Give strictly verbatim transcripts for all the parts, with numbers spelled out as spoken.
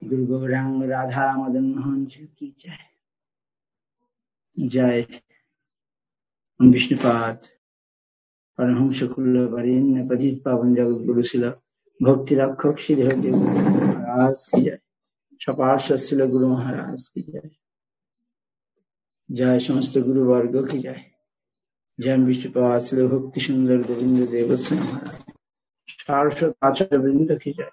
गुरु गौरांग राधा मदन मोहन जी की जय। जय विष्णुपाद परमहंस शुक्ल वरेण्य पतित पावन जगत गुरु शिला भक्ति रक्षक श्रीधर देव महाराज की जय। सपार्षद शिल गुरु महाराज की जय। जय समस्त गुरु वर्ग की जय। जय विष्णुपाद शिल भक्ति सुंदर गोविंद देव महाराज सारस्वत आचार्य वृंद की जय।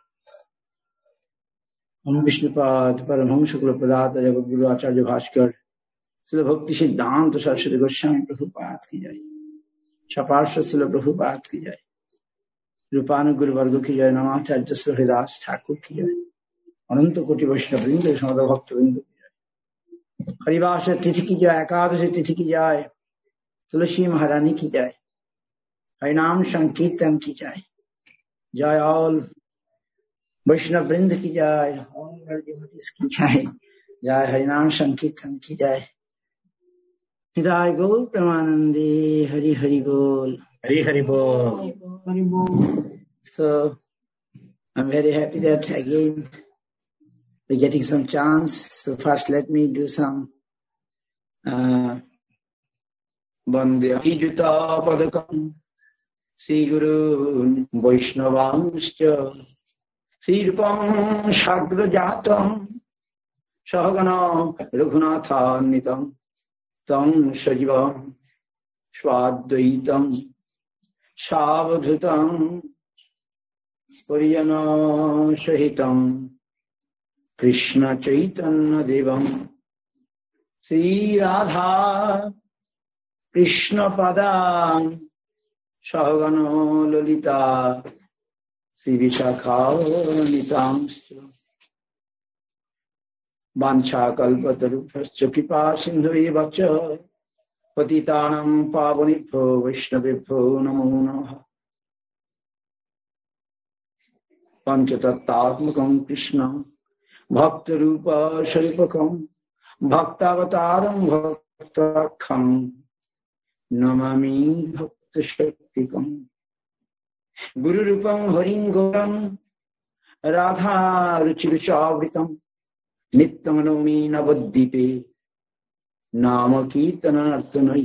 हम विष्णुपाद परमहंस शुक्ल पदार्थ जगत गुरु आचार्य भास्कर शिल भक्ति सिद्धांत सरस्वती गोस्वामी प्रभुपाद की जय। सपार्षद शिल प्रभुपाद की जय। रूपानुगुरु वर्ग की जय। नमाचार्य श्री हरिदास ठाकुर की जय। अनंत कोटि वैष्णव वृंद समस्त भक्त वृंद की जय। हरिवास तिथि की जय। एकादशी तिथि की जय। तुलसी महारानी की जय। हरिनाम संकीर्तन की जय। जय ऑल वैष्णव वृंद की जय। ऑल डिवोटीज की जय। जय हरिनाम संकीर्तन की जय। निताय गौर प्रेमानंदे हरि हरि बोल। हरि हरि बोल। हरि बोल। So I'm very happy that again we're getting some chance. So first let me do some uh Vandya Juta Padakam Sri Guru Vaishnavanscha Sri Rupam Shagra Jatam Sahagana Raghunathannitam Tam Sajivam Swadvaitam Savadhutam Pariyana Sahitam Krishna Chaitanya Devam Sri Radha Krishna Padam Sahagana Lalita Sri Vishakha Nitamscha Vancha Kalpatarubhascha Kripa Sindhuvacha Patitanam Pavanibhyo Vaishnavibhyo Namo Namaha. Panchatattvatmakam Krishna Bhakta Rupa Sharipakam Bhaktavataram Bhaktakham Namami Bhakta Shaktikam Guru Rupam Harim Gauram Radha Ruchiruchavritam Nityam Navami Navaddipe Nama Kirtanartanai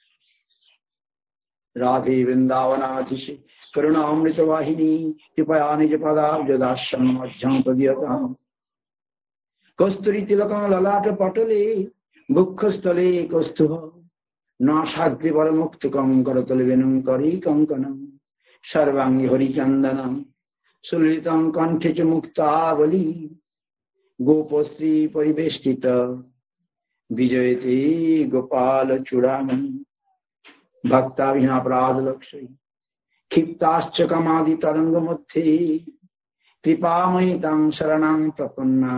Radhe Vrindavanathisi Karunamrita Vahini Kripaya Nijapadabja Dasham Ajjam Padyatam Kasturi Tilakam Lalata Patale Bhukkastale Kastuha Nashagri Paramuktukam Karatale Venum Kari Kankanam Sarvangi Harichandanam Sulitam Kantecha Muktavali Gopastri Pariveshtita Vijayati Gopala Churamani Bhakta Vihina Prada Lakshai Kiptascha Kamadi Tarangamuthi Kripamayitam Saranam Prapanna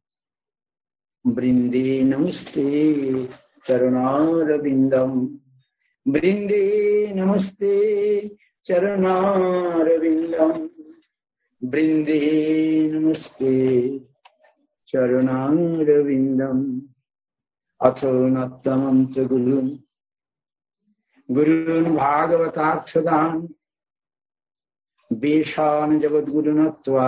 Brinde Namaste Charanarabindam Brinde Namaste Charanarabindam Brinde Namaste Charanarabindam Atho Nattamanta Gurun Gurun Bhagavatarthadan Beshan Jagat Gurunatva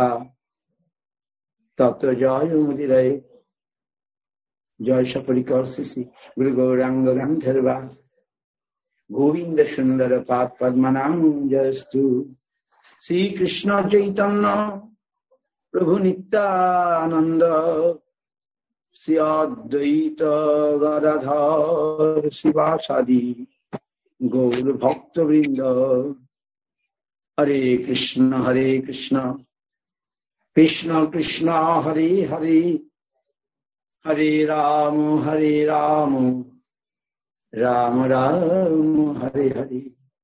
Tatra Jaya Mudirai Jaya Shaparikar Sisi Guru Gauranga Gandharva Govinda Sundara Pat Padmanam Jastu Sri Krishna Chaitanya Prabhu Nityananda Sri Advaita Gadadhar Sivasadi Gaur Bhakta Vrinda Hare Krishna Hare Krishna Krishna Krishna Hare Hare Hare Rama Hare Rama Rama Rama Hare Hare.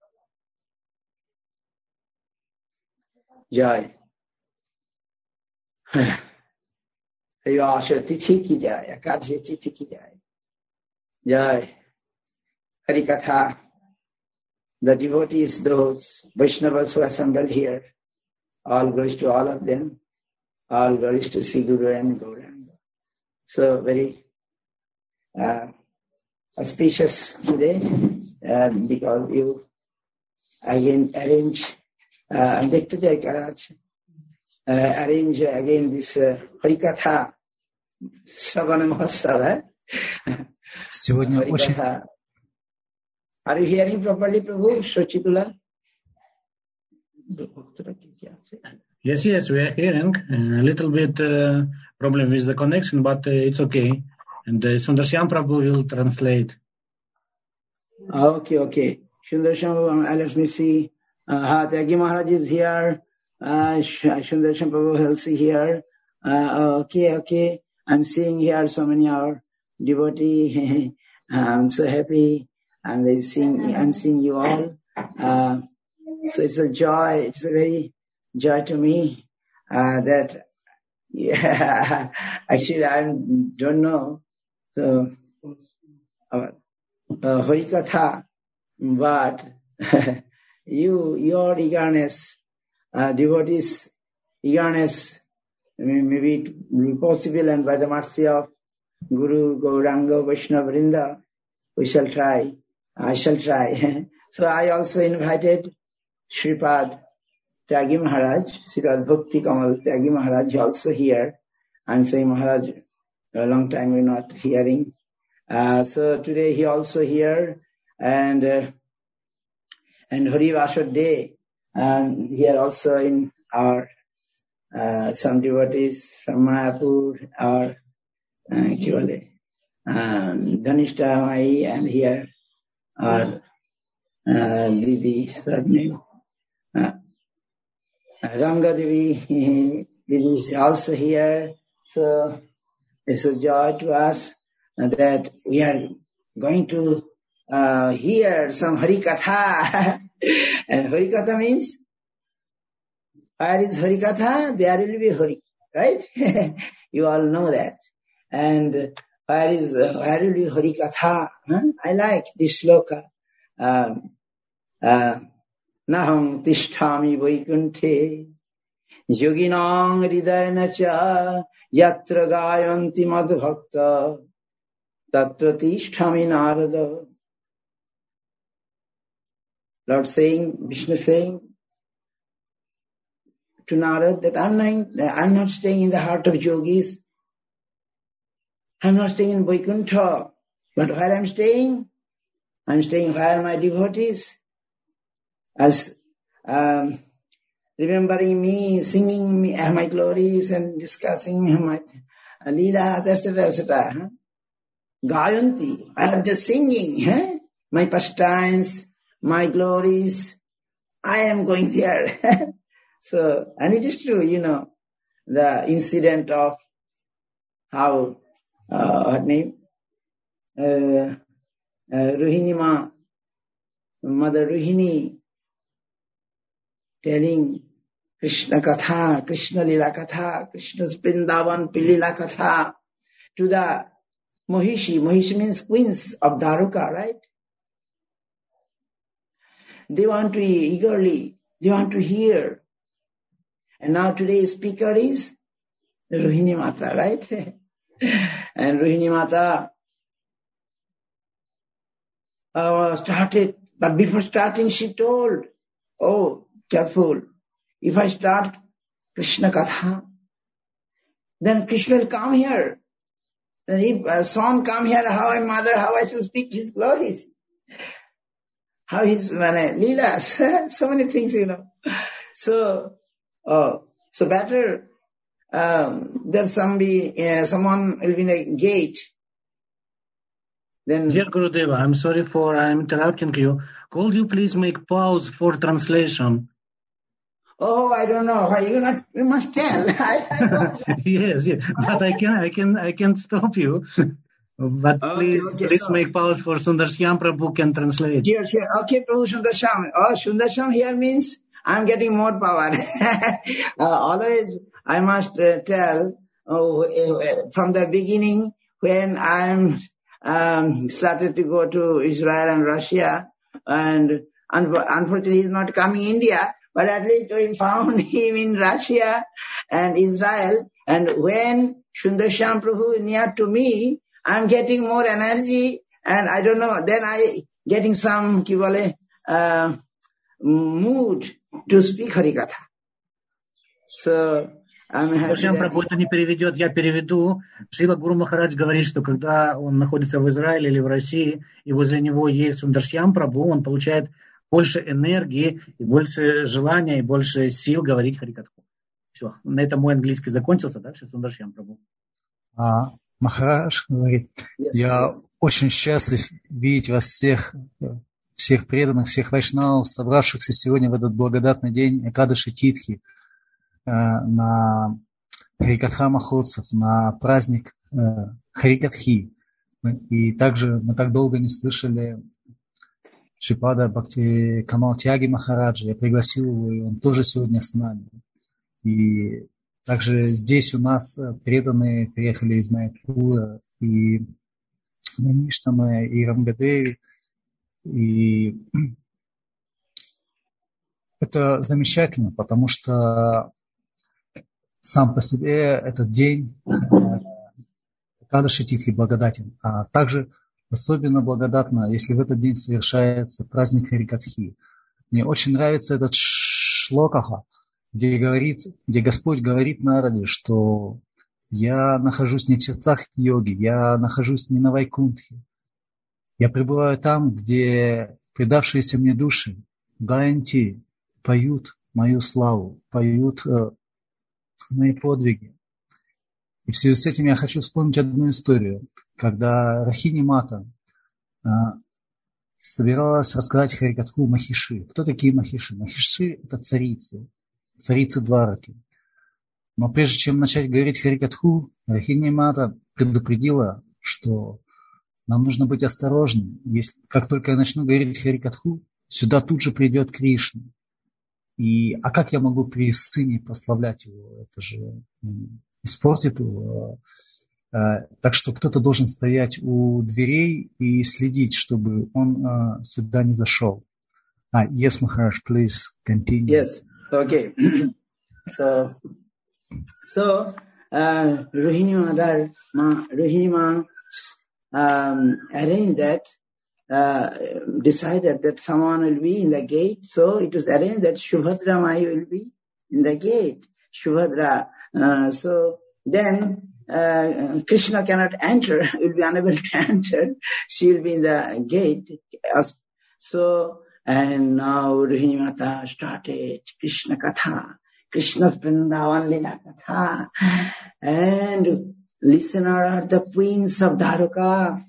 Jai Harivaša Tithi ki jai. Ekadashi Tithi ki jai. Jai Harikatha. The devotees, those Vaishnavas who assembled here, all glories to all of them, all glories to Sri Guru and Gauranga. So very uh, auspicious today uh, because you again arrange uh, Dekta Jai Karaj uh, arrange again this uh, Harikatha Shravana Mahotsav. Сегодня очень... Are you hearing properly, Prabhu? Shochitula? Yes, yes, we are hearing. A little bit uh, problem with the connection, but uh, it's okay. And uh, Sundarshan Prabhu will translate. Okay, okay. Sundarshan Prabhu, let me see. Uh, Tyagi Maharaj is here. Uh, Sundarshan Prabhu Halsey here. Uh, okay, okay. I'm seeing here so many our devotee. I'm so happy. I'm seeing, I'm seeing you all. Uh, so it's a joy. It's a very joy to me uh, that, yeah, actually I don't know. So, uh, uh, Harikatha, but you, your eagerness, uh, devotees' eagerness, I mean, maybe it will be possible, and by the mercy of Guru Gauranga Vaishnava Vrinda, we shall try. I shall try. So I also invited Sripad Tyagi Maharaj, Sripad Bhakti Kamal Tyagi Maharaj, also here. And saying Maharaj, a long time we're not hearing. Uh, so today he also here, and uh, and Harivasar Day, um, here also in our uh, some devotees from Mayapur, our uh, um, Dhanishta Mai, and here our uh, Didi, surname, uh, Ranga Devi, Didi is also here. So it's a joy to us that we are going to uh, hear some Harikatha. And Harikatha means, where is Harikatha? There will be Hari, right? You all know that. And where is, where will be Harikatha? Huh? I like this shloka. Um, uh, Naham tisthami vaikunthe yoginang hridayana cha yatra gayanti madbhakta tatra tisthami narada. Lord saying, Vishnu saying to Narad that I'm not, I'm not staying in the heart of yogis. I'm not staying in Vaikuntha. But where I'm staying? I'm staying where my devotees, as um, remembering me, singing me, my glories and discussing my leelas, et cetera, et cetera. Gayanti, I am just singing, huh? My pastimes, my glories. I am going there. So, and it is true, you know, the incident of how, uh, her name, uh, uh, Rohini Ma, Mother Rohini, telling Krishna Katha, Krishna Lila Katha, Krishna's Vrindavan Pilila Katha to the Mohishi. Mohishi means queens of Dharuka, right? They want to eagerly, they want to hear. And now today's speaker is Rohini Mata, right? And Rohini Mata uh, started, but before starting she told, oh, careful, if I start Krishna Katha, then Krishna will come here. Then if uh, son come here, how I mother, how I shall speak his glories. How his uh, leelas, so many things, you know. So, oh, so better um, there some be uh, someone will be in a gate. Then, Dear Gurudeva, I'm sorry for I'm interrupting you. Could you please make pause for translation? Oh, I don't know. You not you must tell. I, I don't yes, yes, but I can I can I can stop you. But okay, please okay, please so, make pause for Sundarshan Prabhu can translate. Sure, sure. Okay, Prabhu Sundarsham. Oh, Sundarsham here means I'm getting more power. uh, always I must uh, tell uh, from the beginning when I'm um, started to go to Israel and Russia, and un- unfortunately he's not coming India, but at least we found him in Russia and Israel. And when Sundarsham Prabhu is near to me, I'm getting more energy, and I don't know, then I getting some kivale, uh, mood to speak Harikatha. So Зачем Прабху это не переведет, я переведу. Шрила Гуру Махарадж говорит, что когда он находится в Израиле или в России, и возле него есть Сундаршьям Прабху, он получает больше энергии, и больше желания, и больше сил говорить Харикатху. Все, на этом мой английский закончился, дальше Сундаршьям Прабху. А, Махарадж говорит, yes, я yes. очень счастлив видеть вас всех, всех преданных, всех вайшнавов, собравшихся сегодня в этот благодатный день Экадаши Титхи, на Харикатха Махотсов, на праздник э, Харикатхи. И также мы так долго не слышали Шрипада Бхакти Камал Тяги Махараджа. Я пригласил его, и он тоже сегодня с нами. И также здесь у нас преданные приехали из Майяпура, и Наништама, и Рамгадеви. И это замечательно, потому что сам по себе этот день Экадаши Титхи благодатен. А также особенно благодатно, если в этот день совершается праздник Харикатхи. Мне очень нравится этот шлокаха, где, говорит, где Господь говорит Нараде, что я нахожусь не в сердцах йоги, я нахожусь не на Вайкунтхе. Я пребываю там, где предавшиеся мне души, гаянти, поют мою славу, поют мои подвиги. И в связи с этим я хочу вспомнить одну историю, когда Рахини Мата а, собиралась рассказать Харикатху Махиши. Кто такие Махиши? Махиши – это царицы, царицы Двараки. Но прежде чем начать говорить Харикатху, Рахини Мата предупредила, что нам нужно быть осторожными. Если, как только я начну говорить Харикатху, сюда тут же придет Кришна. И, а как я могу при сыне прославлять его? Это же испортит его. Так что кто-то должен стоять у дверей и следить, чтобы он сюда не зашел. Ah, yes, Maharaj, please continue. Yes, okay. so, so uh, Rohini Mother, Ma, Rohini Ma um, arranged that. Uh, decided that someone will be in the gate, so it was arranged that Shubhadra Mai will be in the gate. Shubhadra. Uh, so then uh, Krishna cannot enter, will be unable to enter. She will be in the gate. So, and now Rohini Mata started Krishna Katha, Krishna's Vrindavan Lila Katha, and listener are the queens of Dwaraka.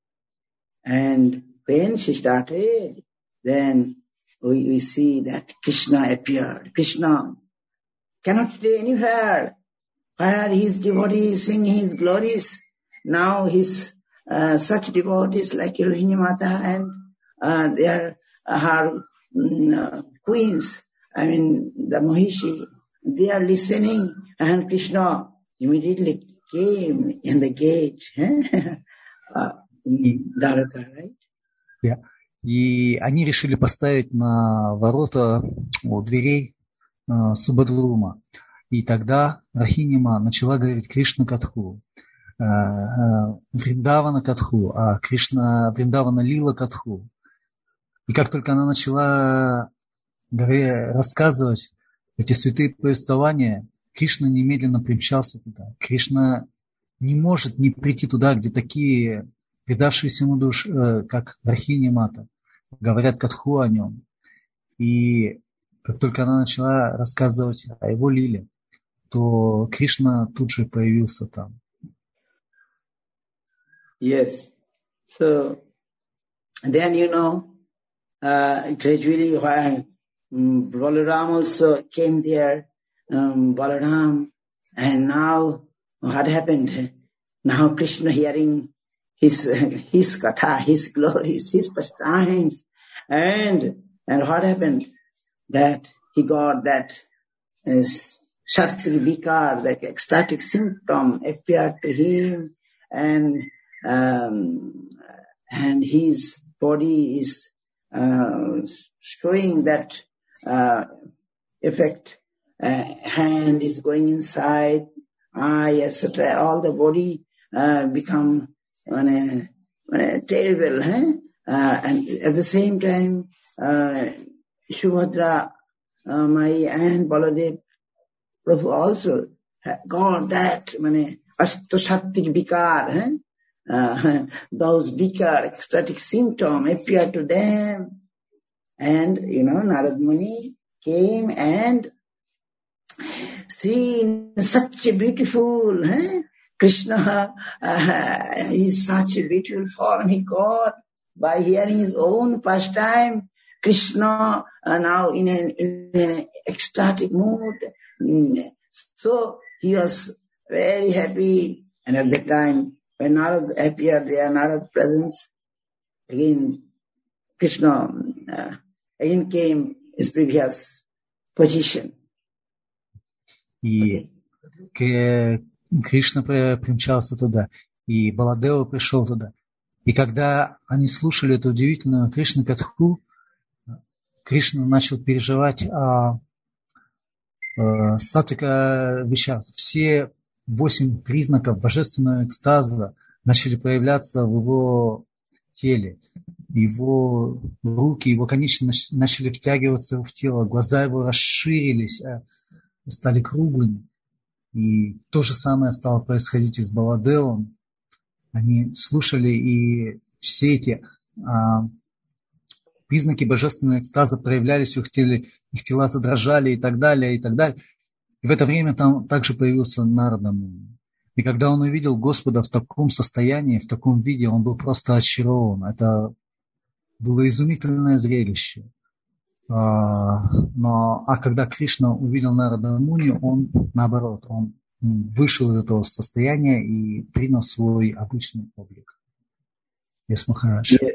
And when she started, then we, we see that Krishna appeared. Krishna cannot stay anywhere. Where his devotees sing his glories. Now his uh, such devotees like Rohini Mata and uh, they are uh, her uh, queens. I mean the Mahishi. They are listening, and Krishna immediately came in the gate. uh, in Dwaraka, right? Yeah. И они решили поставить на ворота у дверей э, Субадрума. И тогда Рахинима начала говорить Кришна Катху, э, э, Вриндавана Катху, а Кришна Вриндавана Лила Катху. И как только она начала говоря, рассказывать эти святые повествования, Кришна немедленно примчался туда. Кришна не может не прийти туда, где такие предавшиеся ему душ, э, как Рахини Мата, говорят Катху о нем. И как только она начала рассказывать о его лиле, то Кришна тут же появился там. Yes. So then you know, uh, gradually while um, Balaram also came there, um, Balaram, and now what happened? Now Krishna hearing his his katha, his glories, his pastimes, and and what happened? That he got that uh, Shatri Vikar, that ecstatic symptom appeared to him, and um, and his body is uh, showing that uh, effect. Uh, hand is going inside, eye, et cetera. All the body uh, become uh, uh, terrible, huh? Uh, and at the same time, uh, Shubhadra, uh, Mai and Baladev Prabhu also God, that, mane, ashtasattik vikar, eh? uh, those vikar, ecstatic symptoms appear to them. And, you know, Narad Muni came and seen such a beautiful, eh? Krishna uh, is such a beautiful form he got by hearing his own pastime. Krishna uh, now in an, in an ecstatic mood. So he was very happy. And at that time, when Narad appeared there, Narad's presence, again, Krishna uh, again came his previous position. И Кришна примчался туда, и Баладева пришел туда. И когда они слушали эту удивительную Кришна-катху, Кришна начал переживать о, о саттвика вещах. Все восемь признаков божественного экстаза начали проявляться в его теле. Его руки, его конечности начали втягиваться в тело, глаза его расширились, стали круглыми. И то же самое стало происходить и с Баладевом. Они слушали, и все эти а, признаки божественного экстаза проявлялись в их теле, их тела задрожали и так далее, и так далее. И в это время там также появился Нарада Муни. И когда он увидел Господа в таком состоянии, в таком виде, он был просто очарован. Это было изумительное зрелище. А, но, а когда Кришна увидел Нарада Муни, он наоборот, он вышел из этого состояния и принял свой обычный облик. Yes, Maharaj. Yes.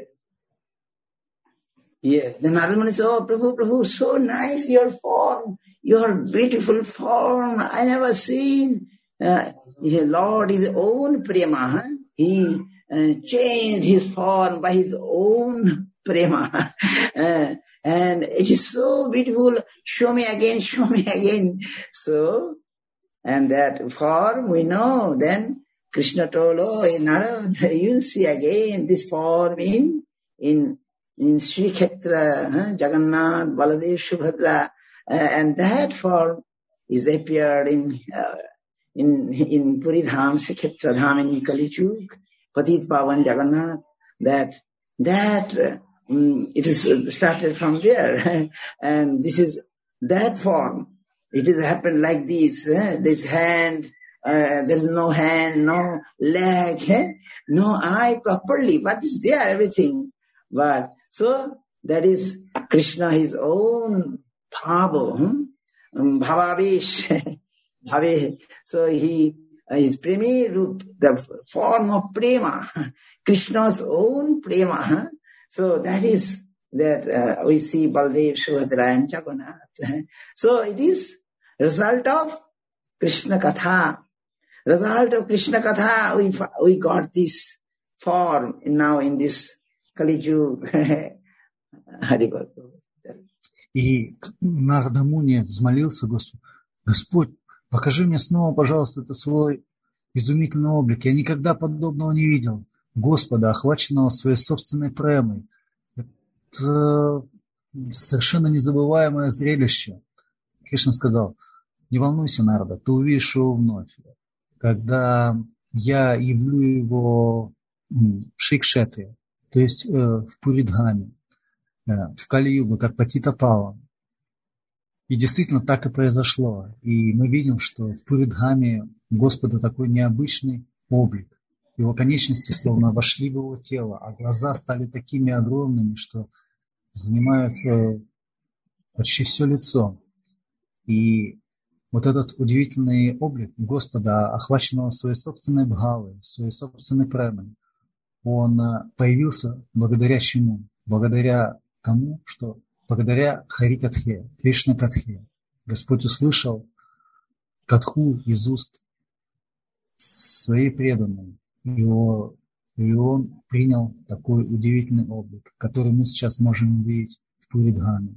Yes. Then Narada Muni said, "Oh, Prabhu, Prabhu, so nice your form, your beautiful form. I never seen. Uh, Lord is own prema. Huh? He uh, changed his form by his own prema." uh, And it is so beautiful. Show me again, show me again. So, and that form we know. Then Krishna told, "Oh, Narada, you'll see again this form in in in Sri Kshetra, huh? Jagannath, Baladev, Subhadra, uh, and that form is appeared in uh, in in Puri Dham, Sri Kshetra Dham in Kali Yug, Patit Pavan Jagannath. That that. Uh, Mm, it is started from there, and this is that form. It has happened like this. Eh? This hand, uh, there is no hand, no leg, eh? No eye properly, but it's there, everything. But so that is Krishna, his own bhava, hmm? um, bhavavesh, bhave. So he uh, his premi roop, the form of prema, Krishna's own prema. Huh? So that is that uh, we see Baldev, Subhadra and Jagannath. So it is result of Krishna Katha. Result of Krishna Katha, we we got this form now in this Kali Yuga. Haribol. И Нарада Муни взмолился Господу: Господь, покажи мне снова, пожалуйста, это свой изумительный облик. Я никогда подобного не видел. Господа, охваченного своей собственной премой. Это совершенно незабываемое зрелище. Кришна сказал: не волнуйся, Нарада, ты увидишь его вновь. Когда я явлю его в Шри-Кшетре, то есть э, в Пуридхаме, э, в Кали-югу, как Патита Паван. И действительно так и произошло. И мы видим, что в Пуридхаме Господа такой необычный облик. Его конечности словно вошли в его тело, а глаза стали такими огромными, что занимают э, почти все лицо. И вот этот удивительный облик Господа, охваченного своей собственной бхавой, своей собственной премой, он появился благодаря чему? Благодаря тому, что благодаря Хари Катхе, Кришна Катхе, Господь услышал Катху из уст своей преданной. И он, и он принял такой удивительный облик, который мы сейчас можем видеть в Пуридхаме.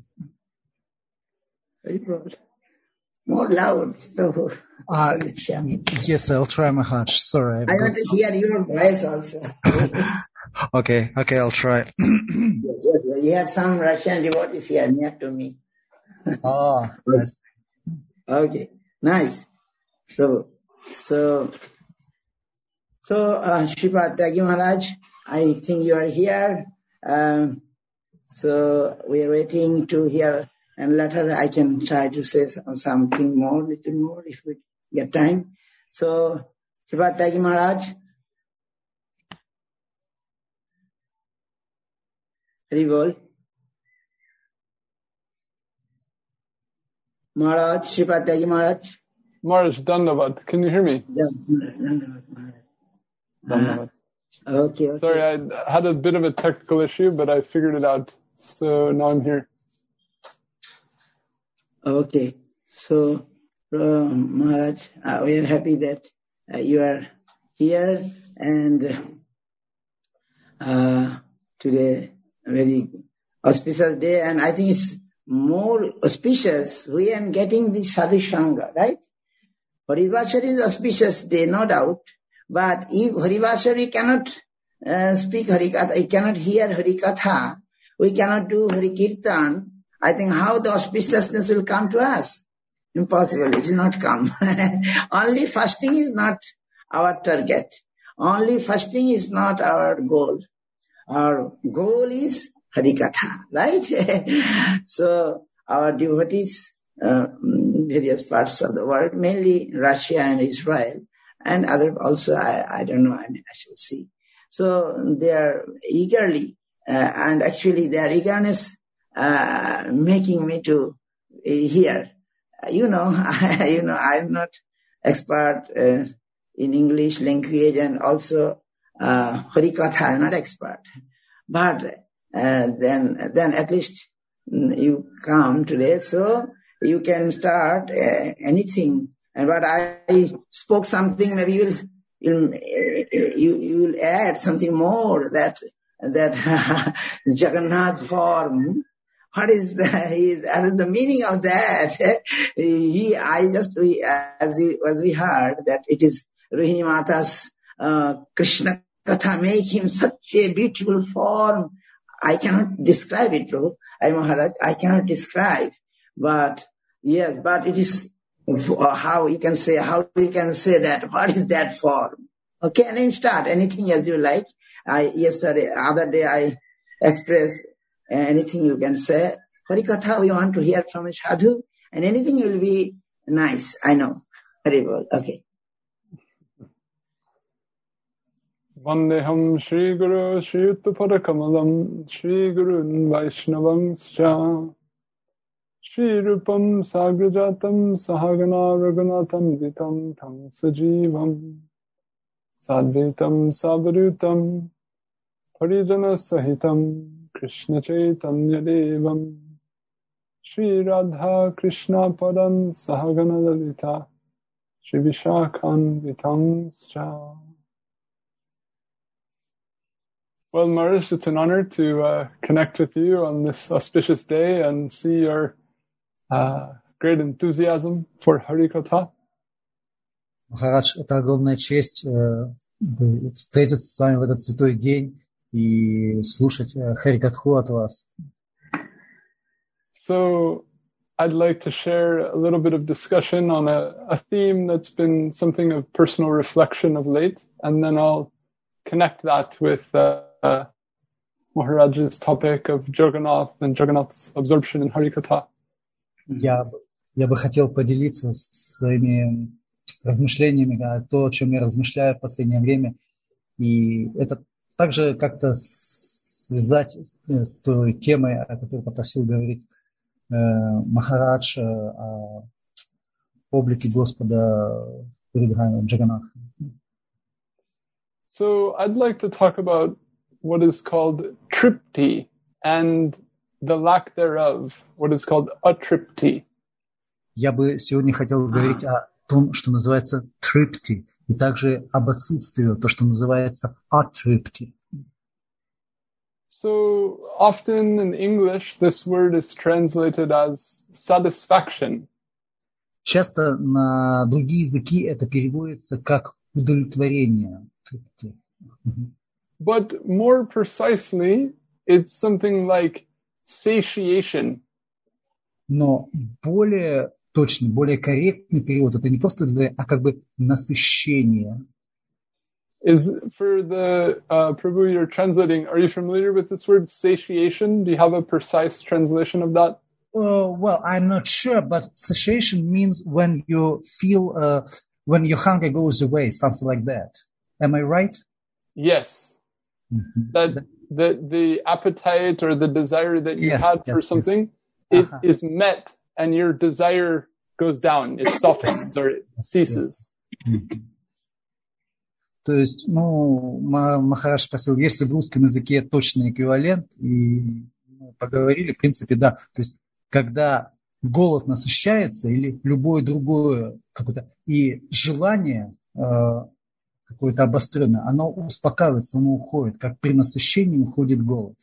More loud. So, uh, yes, I'll try my hard. Sorry. I've I want to hear your voice also. okay, okay, I'll try. yes, yes, you have some Russian devotees here near to me. Oh, yes. Okay, nice. So, so, so, uh, Sripad Tyagi Maharaj, I think you are here. Um, so we are waiting to hear, and later I can try to say something more, little more, if we get time. So, Sripad Tyagi Maharaj, Hari Bol. Maharaj, Sripad Tyagi Maharaj. Maharaj, Dandavad. Can you hear me? Yes, Dandavad Maharaj. Dandavad. Uh, okay, okay. Sorry, I had a bit of a technical issue, but I figured it out. So now I'm here. Okay. So, uh, Maharaj, uh, we are happy that uh, you are here, and uh, today a very auspicious day, and I think it's more auspicious we are getting the Sadhu Sangha, right? Harivasari is auspicious day, no doubt, but if Harivasari cannot uh, speak Harikatha, he cannot hear Harikatha, we cannot do Harikirtan, I think how the auspiciousness will come to us? Impossible, it will not come. Only fasting is not our target. Only fasting is not our goal. Our goal is Harikatha, right? So our devotees, uh, various parts of the world, mainly Russia and Israel, and other also, I, I don't know, I mean, I shall see. So they are eagerly, uh, and actually their eagerness uh, making me to uh, hear. You know, I, you know, I'm not expert uh, in English language, and also uh, Harikatha, I'm not expert. But uh, then, then at least you come today, so you can start uh, anything. And but I spoke something, maybe you'll, you'll you you will add something more, that that Jagannath form. What is the, that is the meaning of that? He, I just, we, as we, as we heard, that it is Rohini Mata's uh, Krishna Katha make him such a beautiful form. I cannot describe it, Prabhu. I Maharaj, I cannot describe. But, yes, but it is how you can say, how you can say that, what is that form? Okay, and then start anything as you like. I, yesterday, other day I expressed anything you can say. Harikatha we want to hear from a sadhu, and anything will be nice, I know. Very well, okay. Vandeham Shri Guru Shri Uttapara Kamalam Shri Gurun Vaishnavangscha Shri Rupam Sagrajatam Sahagana Raghunatam Vitam Tam Sajivam Sadvitam Sabarutam Parijana Sahitam Krishna Chaitanya Devam Shri Radha Krishna Padan Sahagana Lalita Shri Vishakhan Vitangscha. Well, Maharaj, it's an honor to uh, connect with you on this auspicious day and see your uh, great enthusiasm for Harikatha. Махарадж, это огромная честь э, встретиться с вами в этот святой день и слушать Харикатху от вас. So, I'd like to share a little bit of discussion on a, a theme that's been something of personal reflection of late, and then I'll connect that with uh, uh, Maharaj's topic of Jagannath and Jagannath's absorption in Harikatha. Я, я бы хотел поделиться своими размышлениями, то, о чем я размышляю в последнее время, и это также как-то связать с, с той темой, о которой попросил говорить э, Махарадж, э, о облике Господа перед Джаганнатха. So I'd like to talk about what is called tripti and the lack thereof, what is called atripti. Я бы сегодня хотел говорить о том, что называется трипти, и также об отсутствии, то, что называется атрипти. So often in English, this word is translated as satisfaction. Часто на другие языки это переводится как удовлетворение. But more precisely, it's something like satiation. Но более точный, более корректный перевод, это не просто удовлетворение, а как бы насыщение. Is for the uh, Prabhu you're translating, are you familiar with this word satiation? Do you have a precise translation of that? Uh, well, I'm not sure, but satiation means when you feel, uh, when your hunger goes away, something like that. Am I right? Yes. Mm-hmm. That the the appetite or the desire that you yes, had yes, for something, yes. it Uh-huh. is met and your desire goes down, it softens or it ceases. Mm-hmm. То есть, ну, Махарадж спросил, есть ли в русском языке точный эквивалент, и мы поговорили, в принципе, да. То есть, когда голод насыщается или любое другое какое-то, и желание э, какое-то обостренное, оно успокаивается, оно уходит, как при насыщении уходит голод.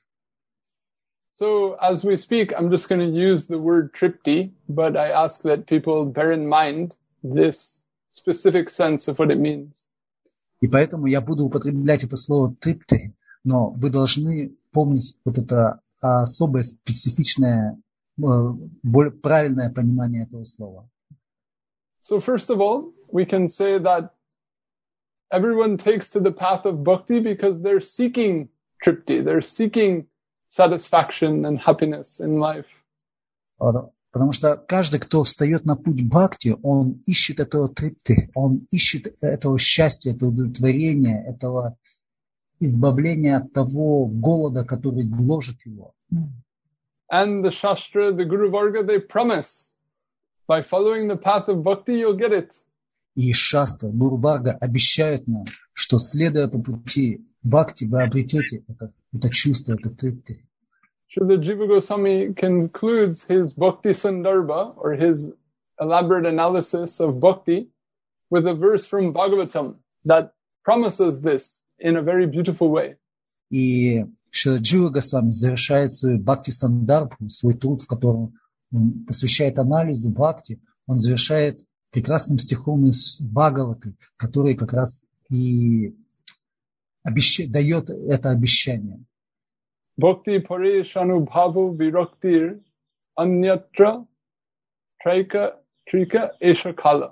So, as we speak, I'm just going to use the word tripti, but I ask that people bear in mind this specific sense of what it means. И поэтому я буду употреблять это слово трипти, но вы должны помнить вот это особое, специфичное, более правильное понимание этого слова. So first of all, we can say that everyone takes to the path of bhakti because they're seeking tripti, they're seeking satisfaction and happiness in life. Потому что каждый, кто встает на путь бхакти, он ищет этого трипти, он ищет этого счастья, этого удовлетворения, этого избавления от того голода, который гложет его. And the Shastra, the Guru Varga, they promise, by following the path of bhakti, you'll get it. И Шастра, Гуру Варга обещают нам, что, следуя по пути бхакти, вы обретете это, это чувство, это трипти. Srila Jiva Goswami concludes his Bhakti Sandarbha, or his elaborate analysis of bhakti, with a verse from Bhagavatam that promises this in a very beautiful way. И Шрила Джива Госвами завершает свою Бхакти Сандарбху, свой труд, в котором он посвящает анализу бхакти, он завершает прекрасным стихом из Бхагаваты, который как раз и обещ... дает это обещание. Bhakti paresh anubhavo viraktir anyatra traika trika esha kala.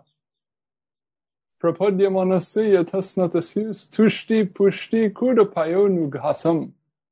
Prapadya manasi yatasnatasius tushti pushti kudapayo nughasam.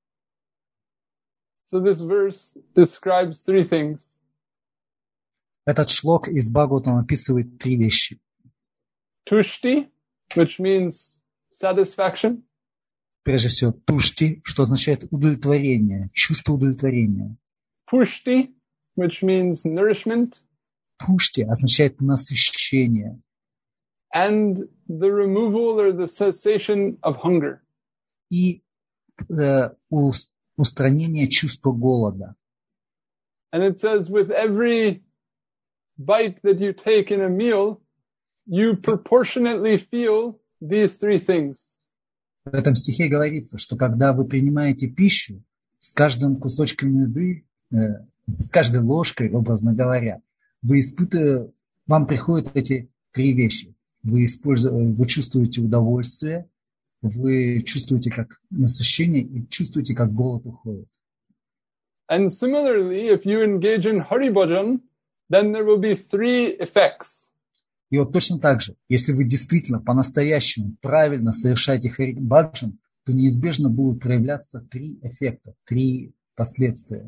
So this verse describes three things. Этот шлок из Бхагаватам описывает три вещи. Tushti, which means satisfaction. Прежде всего, тушти, что означает удовлетворение, чувство удовлетворения. Pushti, which means nourishment. Пушти означает насыщение. And the removal or the cessation of hunger. И э, устранение чувства голода. And it says with every bite that you take in a meal, you proportionately feel these three things. В этом стихе говорится, что когда вы принимаете пищу, с каждым кусочком еды, э, с каждой ложкой, образно говоря, вы испытываете, вам приходят эти три вещи. Вы, используете, вы чувствуете удовольствие, вы чувствуете как насыщение и чувствуете, как голод уходит. And similarly, if you engage in Hari Bhajan, then there will be three effects. И вот точно так же, если вы действительно по-настоящему правильно совершаете Хари Баджан, то неизбежно будут проявляться три эффекта, три последствия.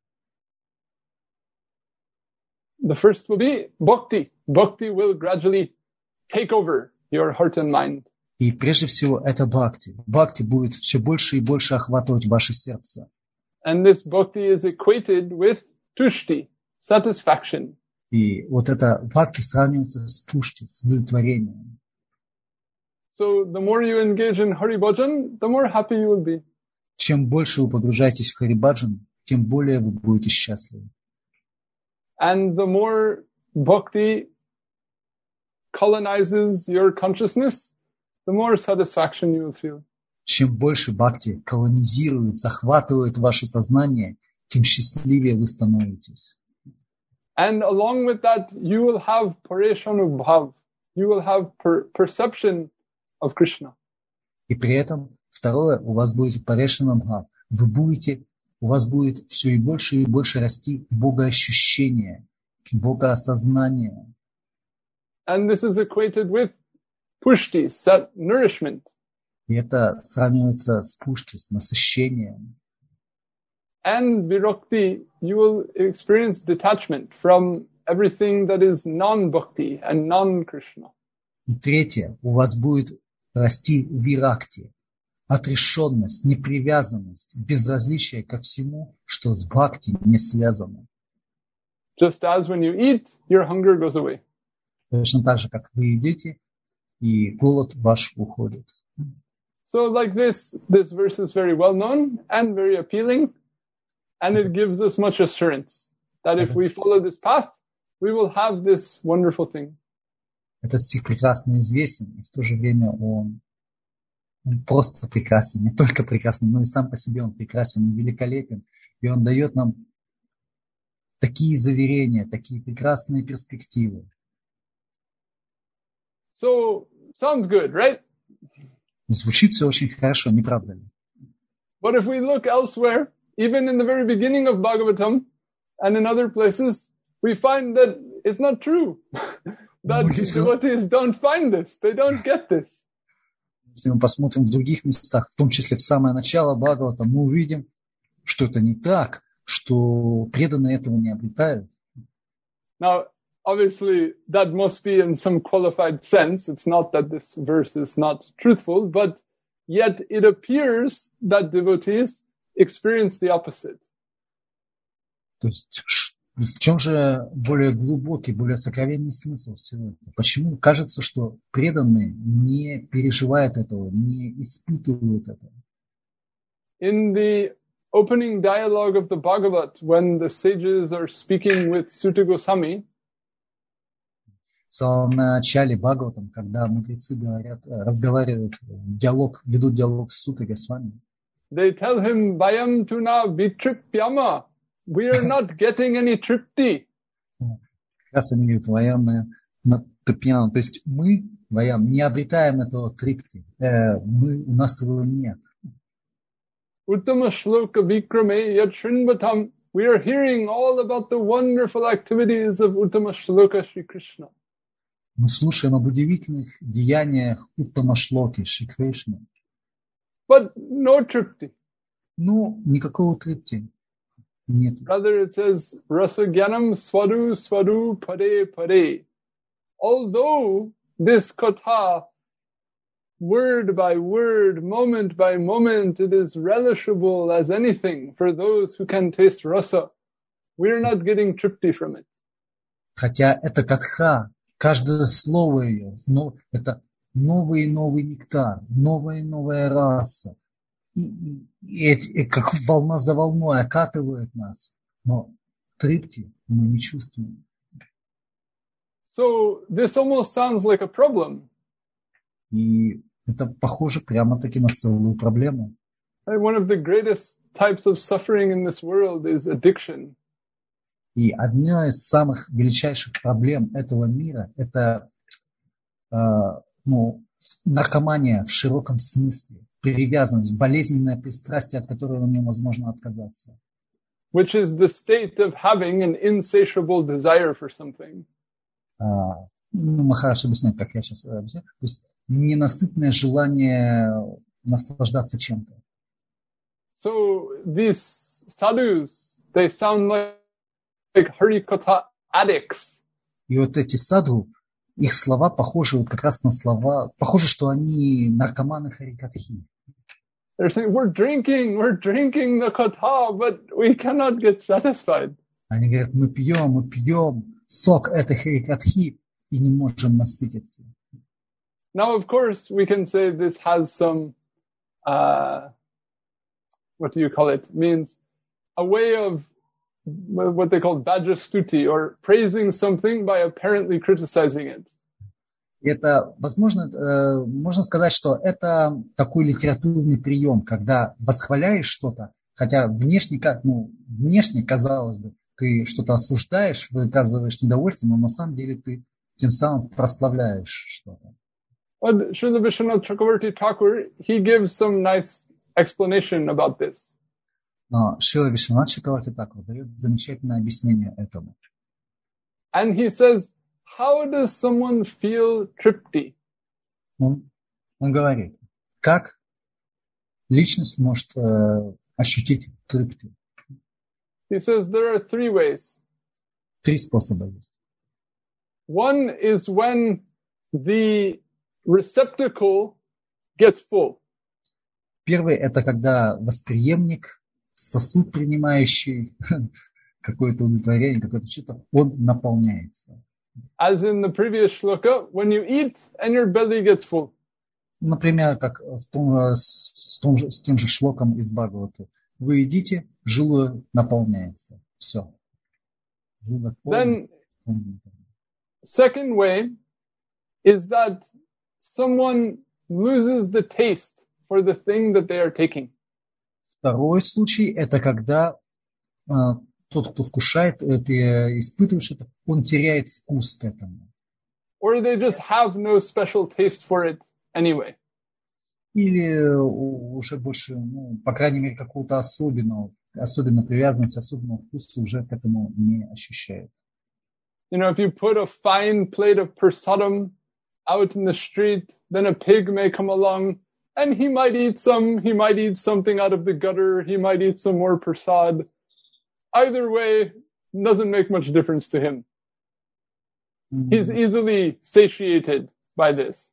The first will be bhakti. Bhakti will gradually take over your heart and mind. И прежде всего это бхакти. Бхакти будет все больше и больше охватывать ваше сердце. And this bhakti is equated with tushti, satisfaction. И вот это бхакти сравнивается с тушти, с удовлетворением. So the more you engage in Hari Bhajan, the more happy you will be. Чем больше вы погружаетесь в Хари Баджан, тем более вы будете счастливы. And the more bhakti colonizes your consciousness, the more satisfaction you will feel. Чем больше бхакти колонизирует, захватывает ваше сознание, тем счастливее вы становитесь. And along with that, you will have pareshanubhav. You will have per- perception of Krishna. И при этом, второе, у вас будет парешанабхав. Вы будете, у вас будет все и больше и больше расти богоощущение, богоосознание. And this is equated with pushti, sat, nourishment. И это сравнивается с пушти, с насыщением. And virakti, you will experience detachment from everything that is non-bhakti and non-Krishna. И третье, у вас будет расти виракти, отрешенность, непривязанность, безразличие ко всему, что с бхакти не связано. Just as when you eat, your hunger goes away. Точно так же, как вы едите, и голод ваш уходит. So like this, this verse is very well known and very appealing, and it gives us much assurance that if we follow this path, we will have this wonderful thing. Этот стих прекрасно известен, и в то же время он, он просто прекрасен, не только прекрасен, но и сам по себе он прекрасен, он великолепен, и он дает нам такие заверения, такие прекрасные перспективы. So, sounds good, right? Звучит все очень хорошо, не правда ли? But if we look elsewhere, even in the very beginning of Bhagavatam and in other places, we find that it's not true. That devotees don't find this. They don't get this. Если мы посмотрим в других местах, в том числе в самое начало Бхагавата, мы увидим, что это не так, что преданные этого не обретают. Now, obviously, that must be in some qualified sense. It's not that this verse is not truthful, but yet it appears that devotees experience the opposite. То есть в чем же более глубокий, более сокровенный смысл всего этого? Почему кажется, что преданные не переживают этого, не испытывают этого? In the opening dialogue of the Bhagavat, when the sages are speaking with Suta Goswami, в самом начале Бхагаватам, когда мудрецы говорят, разговаривают, диалог, ведут диалог с Сутой Госвами, they tell him, Vayam tuna vitripyama. We are not getting any tripti. Как раз они говорят, Ваям тапьян, то есть мы, Ваям, не обретаем этого трипти, э, мы, у нас его нет. Uttama shloka vikrame yat shrinvatam. We are hearing all about the wonderful activities of Uttama shloka Shri Krishna. Мы слушаем об удивительных деяниях Уттама Шлоки, Шри Кришны. But no tripti. Ну, никакого трипти нет. Rather it says, Rasagyanam swadu swadu pade pade. Although this katha, word by word, moment by moment, it is relishable as anything for those who can taste rasa, we are not getting tripti from it. Хотя это катха, каждое слово ее, но это новый и новый нектар, новая и новая раса. И, и, и, и как волна за волной окатывает нас. Но трипти мы не чувствуем. So this almost sounds like a problem. И это похоже прямо-таки на целую проблему. One of the greatest types of suffering in this world is addiction. И одна из самых величайших проблем этого мира – это э, ну, наркомания в широком смысле, привязанность, болезненное пристрастие, от которого невозможно отказаться. Which is the state of having an insatiable desire for something. А, ну, Махараш объясняет, как я сейчас объясняю. То есть ненасытное желание наслаждаться чем-то. So these sadhus, they sound like, like harikatha addicts. И вот эти садху, их слова похожи вот как раз на слова, похоже, что они наркоманы харикатхи. They're saying, we're drinking, we're drinking the katha, but we cannot get satisfied. Они говорят, мы пьем, мы пьем сок этой харикатхи и не можем насытиться. Now, of course, we can say this has some, uh, what do you call it? Means a way of what they call bhajastuti, or praising something by apparently criticizing it. Это, возможно, э, можно сказать, что это такой литературный прием, когда восхваляешь что-то, хотя внешне, как, ну, внешне, казалось бы, ты что-то осуждаешь, выказываешь недовольство, но на самом деле ты тем самым прославляешь что-то. But Srila Vishwanath Chakravarti Thakur, he gives some nice explanation about this. Но Шрила Вишванат Чакраварти Тхакур дает замечательное объяснение этому. And he says, how does someone feel tripti? Он, он говорит, как личность может э, ощутить трипти? He says there are three ways. Три способа есть. One is when the receptacle gets full. Первый – это когда восприемник, сосуд, принимающий какое-то удовлетворение, какое-то что-то, он наполняется. As in the previous shloka, when you eat and your belly gets full. Например, как в том, с, том же, с тем же шлоком из Бхагаваты. Вы едите, желудок наполняется. Все. Желудок полный. Then, second way is that someone loses the taste for the thing that they are taking. Второй случай – это когда э, тот, кто вкушает, э, испытывает что-то, он теряет вкус к этому. Or they just have no special taste for it anyway. Или уже больше, ну, по крайней мере, какого-то особенного, особенно привязанности, особенного вкуса уже к этому не ощущают. You know, if you put a fine plate of prasadam out in the street, then a pig may come along and he might eat some, he might eat something out of the gutter, he might eat some more prasad. Either way, doesn't make much difference to him. Mm-hmm. He's easily satiated by this.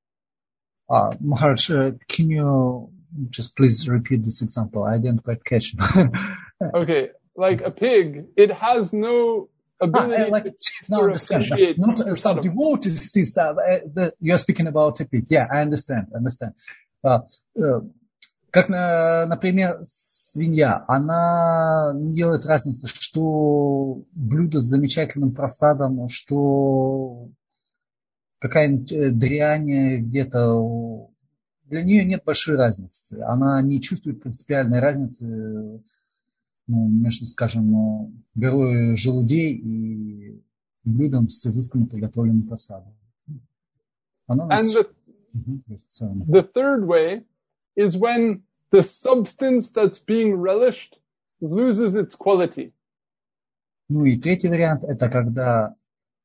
Uh, Maharaj, uh, can you just please repeat this example? I didn't quite catch it. Okay, like a pig, it has no ability ah, like, to taste no, or understand. appreciate. Not uh, some devotees see uh, the, you're speaking about a pig. Yeah, I understand, understand. Uh, uh, как, например, свинья, она не делает разницы, что блюдо с замечательным просадом, что какая-нибудь дрянь где-то. Для нее нет большой разницы. Она не чувствует принципиальной разницы, ну, между, скажем, горой желудей и блюдом с изысканно приготовленным просадом. Она нас... And the, mm-hmm. the third way is when the substance that's being relished loses its quality. Ну и третий вариант – это когда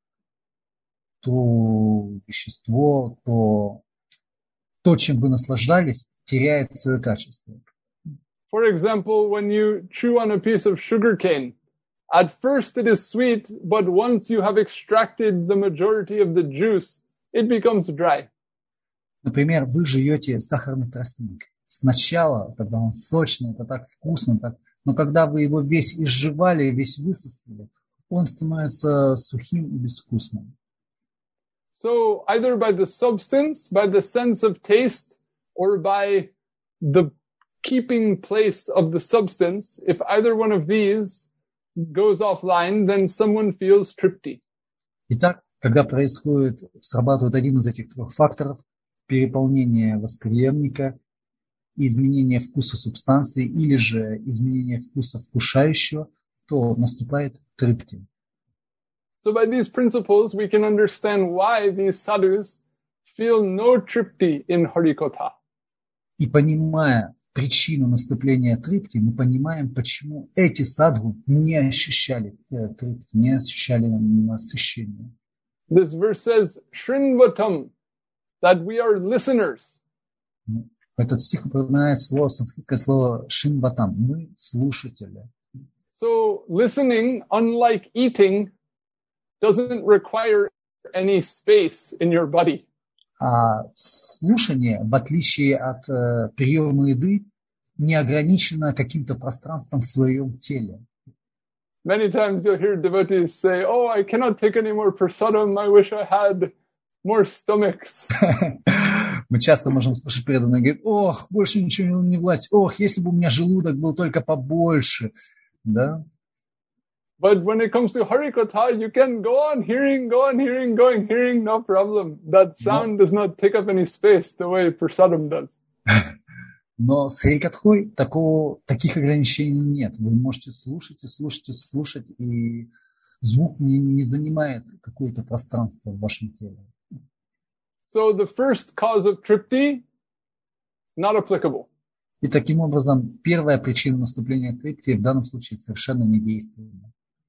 то вещество, то, то, чем вы наслаждались, теряет свое качество. For example, when you chew on a piece of sugar cane, at first it is sweet, but once you have extracted the majority of the juice, it becomes dry. Например, вы жуете сахарный тростник. Сначала, когда он сочный, это так вкусно, так, но когда вы его весь изживали, весь высосали, он становится сухим и безвкусным. So either by the substance, by the sense of taste, or by the keeping place of the substance, if either one of these goes offline, then someone feels tripti. Итак, когда происходит, срабатывает один из этих трех факторов, переполнение восприемника, изменение вкуса субстанции или же изменение вкуса вкушающего, то наступает трипти. So by these principles, we can understand why these sadhus feel no tripti in Harikatha. И понимая причину наступления трипти, мы понимаем, почему эти садху не ощущали трипти, не ощущали насыщения. This verse says, Shrinvatam, that we are listeners. Этот стих упоминает слово, санскритское слово шинватам. Мы слушатели. So listening, unlike eating, doesn't require any space in your body. А слушание, в отличие от э, приема еды, не ограничено каким-то пространством в своем теле. Many times you'll hear devotees say, "Oh, I cannot take any more prasadam. I wish I had more stomachs." Мы часто можем слышать преданные, говорят, ох, больше ничего не влазит, ох, если бы у меня желудок был только побольше, да? But when it comes to Harikatha, you can go on hearing, go on hearing, going hearing, no problem. That sound does not take up any space the way prasadam does. Но с Харикатхой такого, таких ограничений нет. Вы можете слушать и слушать и слушать, и звук не, не занимает какое-то пространство в вашем теле. So the first cause of tripti, not applicable. И таким образом, первая причина наступления трипти в данном случае совершенно недейственна.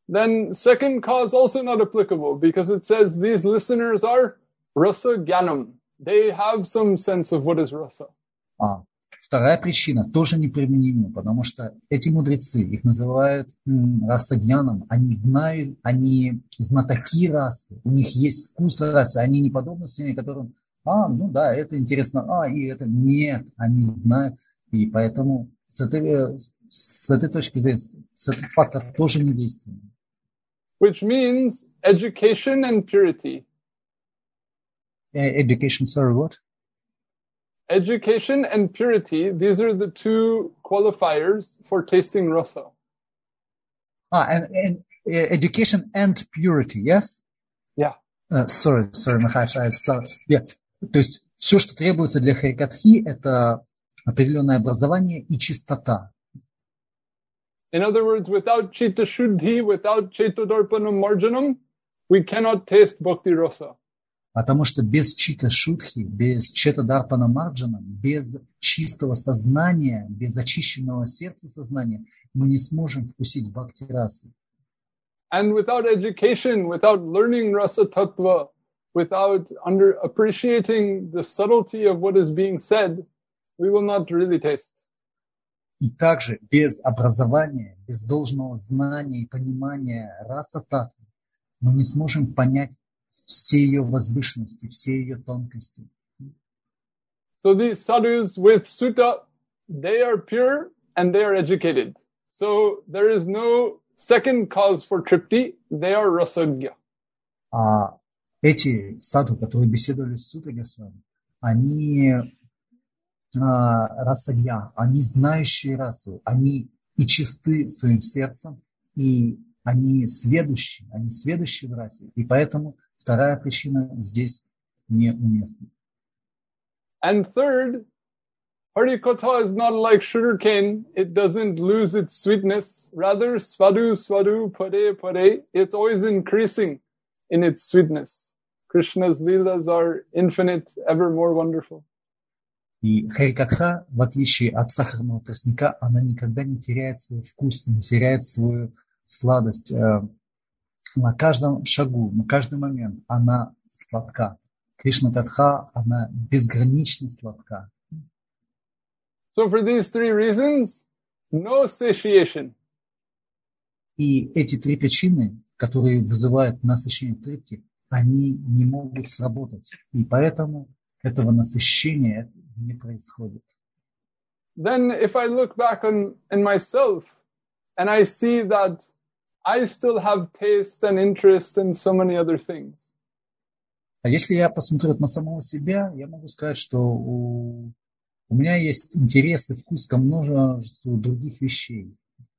then second cause also not applicable, because it says these listeners are rasa gyanam. They have some sense of what is rasa. А вторая причина тоже неприменима, потому что эти мудрецы, их называют м, расагьяном, они знают, они знатоки расы, у них есть вкус расы, они не подобны свиньям, которым, а, ну да, это интересно, а, и это нет, они знают, и поэтому с этой, с этой точки зрения, с этот фактор тоже не действенный. Which means education and purity. Education, sorry, what? Education and purity, these are the two qualifiers for tasting rasa. Ah, and, and uh, education and purity, yes? Yeah. Uh, sorry, sorry, Maharaj, I saw. Yeah. То есть все, что требуется для харикатхи, это определенное образование и чистота. In other words, without chitta shuddhi, without cetodarpanam marjanam, we cannot taste bhakti rasa. Потому что без чита шудхи, без чета дарпана марджана, без чистого сознания, без очищенного сердца сознания мы не сможем вкусить бхакти расы. And without education, without learning rasa tattva, without under appreciating the subtlety of what is being said, we will not really taste. И также без образования, без должного знания и понимания раса татвы мы не сможем понять все ее возвышенности, все ее тонкости. So these sadhus with sutta, they are pure and they are educated. So there is no second cause for tripti, they are rasagya. А эти садху, которые беседовали с Сутой Госвами, они а, расагья, они знающие расу, они и чисты своим сердцем, и они сведущие, они сведущие в расе, и поэтому вторая причина здесь неуместна. And third, Harikatha is not like sugarcane. It doesn't lose its sweetness. Rather, svadu, svadu, pare, pare. It's always increasing in its sweetness. Krishna's leelas are infinite, ever more wonderful. И Харикатха, в отличие от сахарного тростника, она никогда не теряет свой вкус, не теряет свою сладость. На каждом шагу, на каждый момент она сладка. Кришна Катха, она безгранично сладка. So for these three reasons, no satiation. И эти три причины, которые вызывают насыщение трипти, они не могут сработать. И поэтому этого насыщения не происходит. Then if I look back on in myself and I see that I still have taste and interest in so many other things. А если я посмотрю на самого себя, я могу сказать, что у, у меня есть интерес и вкус ко множеству других вещей.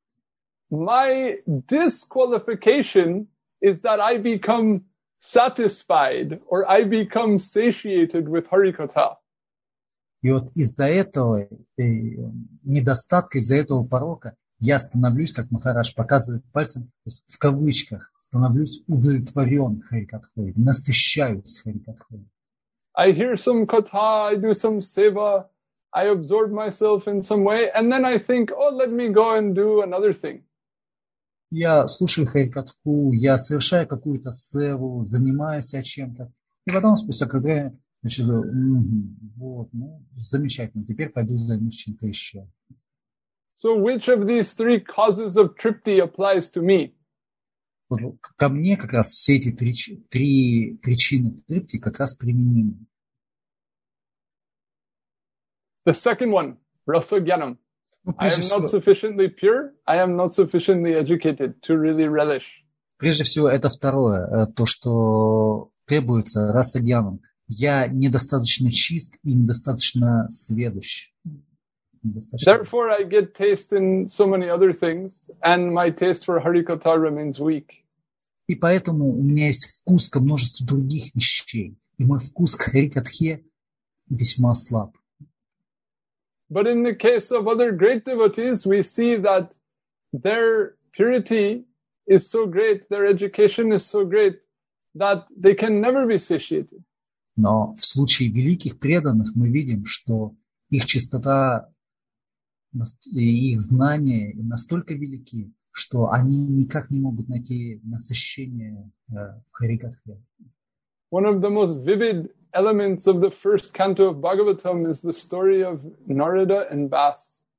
My disqualification is that I become satisfied or I become satiated with Harikatha. И вот из-за этого недостатка, из-за этого порока я становлюсь, как Махарадж показывает пальцем, в кавычках, становлюсь удовлетворен Харикатхой, насыщаюсь Харикатхой. I hear some katha, I do some seva, I absorb myself in some way, and then I think, oh, let me go and do another thing. Я слушаю Харикатху, я совершаю какую-то севу, занимаюсь чем-то, и потом спустя какое-то время значит, вот, ну, замечательно, теперь пойду займусь чем-то еще. So which of these three causes of tripti applies to me? Ко мне как раз все эти три, три причины трипти как раз применимы. The second one, rasa gyanam. I am not sufficiently pure, I am not sufficiently educated to really relish. Прежде всего, это второе, то, что требуется раса гьяном. Я недостаточно чист и недостаточно сведущ. Therefore, I get taste in so many other things, and my taste for Harikatha remains weak. И поэтому у меня есть вкус ко множеству других вещей, и мой вкус к Харикатхе весьма слаб. But in the case of other great devotees, we see that their purity is so great, their education is so great, that they can never be satiated. Но в случае великих преданных мы видим, что их чистота и их знания настолько велики, что они никак не могут найти насыщение в Харикатхе. One of the most vivid elements of the first canto of Bhagavatam is the story of Narada and Bas.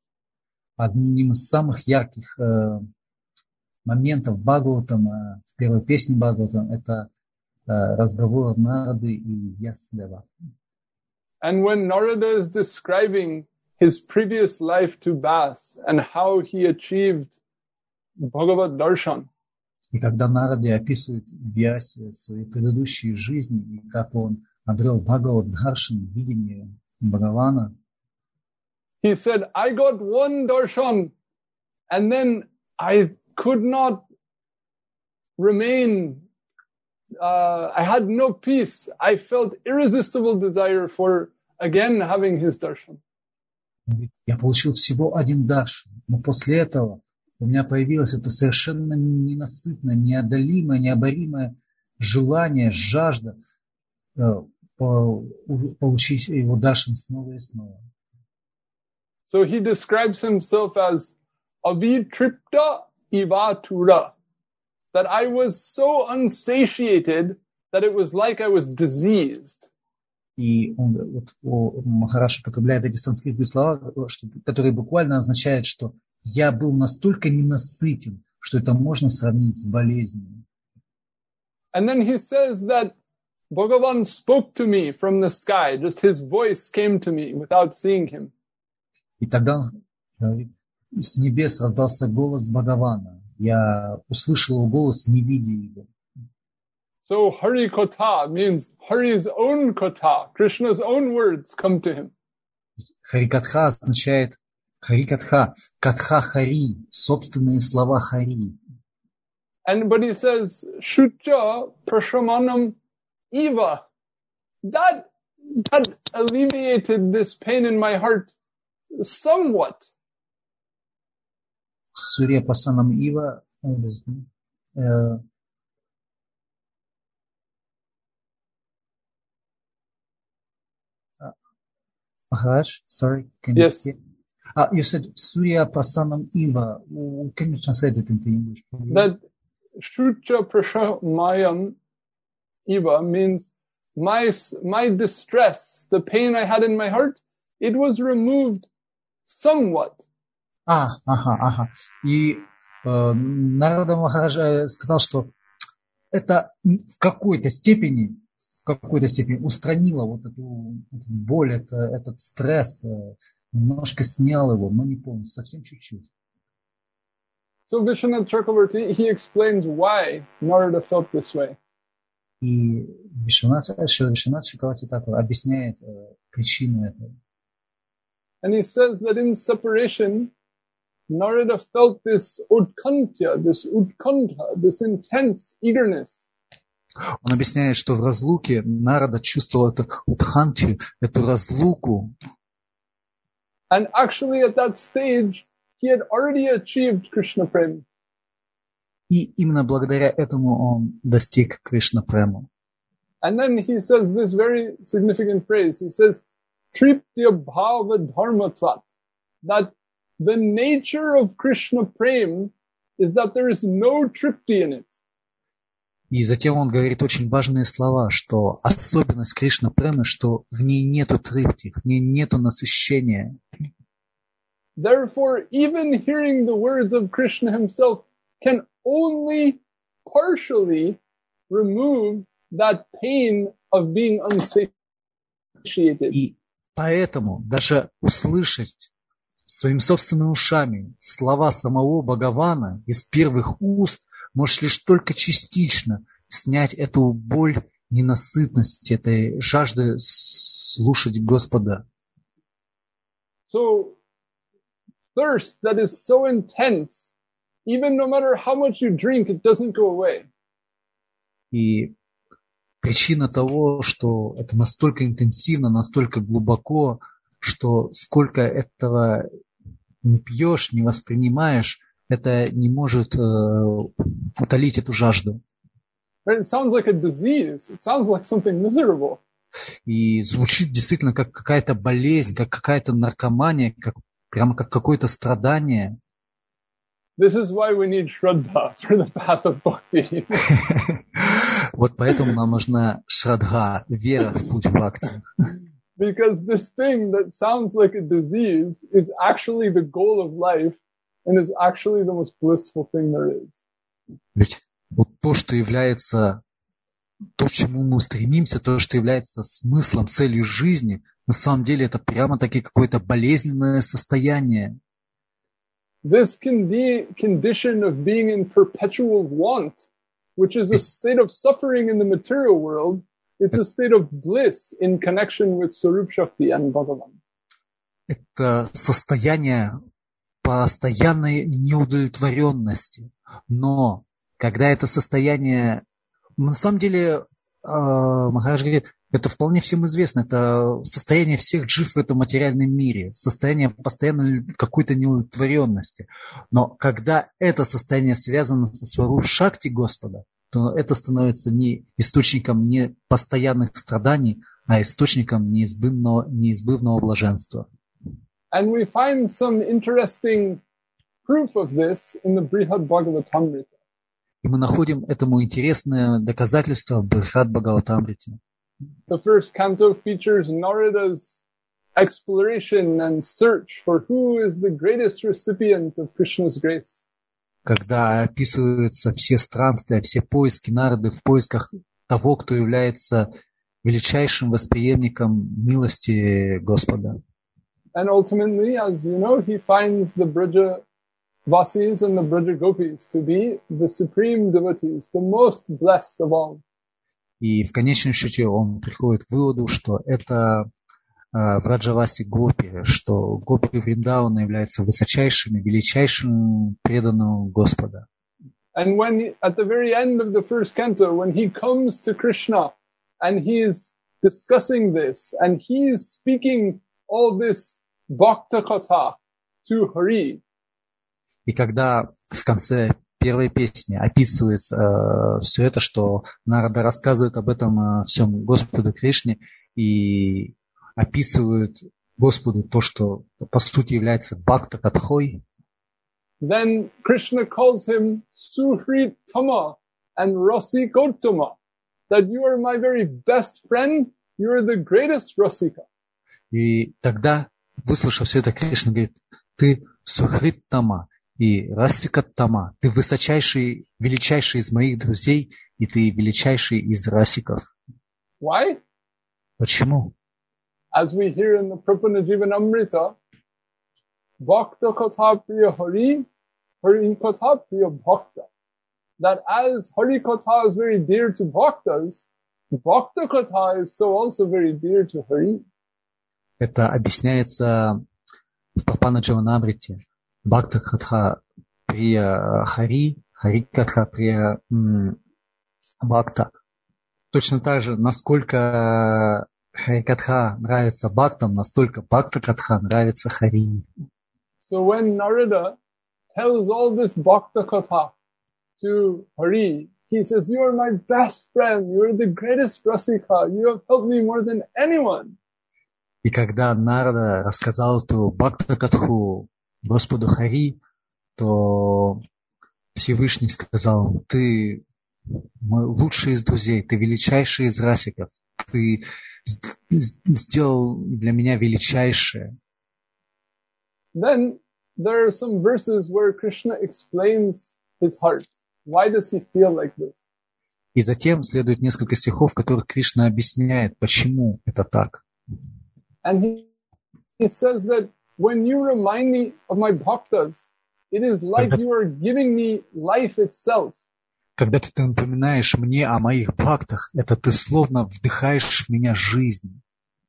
Одним из самых ярких э, моментов Бхагаватама, в первой песне Бхагаватам, это э, разговор Нарады и Вьясадева. And when Narada is describing his previous life to Bas and how he achieved Bhagavad Darshan, и когда Нарада описывает Вьясе свои предыдущие жизни и как он обрел Бхагавад Даршан, видение Бхагавана, he said, I got one darshan and then I could not remain, uh, I had no peace. I felt irresistible desire for again having his darshan. Я получил всего один даршан, но после этого у меня появилось это совершенно ненасытное, неодолимое, необоримое желание, жажда э, по, получить его даршан снова и снова. So he describes himself as avitripta ivatura, that I was so unsatiated that it was like I was diseased. И он, вот, о, Махарадж употребляет эти санскритские слова, что, которые буквально означают, что я был настолько ненасытен, что это можно сравнить с болезнью. And then he says that Bhagavan spoke to me from the sky, just his voice came to me without seeing him. И тогда он говорит, с небес раздался голос Бхагавана. Я услышал его голос, не видя его. So Hari Kotha means Hari's own Kotha, Krishna's own words come to him. Харикатха означает Харикатха, Катха Хари, собственные слова Хари. And but he says Shucha Prashamanam Eva. That that alleviated this pain in my heart somewhat. Сурья Пасанам Ива. Uh, Maharaj, sorry. Can yes. You, uh, you said Surya Pasanam Eva. Can you translate it into English? That Shucha Prashamayam Eva means my my distress, the pain I had in my heart, it was removed somewhat. А, ага, ага. И э, Нарада Махарадж сказал, что это в какой-то степени, в какой-то степени устранило вот эту, эту боль, это, этот стресс, э, немножко снял его, но не полностью, совсем чуть-чуть. So Vishwanath Chakravarti, he explains why Narada felt this way. И Вишванат Чакраварти так объясняет э, причину этого. And he says that in separation, Narada felt this utkantya, this utkantha, this intense eagerness. Он объясняет, что в разлуке Нарада чувствовал эту утхантию, эту разлуку. And actually at that stage, he had already achieved Krishna Prem. И именно благодаря этому он достиг Кришна Прему. And then he says this very significant phrase. He says, Triptya bhava dharmatvat, that the nature of Krishna Prem is that there is no tripti in it. И затем он говорит очень важные слова, что особенность Кришна Премы, что в ней нету трипти, в ней нету насыщения. Therefore, even hearing the words of Krishna himself can only partially remove that pain of being unsatiated. И поэтому даже услышать своими собственными ушами слова самого Бхагавана из первых уст можешь лишь только частично снять эту боль ненасытности, этой жажды слушать Господа. So, thirst that is so intense, even no matter how much you drink, it doesn't go away. И причина того, что это настолько интенсивно, настолько глубоко, что сколько этого не пьешь, не воспринимаешь, это не может э, утолить эту жажду. It sounds like a disease. It sounds like something miserable. И звучит действительно как какая-то болезнь, как какая-то наркомания, как, прямо как какое-то страдание. This is why we need Shraddha for the path of bhakti. Вот поэтому нам нужна шрадха, вера в путь бхакти. Because this thing that sounds like a disease is actually the goal of life and is actually the most blissful thing there is. Ведь вот то, что является, то, к чему мы стремимся, то, что является смыслом, целью жизни, на самом деле это прямо-таки какое-то болезненное состояние. This condi- condition of being in perpetual want, which is a state of suffering in the material world, it's a state of bliss in connection with Sarup Shakti and Bhagavan. Это состояние постоянной неудовлетворенности. Но когда это состояние, на самом деле, Махарадж говорит, это вполне всем известно, это состояние всех джив в этом материальном мире, состояние постоянной какой-то неудовлетворенности. Но когда это состояние связано со Сваруп Шакти Господа, то это становится не источником не постоянных страданий, а источником неизбывного, неизбывного блаженства. And we find some interesting proof of this in the Brihad Bhagavatamrita. И мы находим этому интересное доказательство в Брихад Бхагаватамрите. The first canto features Narada's exploration and search for who is the greatest recipient of Krishna's grace. Когда описываются все странствия, все поиски Нарады в поисках того, кто является величайшим восприемником милости Господа. And ultimately, as you know, he finds the Braja Vasis and the Braja Gopis to be the supreme devotees, the most blessed of all. И в конечном счете он приходит к выводу, что это uh, Враджаваси Гопи, что Гопи Вриндауна являются высочайшими, величайшим преданным Господа. And when he, at the very end of the first canto, when he comes to Krishna and he's discussing this and he's speaking all this Bhakta Katha to Hari. И когда в конце первой песни описывается э, все это, что Нарада рассказывает об этом э, всем Господу Кришне и описывает Господу то, что по сути является Бхакта Катхой. Then Krishna calls him Suhrit Tama and Rasi Gautama, that you are my very best friend, you are the greatest Rasika. И тогда, выслушав все это, Кришна говорит, ты Сухрит Тама и Расика Тама, ты высочайший, величайший из моих друзей, и ты величайший из расиков. Why? Почему? As we hear in the Prabhupada Bhakta Katha Priya Hari, Hari Katha Priya Bhakta. That as Hari Katha is very dear to Bhaktas, Bhakta Katha is so also very dear to Hari. Это объясняется в Прабхупада Джаванамрите. Бхакта Катха Прия Хари, Хари Катха Прия Бхакта. Точно так же, насколько Хари Катха нравится Бхактам, настолько Бхакта Катха нравится Хари. So when Narada tells all this Bhakta Katha to Hari, he says, you are my best friend, you are the greatest Rasika, you have helped me more than anyone. И когда Нарада рассказал эту Бхакта Катху Господу Хари, то Всевышний сказал, ты мой лучший из друзей, ты величайший из расиков, ты сделал для меня величайшее. Then there are some verses where Krishna explains his heart. Why does he feel like this? И затем следует несколько стихов, в которых Кришна объясняет, почему это так. And he, he says that when you remind me of my bhaktas, it is like you are giving me life itself. Когда ты напоминаешь мне о моих бхактах, это ты словно вдыхаешь в меня жизнь.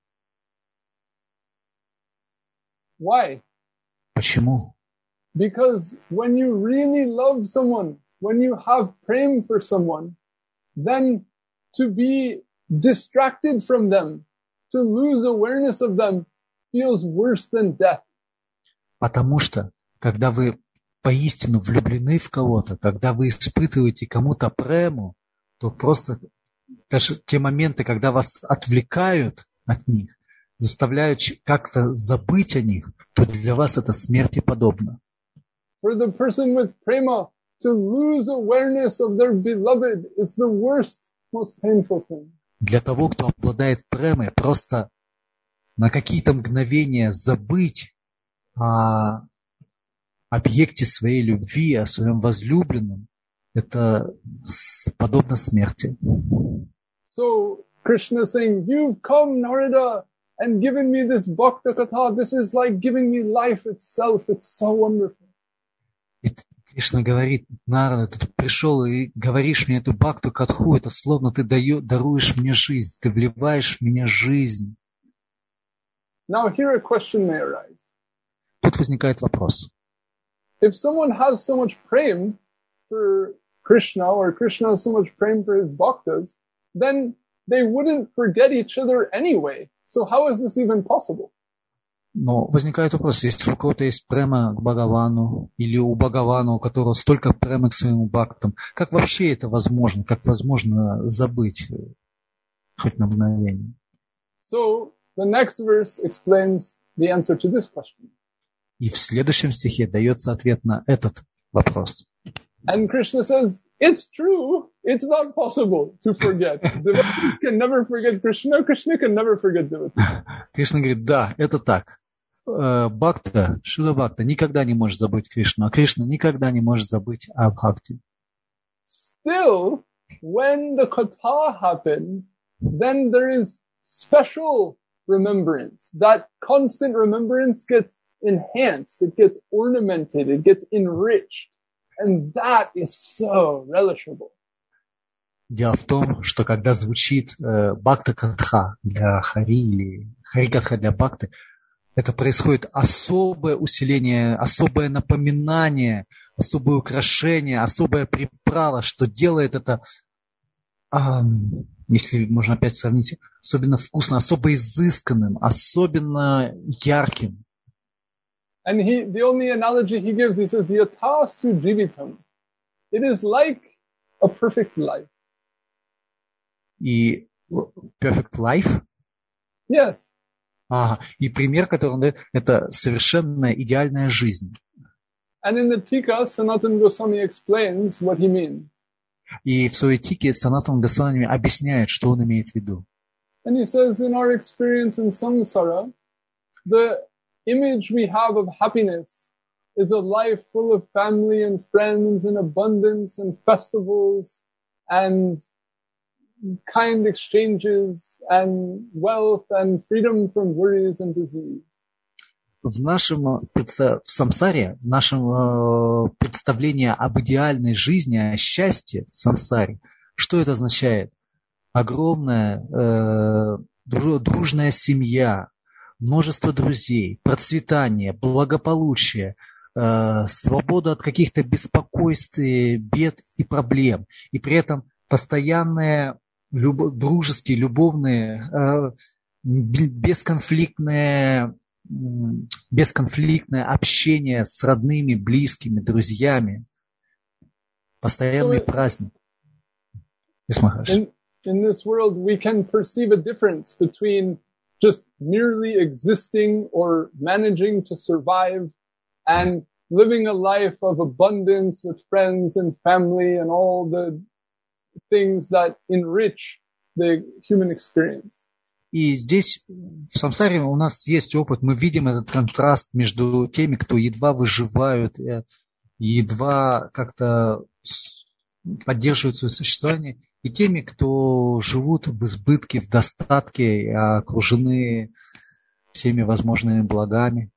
Why? Почему? Because when you really love someone, when you have prem for someone, then to be distracted from them, to lose awareness of them, feels worse than death. Потому что, когда вы поистину влюблены в кого-то, когда вы испытываете кому-то прему, то просто даже те моменты, когда вас отвлекают от них, заставляют как-то забыть о них, то для вас это смерти подобно. for the person with prema to lose awareness of their beloved is the worst, most painful thing. Для того, кто обладает премой, просто на какие-то мгновения забыть о объекте своей любви, о своем возлюбленном, это подобно смерти. So Krishna is saying, you've come, Narada, and given me this bhakta katha. This is like giving me life itself. It's so wonderful. И Кришна говорит: Нарада, ты пришел и говоришь мне эту бхакту катху, это словно ты даё, даруешь мне жизнь, ты вливаешь в меня жизнь. Now here a question may arise. Тут возникает вопрос. If someone has so much prem for Krishna, or Krishna has so much prem for his bhaktas, then they wouldn't forget each other anyway. So how is this even possible? Но возникает вопрос, если у кого-то есть према к Бхагавану, или у Бхагавана, у которого столько премы к своим бхактам, как вообще это возможно? Как возможно забыть хоть на мгновение? So the next verse explains the answer to this question. И в следующем стихе дается ответ на этот вопрос. And Krishna says, it's true, it's not possible to forget. Devotees can never forget Krishna, Krishna can never forget devotees. Кришна говорит, да, это так. Бхакта, Шуда Бхакта никогда не может забыть Кришну, а Кришна никогда не может забыть о Бхакти. Still, when the katha happens, then there is special remembrance. That constant remembrance gets enhanced, it gets ornamented, it gets enriched. And that is so relishable. Дело в том, что когда звучит э, бхакта-катха для хари или хари-катха для бхакты, это происходит особое усиление, особое напоминание, особое украшение, особая приправа, что делает это, э, если можно опять сравнить, особенно вкусно, особо изысканным, особенно ярким. And he, the only analogy he gives, he says, yatha sujivitam. It is like a perfect life. И perfect life? Yes. Ага. И пример, который он дает, это совершенная идеальная жизнь. And in the Tika, Sanatana Goswami explains what he means. И в своей тике Санатана Госвами объясняет, что он имеет в виду. And he says, in our experience in samsara, the image we have of happiness is a life full of family and friends and abundance and festivals and kind exchanges and wealth and freedom from worries and disease. В нашем в самсаре, в нашем представлении об идеальной жизни, о счастье в самсаре, что это означает? Огромная э, дружная семья, множество друзей, процветание, благополучие, э, свобода от каких-то беспокойств, бед и проблем. И при этом постоянные люб, дружеские, любовные, э, бесконфликтное, бесконфликтное общение с родными, близкими, друзьями. Постоянный праздник. In, in this world we can perceive a difference between just merely existing or managing to survive and living a life of abundance with friends and family and all the things that enrich the human experience. И здесь, в самсаре, у нас есть опыт, мы видим этот контраст между теми, кто едва выживают, едва как-то поддерживают свое существование, и теми, кто живут в избытке, в достатке, окружены всеми возможными благами.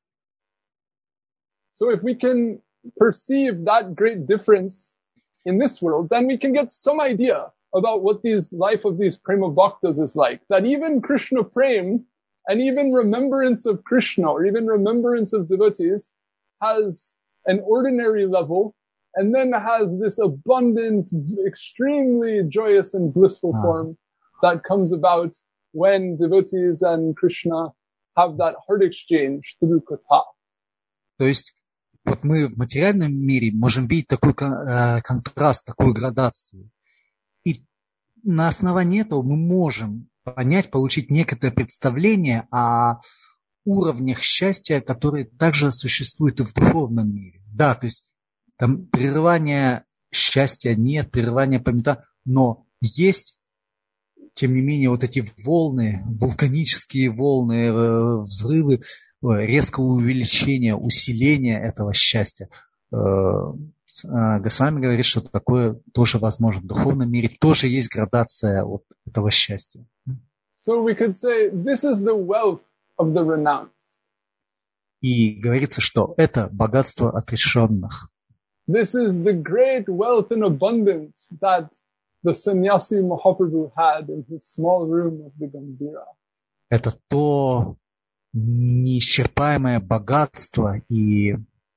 So if we can perceive that great difference in this world, then we can get some idea about what this life of these prema bhaktas is like. That even Krishna prem and even remembrance of Krishna or even remembrance of devotees has an ordinary level and then has this abundant, extremely joyous and blissful form that comes about when devotees and Krishna have that heart exchange through katha. То есть вот мы в материальном мире можем видеть такой контраст, такую градацию. И на основании этого мы можем понять, получить некоторое представление о уровнях счастья, которые также существуют и в духовном мире. Да, то есть там прерывания счастья нет, прерывания памяти, но есть, тем не менее, вот эти волны, вулканические волны, взрывы, резкого увеличения, усиления этого счастья. Госвами говорит, что такое тоже возможно. В духовном мире тоже есть градация вот этого счастья. So we could say this is the wealth of the renounced. И говорится, что это богатство отрешенных. This is the great wealth and abundance that the sannyasi Mahaprabhu had in his small room of the Gambhira. Это то неисчерпаемое богатство и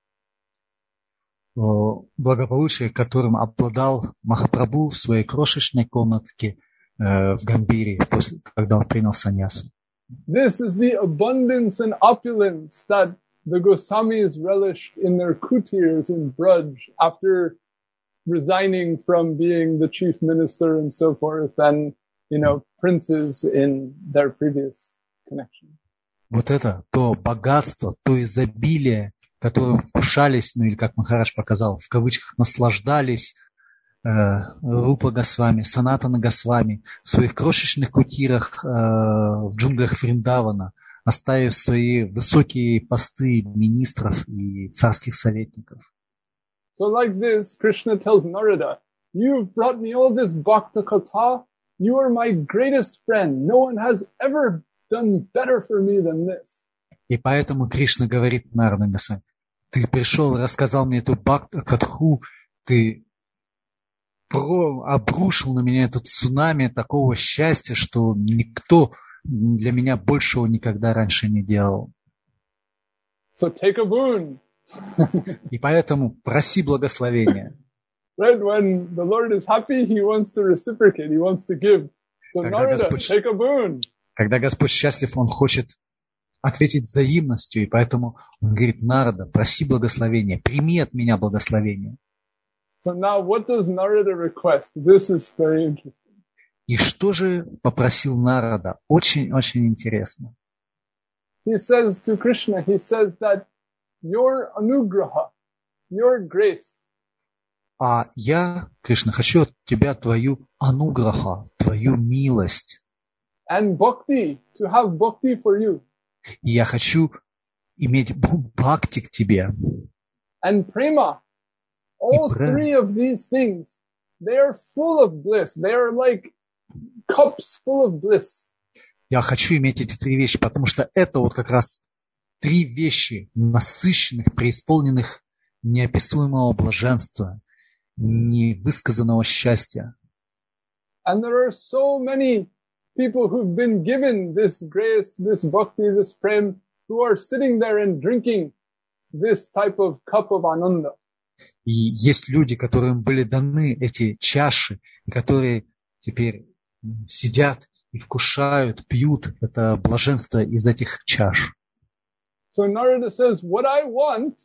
благополучие, которым обладал Махапрабху в своей крошечной комнатке в Гамбире, после, когда он принял саньясу. This is the abundance and opulence that the Goswamis relished in their kutirs in Braj after resigning from being the chief minister and so forth and, you know, princes in their previous connection. Вот это то богатство, то изобилие, которым вкушались, ну или как Махарадж показал, в кавычках наслаждались э, Рупа Госвами, Санатана Госвами в своих крошечных кутирах э, в джунглях Вриндавана, оставив свои высокие посты министров и царских советников. So like this, Krishna tells Narada, you've brought me all this Bhakta Katha, you are my greatest friend, no one has ever done better for me than this. И поэтому Кришна говорит Нарада Госвами, ты пришел, рассказал мне эту Бхакта Катху, ты про, обрушил на меня этот цунами такого счастья, что никто для меня большего никогда раньше не делал. So take a boon. И поэтому проси благословения. Right, when the Lord is happy, he wants to reciprocate, he wants to give. So Narada, take a boon. Когда Господь счастлив, Он хочет ответить взаимностью, и поэтому Он говорит, Нарада, проси благословения, прими от меня благословение. So now what does Narada request? This is very interesting. И что же попросил Нарада? Очень-очень интересно. He says to Krishna, he says that your anugraha, your grace. А я, Кришна, хочу от тебя твою ануграха, твою милость. And bhakti, to have bhakti for you. И я хочу иметь бхакти к тебе. And prema, all three of these things, they are full of bliss. They are like cups full of bliss. Я хочу иметь эти три вещи, потому что это вот как раз три вещи насыщенных, преисполненных неописуемого блаженства, невысказанного счастья. And there are so many people who've been given this grace, this bhakti, this prem, who are sitting there and drinking this type of cup of ananda. И есть люди, которым были даны эти чаши, и которые теперь сидят и вкушают, пьют это блаженство из этих чаш. So Narada says, what I want,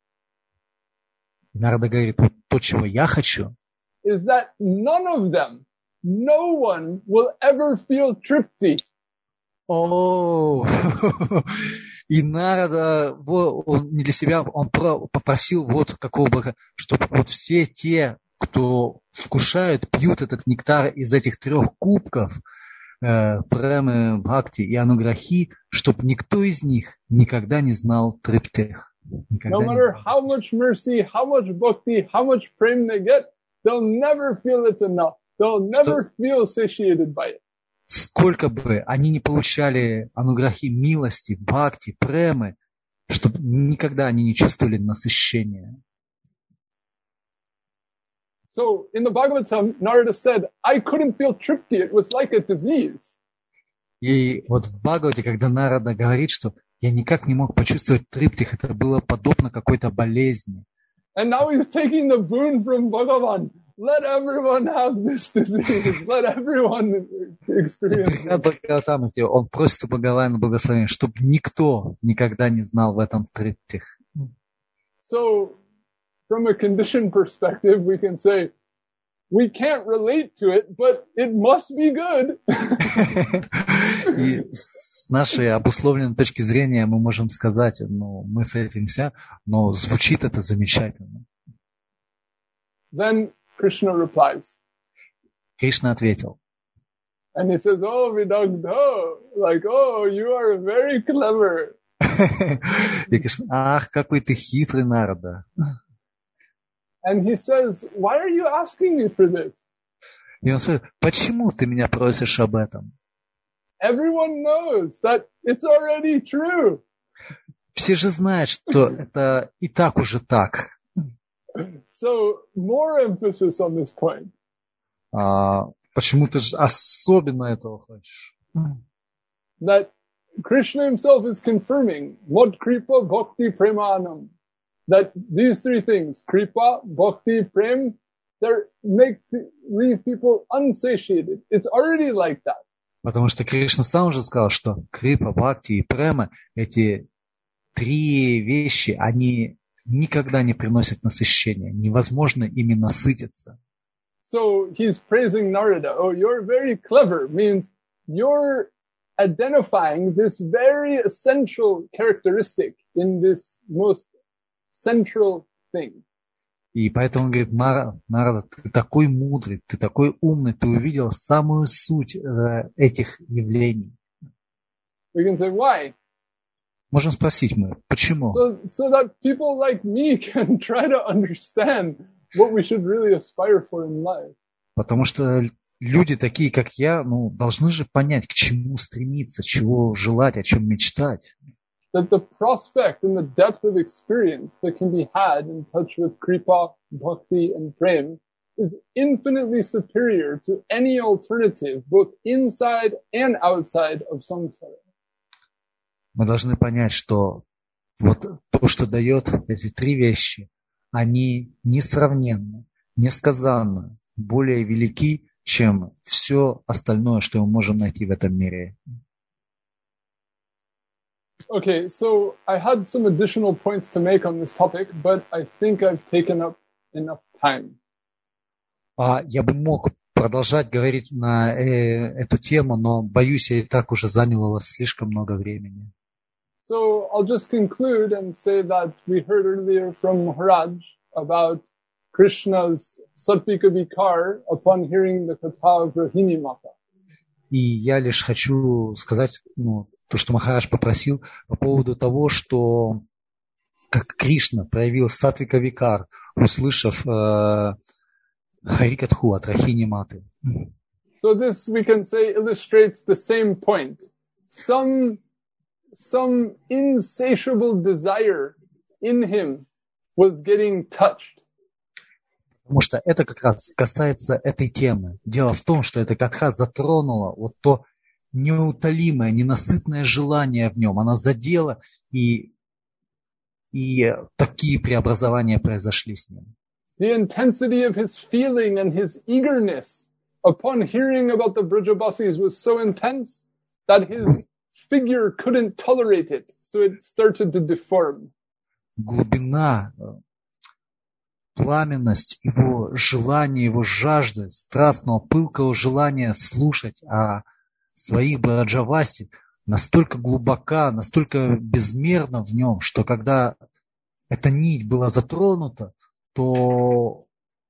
и Нарада говорит, вот то, чего я хочу, is that none of them, no one will ever feel tripti. О, и Нарада, он не для себя, он попросил вот какого бы, чтобы вот все те, кто вкушают, пьют этот нектар из этих трех кубков, э, премы, бхакти и ануграхи, чтобы никто из них никогда не знал триптих. No matter how much mercy, how much bhakti, how much prem they get, they'll never feel it's enough. They'll never feel satiated by it. Сколько бы они не получали ануграхи, милости, бхакти, премы, чтобы никогда они не чувствовали насыщения. So in the Bhagavatam, Narada said, I couldn't feel tripti. It was like a disease. И вот в Бхагавате, когда Нарада говорит, что я никак не мог почувствовать триптих, это было подобно какой-то болезни. And now he's taking the boon from Bhagavan. Let everyone have this disease. Let everyone experience it. Он просит у Бхагавана благословения, чтобы никто никогда не знал в этом триптих. So, from a conditioned perspective, we can say, we can't relate to it, but it must be good. И с с нашей обусловленной точки зрения мы можем сказать, ну, мы с этим вся, но звучит это замечательно. Then Krishna replies. Кришна ответил. And he says, oh, Vidagdha, like, oh, you are very clever. И Кришна, ах, какой ты хитрый, Нарада. And he says, why are you asking me for this? И он спрашивает, почему ты меня просишь об этом? Everyone knows that it's already true. Все же знают, что это и так уже так. So, more emphasis on this point. А, почему ты же особенно этого хочешь? That Krishna himself is confirming, Mod Kripa Bhakti Premanam. That these three things, Kripa, Bhakti, Prem, they make leave people unsatiated. It's already like that. Потому что Кришна сам уже сказал, что Крипа, Бхакти и Према, эти три вещи, они никогда не приносят насыщения. Невозможно ими насытиться. So he's praising Narada. Oh, you're very clever. Means you're identifying this very essential characteristic in this most central thing. И поэтому он говорит, Нарада, ты такой мудрый, ты такой умный, ты увидел самую суть э, этих явлений. We can say, why? Можем спросить мы, почему? So, so that people like me can try to understand what we should really aspire for in life. Потому что люди такие, как я, ну, должны же понять, к чему стремиться, чего желать, о чем мечтать. That the prospect and the depth of experience that can be had in touch with Kripa, Bhakti, and Prem is infinitely superior to any alternative, both inside and outside of samsara. Мы должны понять, что вот то, что дает эти три вещи, они несравненно, несказанно более велики, чем все остальное, что мы можем найти в этом мире. Okay, so I had some additional points to make on this topic, but I think I've taken up enough time. А я бы мог продолжать говорить на э, эту тему, но боюсь, я и так уже занял у вас слишком много времени. So I'll just conclude and say that we heard earlier from Maharaj about Krishna's Satvika Vikar upon hearing the Katha of Rohini Mata. И я лишь хочу сказать, ну, то, что Махарадж попросил по поводу того, что как Кришна проявил Сатвика Викар, услышав э, Харикатху от Рахини Маты. So this, we can say, illustrates the same point. Some, some insatiable desire in him was getting touched. Потому что это как раз касается этой темы. Дело в том, что это как раз затронуло вот то неутолимое, ненасытное желание в нем. Оно задело, и, и такие преобразования произошли с ним. The intensity of his feeling and his eagerness upon hearing about the Brajabasis was so intense that his figure couldn't tolerate it, so it started to deform. Глубина, пламенность его желания, его жажды, страстного, пылкого желания слушать о своих Браджаваси настолько глубока, настолько безмерна в нем, что когда эта нить была затронута, то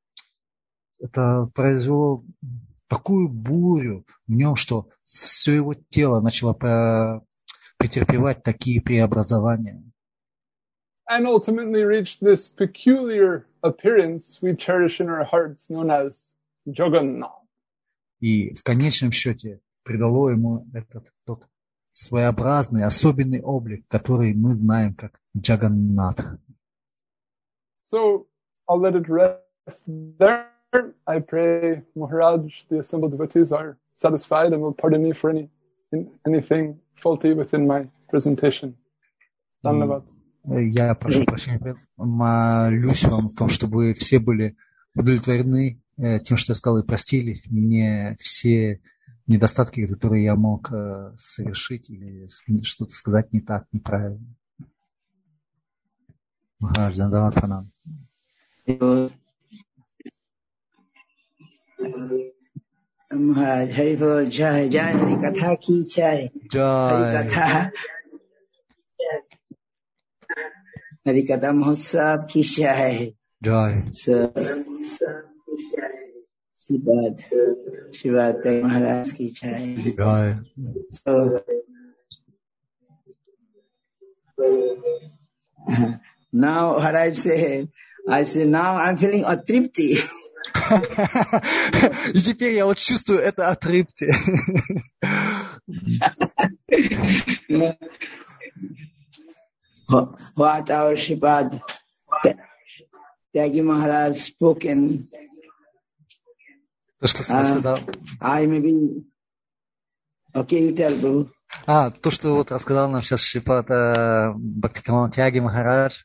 это произвело такую бурю в нем, что все его тело начало претерпевать такие преобразования. And ultimately reached this peculiar appearance we cherish in our hearts, known as Jagannath. И в конечном счете придало ему этот тот своеобразный, особенный облик, который мы знаем как Джаганнатх. So I'll let it rest there. I pray Maharaj, the assembled devotees are satisfied and will pardon me for any anything faulty within my presentation. Dhanyavad. Я прошу прощения, молюсь вам в том, чтобы вы все были удовлетворены тем, что я сказал, и простили мне все недостатки, которые я мог совершить или что-то сказать не так, неправильно. Махарадж, Дандават Пранам. Maharaj, Hari Bol, Jai, Jai, Hari Katha ki Jai. Hari Jai. Katha. Hari Katha Mahotsav ki Jai. Jai. So, Shibad, Shibad Maharaj ki Jai. Jai. So, now Maharaj say, I say, now I'm feeling atripti. И теперь я вот чувствую это атрипти. What our Shripad Tyagi Maharaj spoken. То, что рассказал. I may be... Okay, you tell, Prabhu. А, то, что вот рассказал нам сейчас Шрипад Бхактикамал Тяги Махарадж.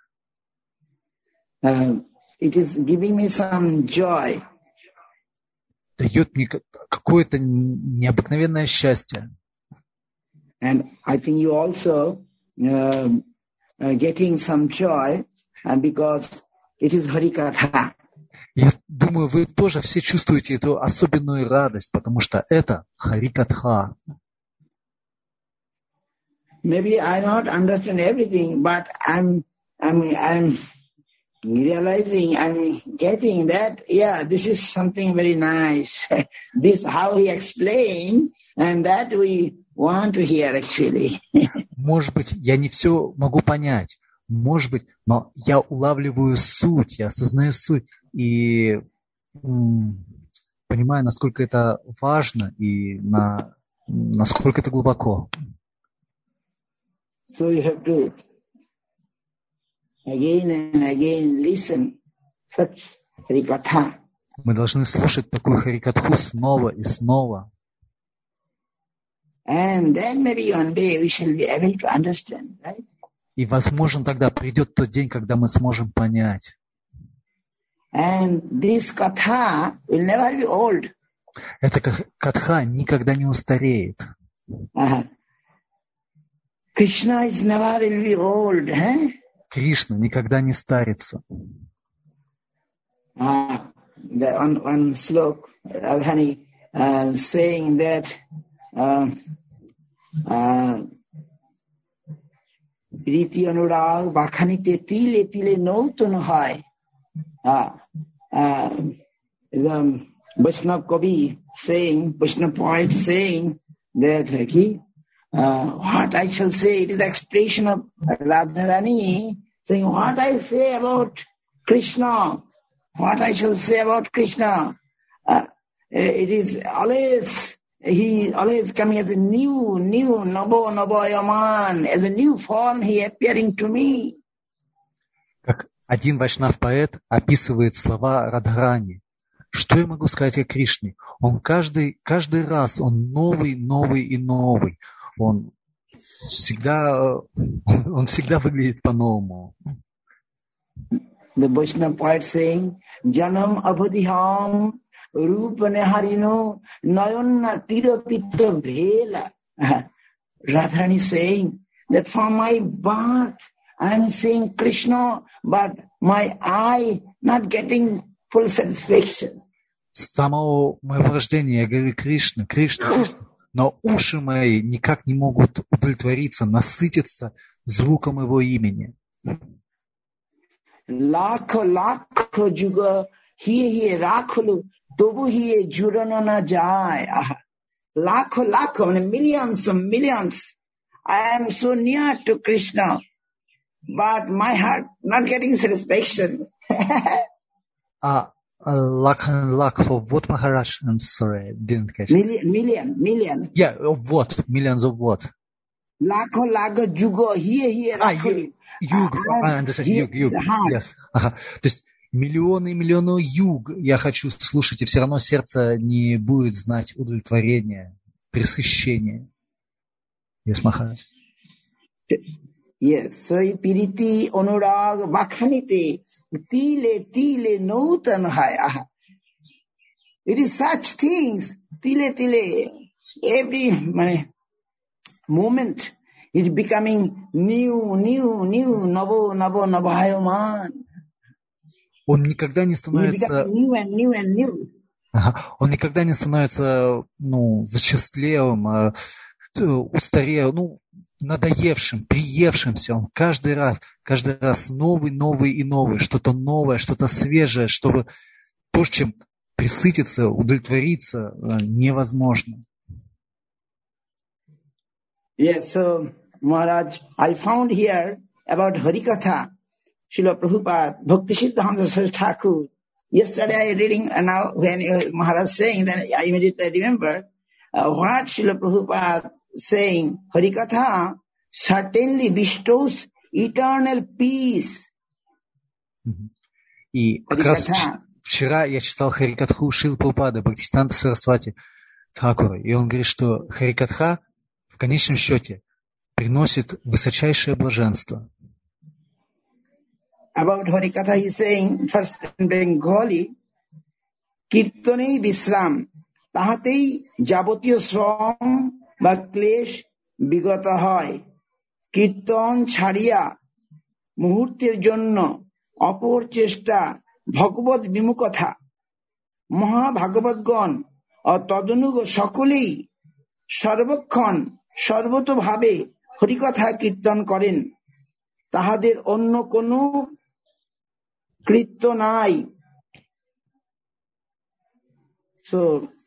Uh, it is giving me some joy. Дает мне какое-то необыкновенное счастье. And I think you also uh, uh, getting some joy uh, because it is Harikatha. Я думаю, вы тоже все чувствуете эту особенную радость, потому что это Харикатха. Maybe I not understand everything, but I'm, I'm, I'm realizing, I'm getting that, yeah, this is something very nice. This how he explained, and that we want to hear actually. Может быть, я не все могу понять, может быть, но я улавливаю суть, я осознаю суть и м, понимаю, насколько это важно и на, насколько это глубоко. So you have to again and again listen such Harikatha. Мы должны слушать такую Харикатху снова и снова. And then maybe one day we shall be able to understand, right? И, возможно, тогда придет тот день, когда мы сможем понять. And this katha will never be old. Эта катха никогда не устареет. Uh-huh. Krishna is never will be old, eh? Кришна никогда не старится. Uh, the one, one slok, Radhani uh, saying that uh, uh, Priti Anurag Bakhanite Tile Tile Nautun Hai. The Vaishnava Kavi saying, Vaishnava poet saying that he, uh, what I shall say, it is the expression of Radharani saying, what I say about Krishna, what I shall say about Krishna, uh, it is always, he always coming as a new, new, Nabo, Nabo, Yaman, as a new form he appearing to me. Как один вайшнав-поэт описывает слова Радхарани. Что я могу сказать о Кришне? Он каждый, каждый раз, он новый, новый и новый. Он всегда, он всегда выглядит по-новому. The Vaishnava poet saying, Janam avadiham rupane harino nayonna tirapita bhela. Radharani saying that from my birth I am seeing Krishna, but my eye not getting full satisfaction. С самого моего рождения я говорю Кришна, Кришна, Кришна, но уши мои никак не могут удовлетвориться, насытиться звуком его имени. Lakho lakho juga hiye hiye rakhulu tobu hiye jurano na jai. Lakho lakho, millions and millions. I am so near to Krishna, but my heart not getting satisfaction. Ah, uh, lakh and lakh for what, Maharaj? I'm sorry, I didn't catch million, it. Million, million. Yeah, of what? Millions of what? Lakho lakho juga hiye hiye rakhulu. Юг, а, understand, юг, юг, yes. Ага. То есть миллионы и миллионы юг я хочу слушать, и все равно сердце не будет знать удовлетворения, пресыщения. Yes, Maharaj. Yes, so piriti anurag bakhanite tile tile nautan hai. It is such things, tile tile, every mane, moment. It's becoming new, new, new, navo, navo, navayoman. Он никогда не становится... New and new and new. Ага. Он никогда не становится, ну, зачерствелым, а, устарел, ну, надоевшим, приевшимся. Он каждый раз, каждый раз новый, новый и новый, что-то новое, что-то свежее, чтобы то, чем присытиться, удовлетвориться, невозможно. Yes, so Maharaj, I found here about Harikatha, Srila Prabhupada, Bhakti Siddhanta Saraswati Thakur. Yesterday I reading, and now when Maharaj saying, then I immediately remember uh, what Srila Prabhupada saying, Harikatha certainly bestows eternal peace. И как раз вчера я читал Харикатху Шрилы Прабхупады, Бхактисиданта Сарасвати Тхакура, и он говорит, что Харикатха в конечном счете приносит высочайшее блаженство. About Harikatha he is saying, first in Bengali, Kirtanei Visram, Tahatei Jabotiyo Sram বা ক্লেশ বিগত হয়, কীর্তন ছাড়িয়া মুহূর্তের জন্য অপর চেষ্টা ভগবত বিমুখতা, মহাভাগবতগণ ও তদনুগ সকলেই সর্বক্ষণ সর্বতোভাবে হরিকথা কীর্তন করেন, তাহাদের অন্য কোনো কৃত্য নাই। So,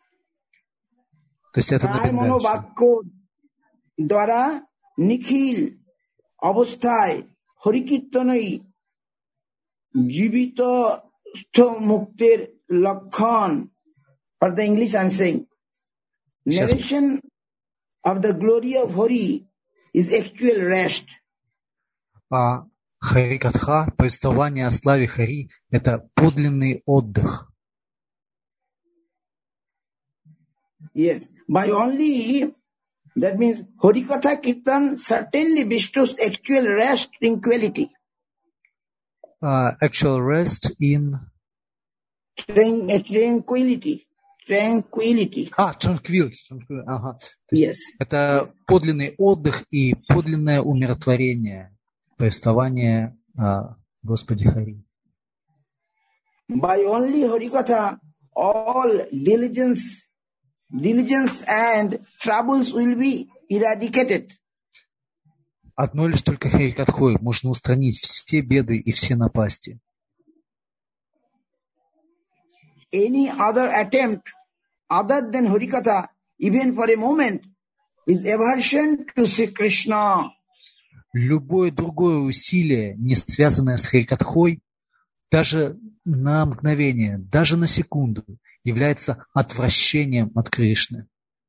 কায় মনোবাক্য দ্বারা নিখিল অবস্থায় হরিকীর্তনই জীবিত মুক্তের লক্ষণ. For the English I am saying, narration of the glory of Hari is actual rest. А Харикатха, повествование о славе Хари, это подлинный отдых. Yes, by only, that means Harikatha Kirtan certainly bestows actual rest, tranquility. Uh, actual rest in? Tran- tranquility. Tranquility. А, tranquility. tranquility. Ага. Yes. Это yes. Подлинный отдых и подлинное умиротворение, повествование о Господе Хари. By only Harikatha, all diligence Diligence and troubles will be eradicated. Одной лишь только Харикатхой можно устранить все беды и все напасти. Any other attempt other than Harikatha, even for a moment, is aversion to Sri Krishna. Любое другое усилие, не связанное с Харикатхой, даже на мгновение, даже на секунду, является отвращением от Кришны.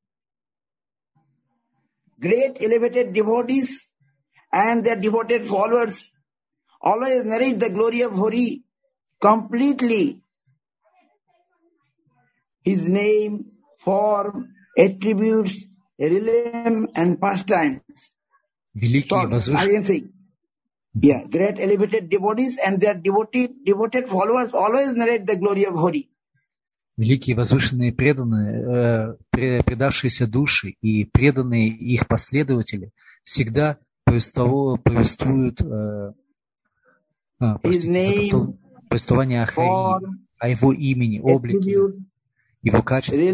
Great elevated devotees and their devoted followers always narrate the glory of Hari completely. His name, form, attributes, realm and pastimes. Великие возвышенные. Yeah, great elevated devotees and their devoted devoted followers always narrate the glory of Hari. Великие возвышенные преданные, э, предавшиеся души и преданные их последователи всегда повествуют э, а, простите, повествование о Хари, о его имени, облике, его качестве,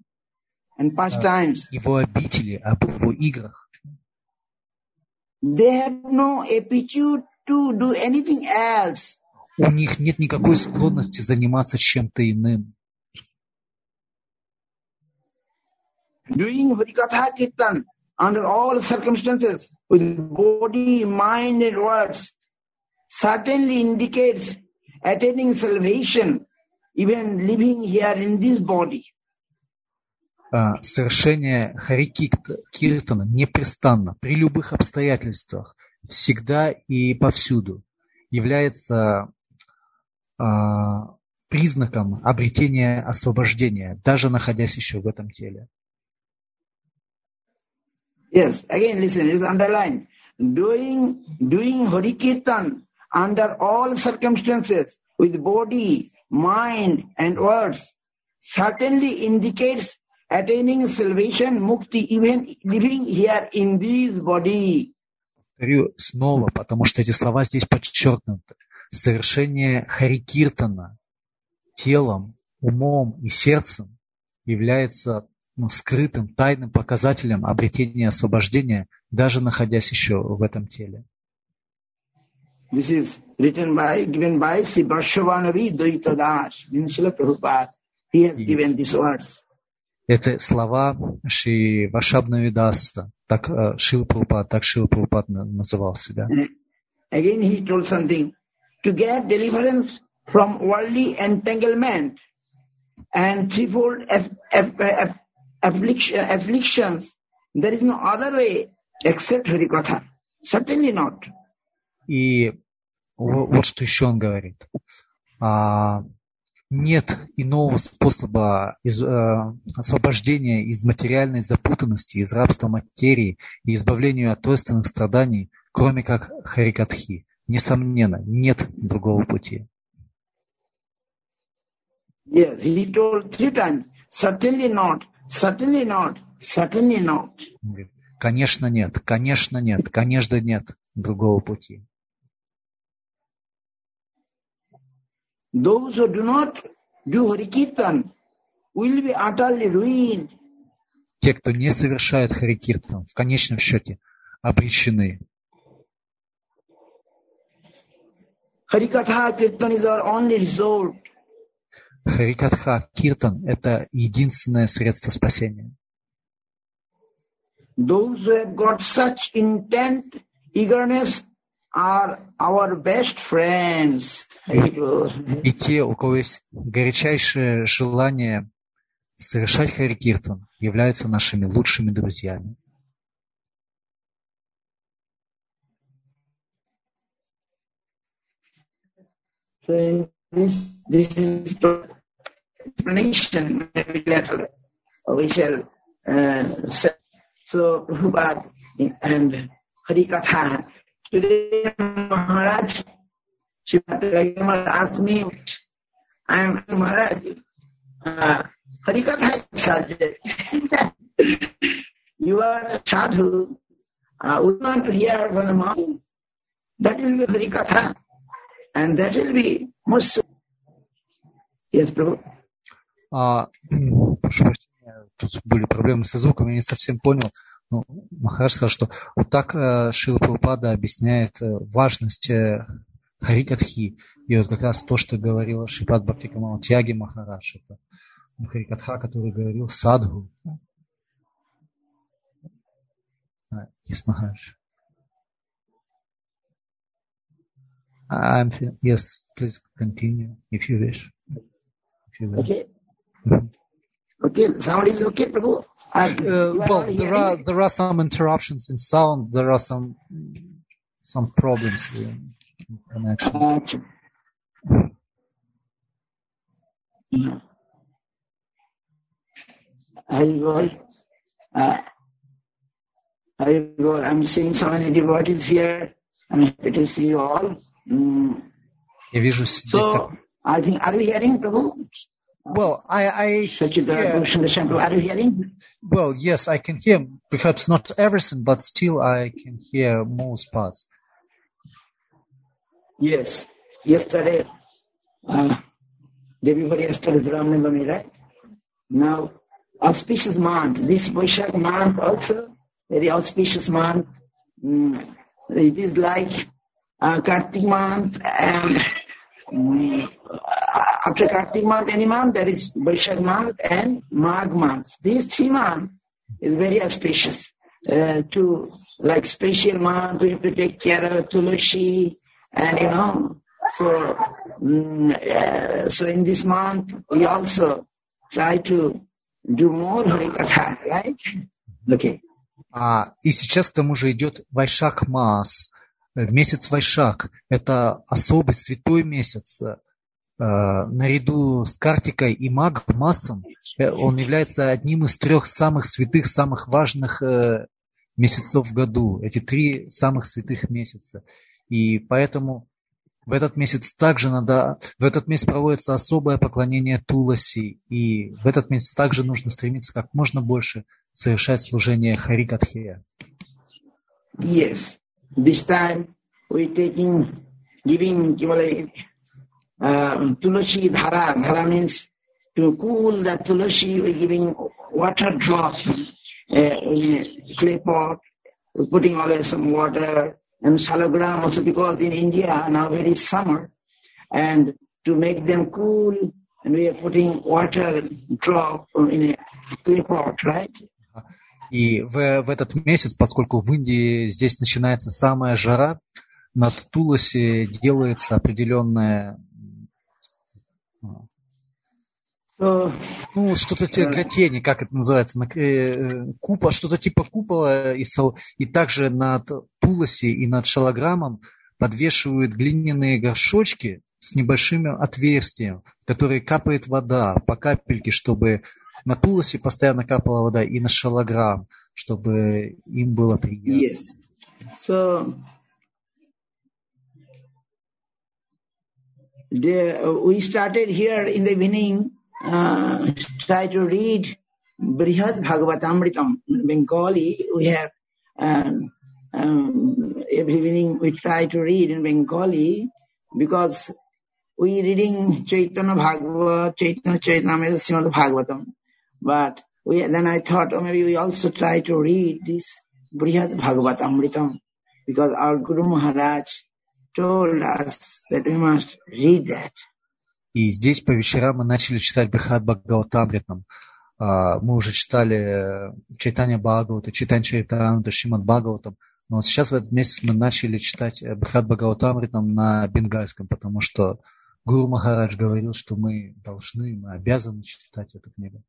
его обители, об его играх. They have no aptitude to do anything else. У них нет никакой склонности заниматься чем-то иным. Doing Harikatha Kirtan under all circumstances with body, mind and words certainly indicates attaining salvation even living here in this body. Совершение Хари Киртана непрестанно, при любых обстоятельствах, всегда и повсюду является а, признаком обретения освобождения, даже находясь еще в этом теле. Yes, again listen, it is underlined. Doing, doing Hari Kirtan under all circumstances with body, mind and words certainly indicates attaining salvation, mukti, even living here in this body. Повторю снова, потому что эти слова здесь подчеркнуты. Совершение Хари Киртана телом умом и сердцем является ну, скрытым, тайным показателем обретения освобождения, даже находясь еще в этом теле. This is written by, given by Sri Varshavanavi Dvaita Das, Srila Prabhupada. He has given these words. Это слова Шри Варшабнавидаса, так Шрила Прабхупада, так Шрила Прабхупада называл себя. Again he told something, to get deliverance from worldly entanglement and threefold aff- aff- aff- affliction, afflictions, there is no other way except Harikatha. Certainly not. И вот что еще он говорит. А, нет иного способа из, э, освобождения из материальной запутанности, из рабства материи и избавлению от родственных страданий, кроме как Харикатхи. Несомненно, нет другого пути. Yes, he told three times, certainly not, certainly not, certainly not. Конечно нет, конечно нет, конечно нет другого пути. Those who do not do Harikirtan will be utterly ruined. Те, кто не совершает Харикиртан, в конечном счете обречены. Harikatha Kirtan is our only resort. Харикатха Киртан – это единственное средство спасения. Those who have got such intent, eagerness are our best friends. И те, у кого есть горячайшее желание совершать Харикиртан, являются нашими лучшими друзьями. So this, this is explanation later we shall uh, say. So Prabhupada and Harikatha. Today Maharaj, Srimati asked me, I am Maharaj, uh, Harikatha subject. You are a sadhu, uh, we want to hear from the mouth. That will be Harikatha. And that will be most. Yes, Prabhu. А, прошу прощения, тут были проблемы со звуком, я не совсем понял. Ну, Махарадж сказал, что вот так э, Шрила Прабхупада объясняет э, важность э, Харикатхи. И вот как раз то, что говорила Шрипад Бхактикамала Тьяги Махарадж, это Харикатха, который говорил Садху. Yes, Махарадж. I'm, yes, please continue if you wish. If you wish. Okay. Mm-hmm. Okay, sound is okay, Prabhu. Uh, uh, well, there are there are some interruptions in sound. There are some some problems in connection. Uh, yeah. Haribol, uh, Haribol, I'm seeing so many devotees here. I'm happy to see you all. Mm. Я вижу здесь So, так... I think, are you hearing, Prabhu? Well, I, I hear, are you hearing? Well, yes, I can hear, perhaps not everything, but still I can hear most parts. Yes. Yesterday, uh, day before yesterday's Ram Navami, right? Now, auspicious month. This Vaishak month also, very auspicious month. Mm, it is like uh, Kartik month and um, after Kartik month, any month, there is Vaishak month and Magh month. These three months is very auspicious. Uh, to like special month, we have to take care of Tulasi, and you know, so um, uh, so in this month we also try to do more Harikatha, right? Okay. А, и сейчас к тому же идет Вайшак Маас, месяц Вайшак. Это особый святой месяц. Наряду с Картикой и Магх Масом он является одним из трех самых святых, самых важных месяцев в году. Эти три самых святых месяца. И поэтому в этот месяц также надо, в этот месяц проводится особое поклонение Туласи. И в этот месяц также нужно стремиться как можно больше совершать служение Харикатхе. Yes, this time we taking, giving, Uh, Tulasi Dhara. Dhara means to cool the tulasi, we're giving water drops uh, in a clay pot. We're putting always some water and salagram also, because in India now very summer, and to make them cool, and we are putting water drop in a clay pot, right? И в, в этот месяц, поскольку в Индии здесь начинается самая жара, над Туласи делается определенная, So, ну, что-то для тени, как это называется, купол, что-то типа купола, и, и также над Туласи и над шалаграмом подвешивают глиняные горшочки с небольшим отверстием, в которые капает вода по капельке, чтобы на Туласи постоянно капала вода, и на шалаграм, чтобы им было приятно. Yes. So, the, we started here in the beginning, uh, try to read Brihad Bhagavatamritam. In Bengali, we have, um, um, every evening we try to read in Bengali, because we reading Chaitanya Bhagavad, Chaitanya Chaitamrita, Srimad Bhagavatam. But we, then I thought, oh, maybe we also try to read this Brihad Bhagavatamritam, because our Guru Maharaj told us that we must read that. И здесь по вечерам мы начали читать Брихад Бхагаватамритам. Мы уже читали Чайтанья Бхагавата, Чайтанья Чаритамрита, Шримад Бхагаватам. Но вот сейчас в этот месяц мы начали читать Брихад Бхагаватамритам на бенгальском, потому что Гуру Махарадж говорил, что мы должны, мы обязаны читать эту книгу.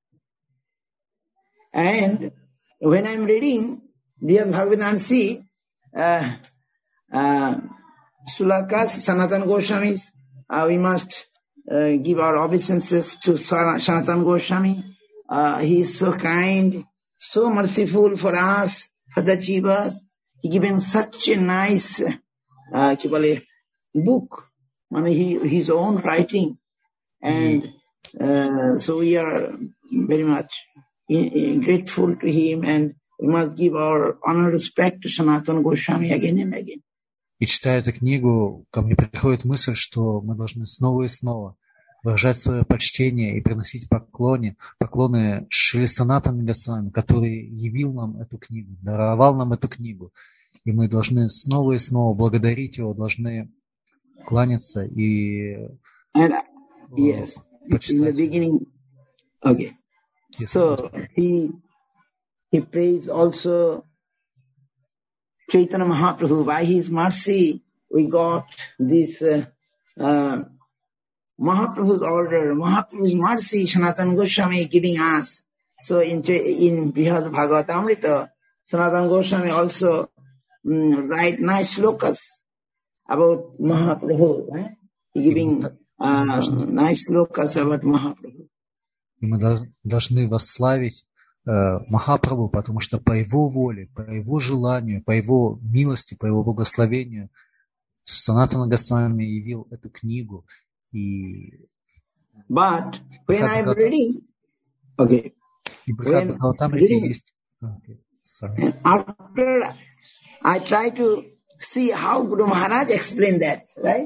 And when I'm reading Brihad Bhagavatam, see uh, uh, Sulakas, Sanatana Goswamis, uh, we must uh, give our obeisances to Sanatana Goswami. Uh, he is so kind, so merciful for us, for the Jivas. He given such a nice uh, book, I mean, he, his own writing. And uh, so we are very much grateful to him, and we must give our honor, respect to Sanatana Goswami again and again. И читая эту книгу, ко мне приходит мысль, что мы должны снова и снова выражать свое почтение и приносить поклоны, поклоны Шри Санатане Госвами, который явил нам эту книгу, даровал нам эту книгу. И мы должны снова и снова благодарить его, должны кланяться и and, uh, yes, почитать. In the beginning, okay. So he he praised also Chaitanya Mahaprabhu. By his mercy, we got this uh, uh, Mahaprabhu's order, Mahaprabhu's mercy, Sanatana Goswami giving us. So in in Brihad Bhagavatamrita, Sanatana Goswami also um, write nice slokas about Mahaprabhu, right? He giving uh, nice slokas about Mahaprabhu. И мы должны восславить э, Махапрабху, потому что по его воле, по его желанию, по его милости, по его благословению Санатана Госвами явил эту книгу. И But when I'm reading, okay, when reading, okay, and after I try to see how Guru Maharaj explained that, right?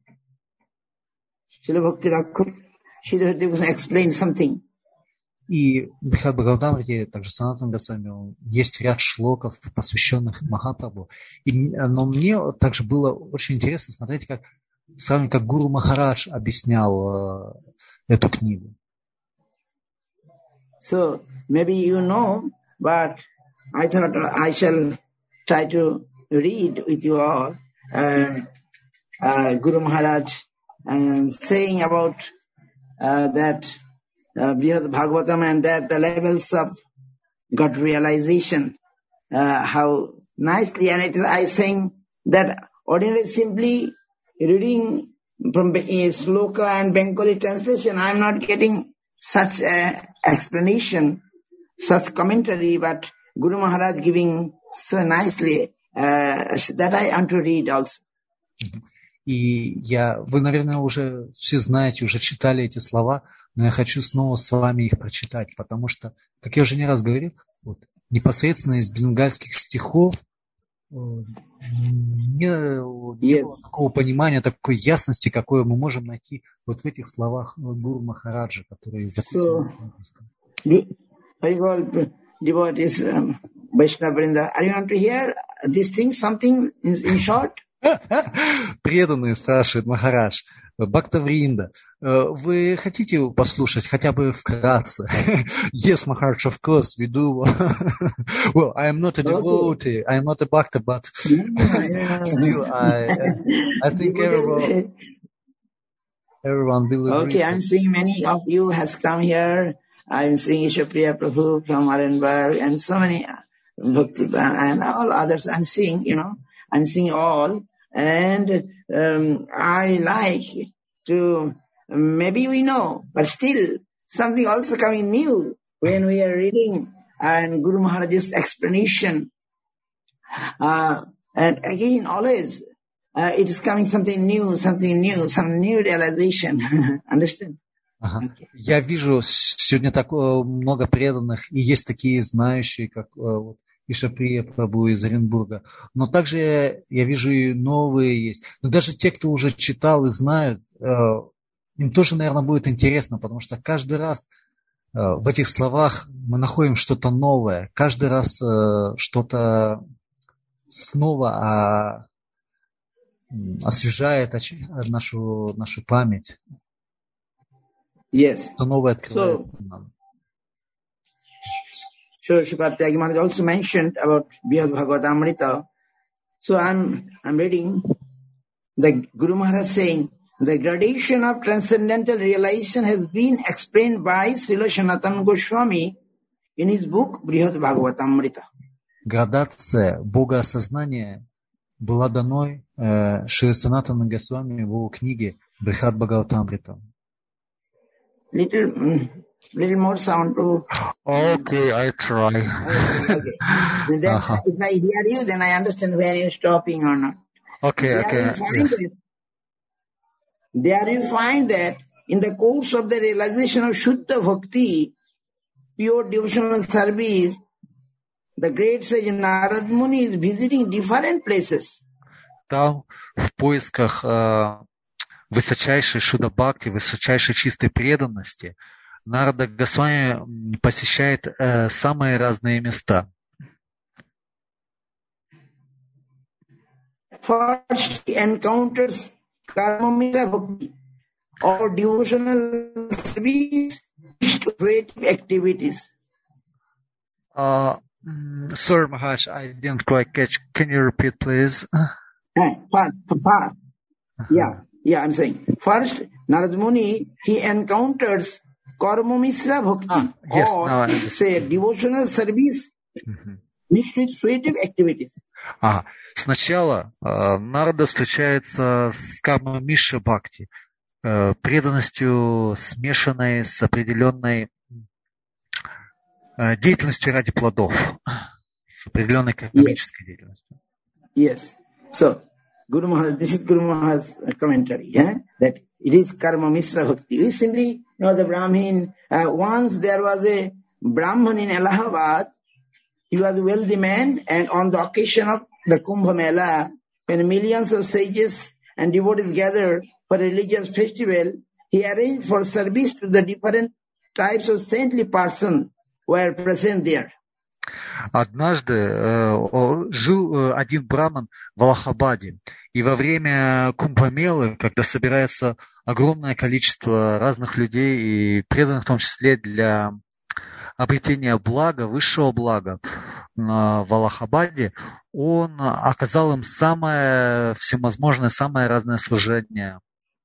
Srila Bhakti Rakhur, Srila Bhakti Rakhur explained something. И в Брихад Бхагаватамрите также Санатана Госвами есть ряд шлоков, посвященных Махапрабху. И, но мне также было очень интересно смотреть, как сравнивать, как Гуру Махарадж объяснял э, эту книгу. So maybe you know, but I thought I shall try to read with you all uh, uh, Guru Maharaj uh, saying about uh, that uh, Brihad Bhagavatam, and that the levels of God realization, uh, how nicely, and it is I saying that ordinarily simply reading from a sloka and Bengali translation, I am not getting such a explanation, such commentary, but Guru Maharaj giving so nicely uh, that I want to read also. И я, вы, наверное, уже все знаете, уже читали эти слова, но я хочу снова с вами их прочитать, потому что, как я уже не раз говорил, вот, непосредственно из бенгальских стихов не, Yes. не было такого понимания, такой ясности, какое мы можем найти вот в этих словах Гуру Махараджа, которые записаны на английском. So, devotees, um, Vaishnava Vrinda, are you want to hear these things, something in, in short? Преданные спрашивают Махарадж, Бхактавринда, вы хотите послушать хотя бы вкратце? Yes, Maharaj, of course, we do. Well, I am not a devotee, I am not a bhakta, but still, I, I think everyone, everyone will agree. Okay, I'm seeing many of you has come here. I'm seeing Ishapriya Prabhu from Arenberg and so many Bhakti and all others. I'm seeing, you know, I'm seeing all. And um, I like to, maybe we know, but still something also coming new when we are reading and Guru Maharaj's explanation. Uh, and again, always, uh, it is coming something new, something new, some new realization. Understand? Ага. Okay. Я вижу сегодня так много преданных, и есть такие знающие, как вот, Ишаприя Прабху из Оренбурга. Но также я вижу и новые есть. Но даже те, кто уже читал и знают, им тоже, наверное, будет интересно, потому что каждый раз в этих словах мы находим что-то новое. Каждый раз что-то снова освежает нашу, нашу память. Yes. Что новое открывается нам. So Sripad Tyagi Maharaj also mentioned about Brihad Bhagavatamrita. So I'm I'm reading the Guru Maharaj saying the gradation of transcendental realization has been explained by Srila Sanatana Goswami in his book Brihad Bhagavatamrita. Градация богоосознания была дана э, Шри Санатана Госвами в его книге Брихад Бхагаватамрита. Little, mm, little more sound to. Okay, I try. Okay, okay. Then uh-huh. If I hear you, then I understand where you're stopping or not. Okay, there okay. You find Yes. that, there you find that in the course of the realization of Shuddha Bhakti, pure devotional service, the great sage Narad Muni is visiting different places. Там в поисках э, высочайшей шудда-бхакти, высочайшей чистой преданности, Нарада Госвами посещает э, самые разные места. First, he encounters Karmamita Bhakti or devotional service creative activities. Uh, sorry, Maharaj, I didn't quite catch. Can you repeat, please? Far, far. Yeah, yeah, I'm saying. First, Narad Muni, he encounters Karma Misra Bhakti ah, yes, or say devotional service mm-hmm. mixed with creative activities. А, сначала э, Нарада встречается с Карма Мишра Бхакти, э, преданностью, смешанной с определенной э, деятельностью ради плодов, с определенной кармической yes. деятельностью. Yes. So, Guru Maharaj, this is Guru Maharaj's commentary, yeah? That it is Karma Misra Bhakti. We simply you know the Brahmin. Uh, once there was a Brahman in Allahabad. He was a wealthy man, and on the occasion of the Kumbh Mela, when millions of sages and devotees gathered for a religious festival, he arranged for service to the different types of saintly persons who were present there. Однажды э, жил э, один браман в Аллахабаде, и во время Кумбхамелы, когда собирается огромное количество разных людей, и преданных в том числе для обретения блага, высшего блага в Аллахабаде, он оказал им самое всевозможное, самое разное служение.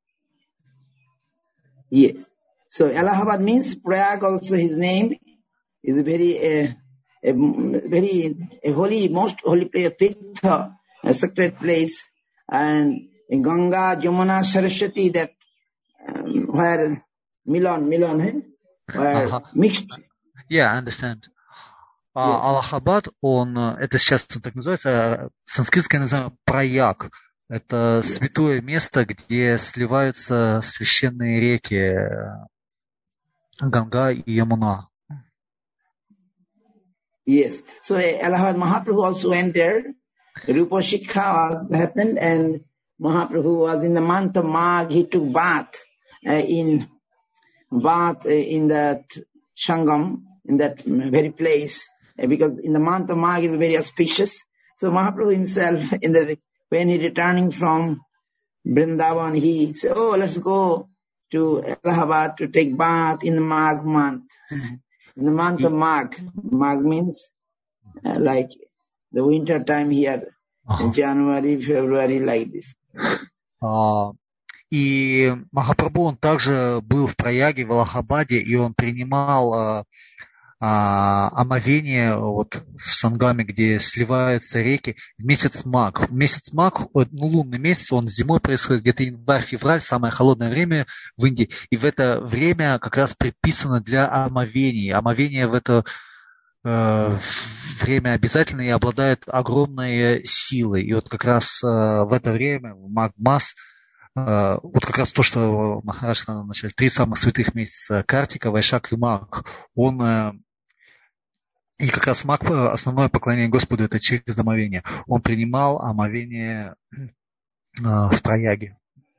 Yes. So Allahabad means Prayag also his name is a very uh, a very a holy, most holy place, Tirtha, a sacred place, and in Ganga, Jamuna, Saraswati, that um, where Milan, Milan, eh? where uh-huh. mixed. Yeah, I understand. Uh, yes. Аллахабад, он, это сейчас так называется, санскритское называется Праяг. Это святое место, где сливаются священные реки Ганга и Ямуна. Yes. So Allahabad Mahaprabhu also went there Rupa Shikha was happened, and Mahaprabhu was in the month of Magh. He took bath uh, in bath uh, in that Sangam, in that very place, uh, because in the month of Magh is very auspicious. So Mahaprabhu himself, in the when he returning from Vrindavan, he said, "Oh, let's go to Allahabad to take bath in the Magh month." In the month of Magh, Magh means uh, like the winter time here, uh-huh. January, February, like this. Uh, и Махапрабху, он также был в Праяге, в Аллахабаде, и он принимал uh, uh, омовение вот, в Сангаме, где сливаются реки, в месяц Магх. Месяц Магх, ну, лунный месяц, он зимой происходит, где-то январь-февраль, самое холодное время в Индии, и в это время как раз предписано для омовений. Омовение в это время обязательно и обладает огромной силой. И вот как раз в это время, в Маг-мас, вот как раз то, что Махарадж сказал вначале, три самых святых месяца, Картика, Вайшак и Маг, он, и как раз Маг, основное поклонение Господу, это через омовение. Он принимал омовение в Праяге.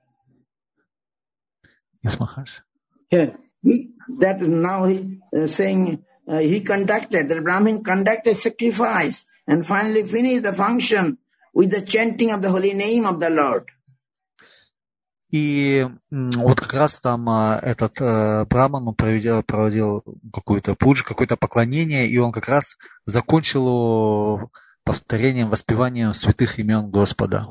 Yes, Maharaj? Yeah, he, that is now he uh, saying, Uh, he conducted, the Brahmin conducted sacrifice and finally finished the function with the chanting of the holy name of the Lord. И вот как раз там этот э, Браман он проводил, проводил какую-то пуджу, какое-то поклонение, и он как раз закончил его повторением, воспеванием святых имен Господа.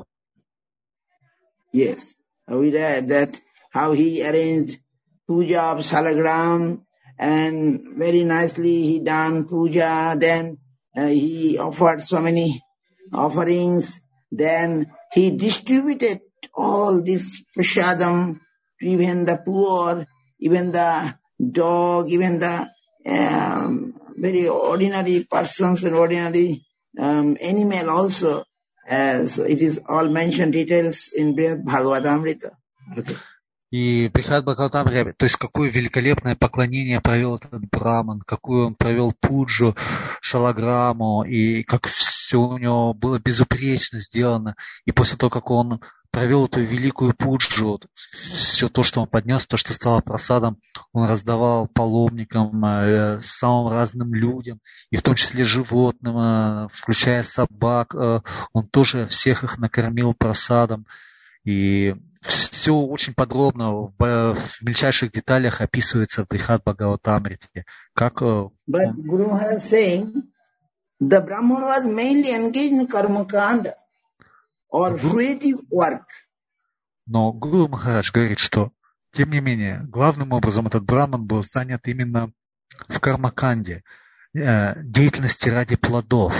Yes, we read that how he arranged puja of Salagram, and very nicely he done puja, then uh, he offered so many offerings, then he distributed all this prasadam to even the poor, even the dog, even the um, very ordinary persons and ordinary um, animal also. Uh, so it is all mentioned details in Brihad Bhagavatamrita. Okay. И Брихад Бхагаватамрita, то есть какое великолепное поклонение провел этот Браман, какую он провел пуджу, шалаграмму, и как все у него было безупречно сделано. И после того, как он провел эту великую пуджу, все то, что он поднес, то, что стало просадом, он раздавал паломникам, э, самым разным людям, и в том числе животным, э, включая собак. Э, он тоже всех их накормил просадом. И все очень подробно в, в мельчайших деталях описывается в Брихад Бхагаватамрите. Как... But Guru Maharaj saying, the Brahman was mainly engaged in karma kanda or fruitive work. Но Гуру Махарадж говорит, что, тем не менее, главным образом этот Браман был занят именно в кармаканде, э, деятельности ради плодов.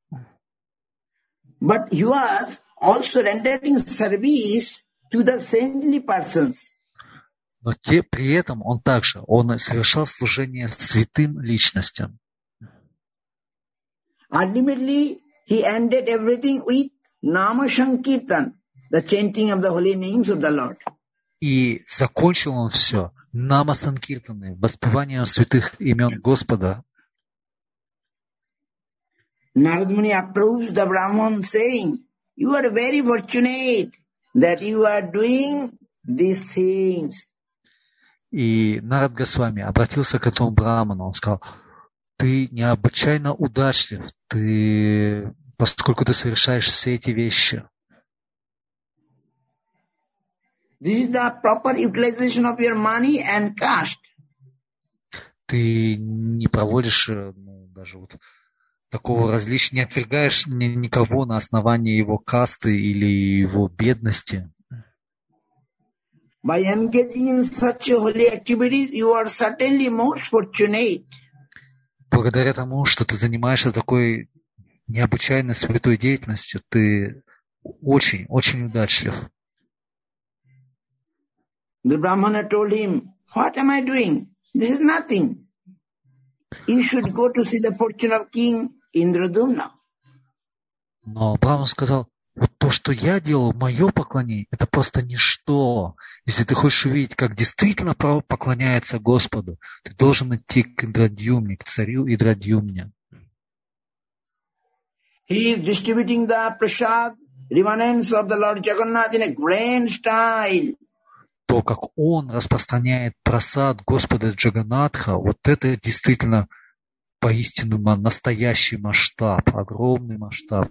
But he was also rendering service to the saintly persons. Но те, при этом он также, он совершал служение святым личностям. Ultimately, he ended everything with Nama Sankirtan, the chanting of the holy names of the Lord. И закончил он все Нама Санкиртаны, воспеванием святых имен Господа. Narad Muni approves the Brahman saying, you are very fortunate that you are doing these things. И Нарад Госвами обратился к этому Браману, он сказал, ты необычайно удачлив, ты, поскольку ты совершаешь все эти вещи. This is the proper utilization of your money and caste. Ты не проводишь, ну, даже вот такого различия, не отвергаешь ни, никого на основании его касты или его бедности. By engaging in such holy activities, you are certainly most fortunate. Благодаря тому, что ты занимаешься такой необычайно святой деятельностью, ты очень, очень удачлив. The Brahmana told him, what am I doing? This is nothing. You should go to see the fortune of King Indradumna. Но Браман сказал, вот то, что я делал, мое поклонение, это просто ничто. Если ты хочешь увидеть, как действительно поклоняется Господу, ты должен идти к Индрадьюмне, к царю Индрадьюмне. he is distributing the prasad, remanents of the Lord Jagannath in a grand style. То, как он распространяет прасад Господа Джаганнатха, вот это действительно поистину настоящий масштаб, огромный масштаб.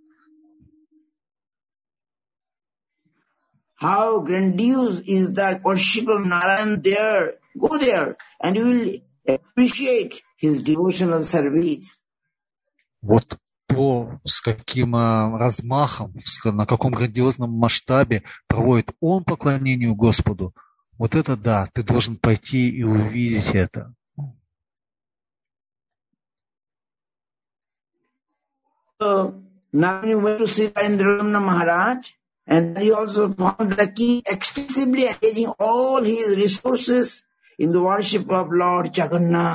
How grandiose is the worship of Narayan there. Go there and you will appreciate his devotional service. Вот то, с каким размахом, на каком грандиозном масштабе проводит он поклонению Господу, вот это да, ты должен пойти и увидеть это. So, now you went to see Indra Maharaj, and he also found the king extensively engaging all his resources in the worship of Lord Jagannath.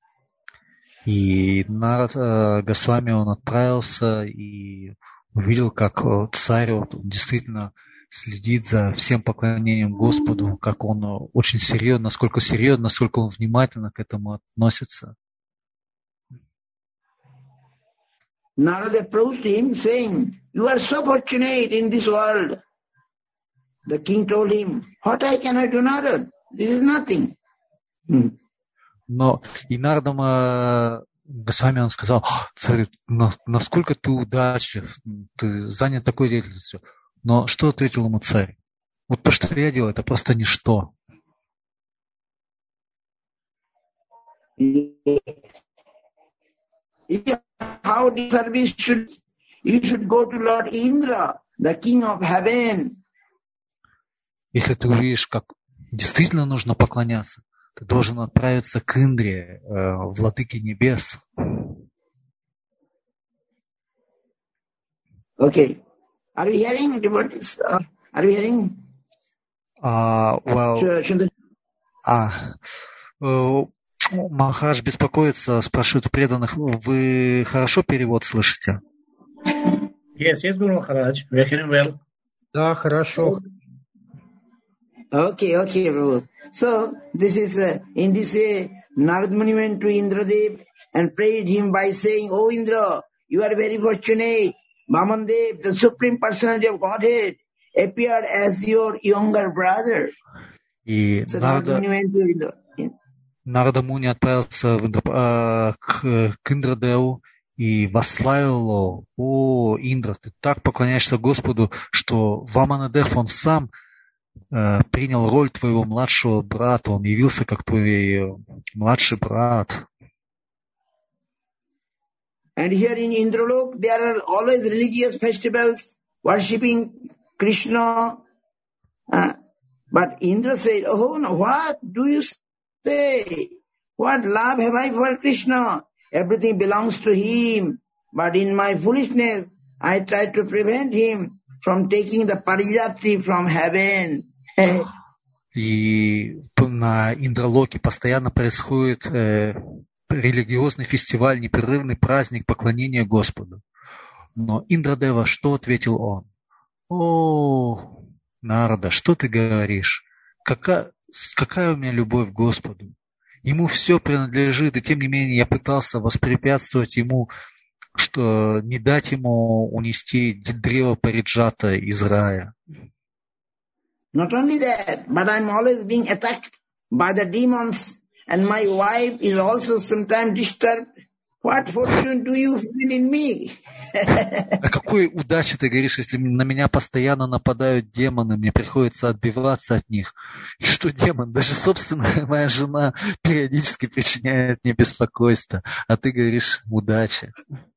И Нарад э, Госвами, он отправился и увидел, как царь вот, действительно следит за всем поклонением Господу, как он очень серьезно, насколько серьезно, насколько он внимательно к этому относится. Narad approached him saying, "You are so fortunate in this world." The king told him, "What I cannot do, Narad? This is nothing." Hmm. Но и Нардам э, Госвами, он сказал: царь, насколько ты удачлив, ты занят такой деятельностью. Но что ответил ему царь? Вот то, что я делаю, это просто ничто. How the service should, you should go to Lord Indra, the king of heaven. Если ты увидишь, как действительно нужно поклоняться, ты должен отправиться к Индре, э, владыке небес. Okay. Are you hearing devotees? Uh, are you hearing? Uh, well, Should, should а, э, Махарадж беспокоится, спрашивает преданных, вы хорошо перевод слышите? Yes, yes, Guru Maharaj. We are hearing well. Да, хорошо. Okay, okay, Prabhu. So, this is, uh, in this way, Narad Muni went to Indradev and praised him by saying, "Oh Indra, you are very fortunate. Vamandev, the Supreme Personality of Godhead, appeared as your younger brother." И So Нарада, Narad Muni went to Indra. Нарада Муни отправился в Индра, э, к, к Индрадеву и восславил его: «О, Индра, ты так поклоняешься Господу, что Ваманадев, он сам э, принял роль твоего младшего брата, он явился как твой младший брат». And here in Indralok, there are always religious festivals, worshipping Krishna. Uh, but Indra said, "Oh, no, what do you say? What love have I for Krishna? Everything belongs to him. But in my foolishness, I tried to prevent him from taking the parijati from heaven." И на Индралоке постоянно происходит э, религиозный фестиваль, непрерывный праздник поклонения Господу. Но Индрадева, что ответил он? «О, Нарада, что ты говоришь? Какая, какая у меня любовь к Господу? Ему все принадлежит, и тем не менее я пытался воспрепятствовать ему, что не дать ему унести древо Париджата из рая». Not only that, but I'm always being attacked by the demons, and my wife is also sometimes disturbed. What fortune do you find in me? О какой удаче ты говоришь, если на меня постоянно нападают демоны, мне приходится отбиваться от них. И что демон? Даже, собственно, моя жена периодически причиняет мне беспокойство, а ты говоришь удача.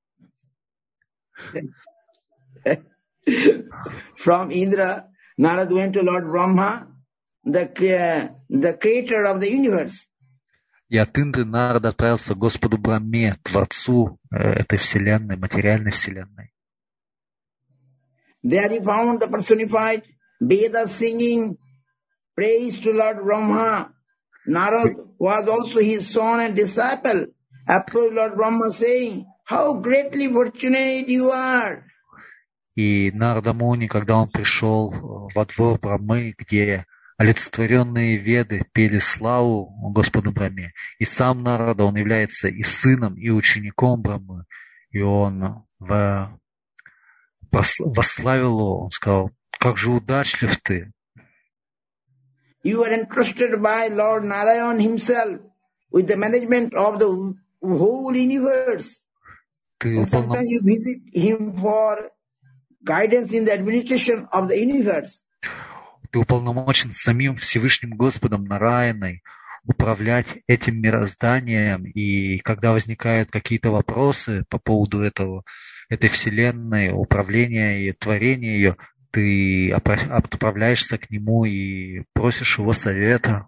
From Indra, Narad went to Lord Brahma, the, the creator of the universe. И от Индры Нарад отправился к Господу Брахме, Творцу этой вселенной, материальной вселенной. There he found the personified Vedas singing praise to Lord Brahma. Narad was also his son and disciple. Approached Lord Brahma saying, "How greatly fortunate you are." И Нарада Муни, когда он пришел во двор Брахмы, где олицетворенные Веды пели славу Господу Брахме, и сам Нарада, он является и сыном, и учеником Брахмы, и он в, восславил его, он сказал, как же удачлив ты. You are entrusted by Lord Narayan himself with the management of the whole universe. Ты And уполном... sometimes you visit him for guidance in the administration of the universe. Ты уполномочен самим Всевышним Господом Нараяной управлять этим мирозданием, и когда возникают какие-то вопросы по поводу этого, этой вселенной, управления и творения ее, ты отправляешься к нему и просишь его совета.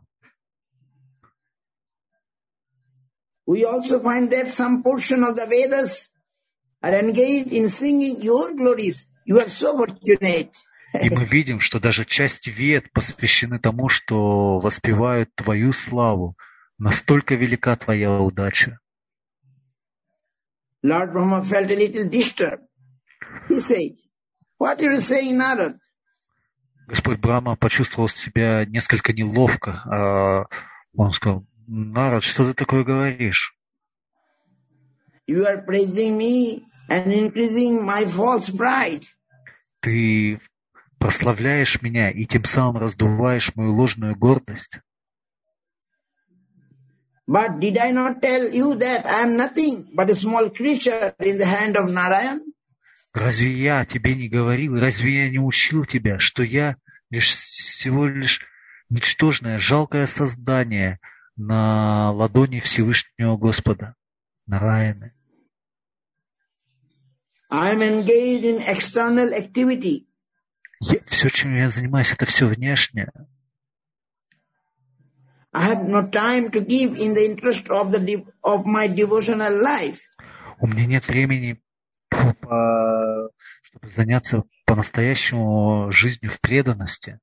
We also find that some portion of the Vedas are engaged in singing your glories. You are so fortunate. И мы видим, что даже часть Вед посвящены тому, что воспевают твою славу. Настолько велика твоя удача. Lord Brahma felt a little disturbed. He said, "What are you saying, Narad?" Господь Брахма почувствовал себя несколько неловко. А он сказал, Нарад, что ты такое говоришь? You are praising me and increasing my false pride. Ты прославляешь меня и тем самым раздуваешь мою ложную гордость. But did I not tell you that I am nothing but a small creature in the hand of Narayan? Разве я тебе не говорил, разве я не учил тебя, что я лишь всего лишь ничтожное, жалкое создание на ладони Всевышнего Господа, Нараяны? I am engaged in external activity. Я, все, чем я занимаюсь, это все внешнее. I have no time to give in the interest of the of my devotional life. У меня нет времени, по, чтобы заняться по-настоящему жизнью в преданности.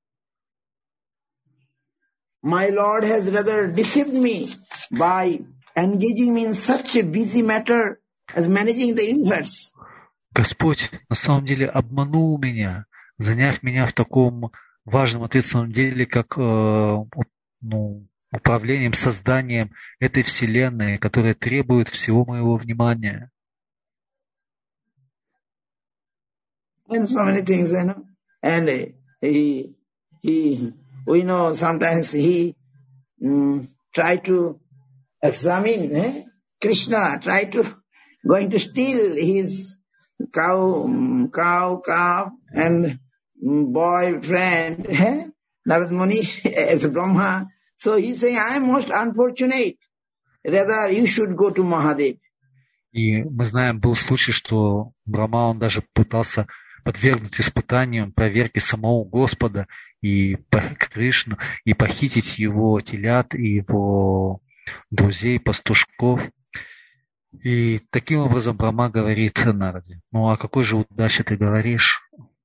My Lord has rather deceived me by engaging me in such a busy matter as managing the universe. Господь на самом деле обманул меня, заняв меня в таком важном ответственном деле, как э, ну, управлением, созданием этой вселенной, которая требует всего моего внимания. And so many things, you know. And he, he, we know sometimes he um, try to examine eh? Krishna, try to going to steal his cow, um, cow, calf, and um, boyfriend, eh? Narad Muni as Brahma. So he's saying, I am most unfortunate. Rather, you should go to Mahadev. И мы знаем, был случай, что Брахма, он даже пытался подвергнуть испытаниям, проверке самого Господа и Кришну, и похитить его телят, и его друзей, пастушков. И таким образом Брахма говорит Нараде, ну о какой же удаче ты говоришь?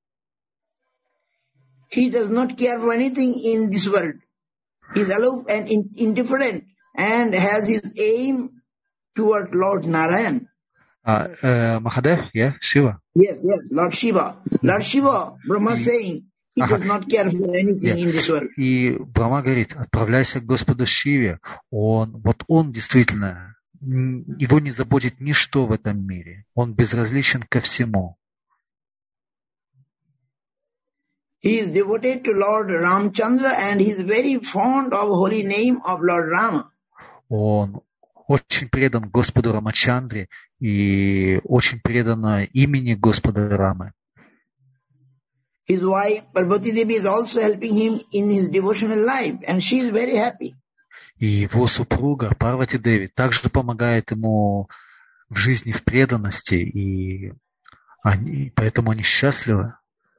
He does not care for anything in this world. He is aloof and in, indifferent and has his aim toward Lord Narayan. Uh, uh, Mahadев, yeah, Shiva. Yes, yes, Lord Shiva. Lord Shiva, Brahma saying, he Ага. does not care for anything Yeah. in this world. И Брахма говорит, отправляйся к Господу Шиве. Он, вот он действительно, его не заботит ничто в этом мире. Он безразличен ко всему. He is devoted to Lord Ramchandra and he is very fond of holy name of Lord Rama. Он очень предан Господу Рамачандре и очень предан имени Господа Рамы. His wife Parvati Devi is also helping him in his devotional life and she is very happy. И его супруга Парвати Деви также помогает ему в жизни, в преданности, и они, поэтому они счастливы.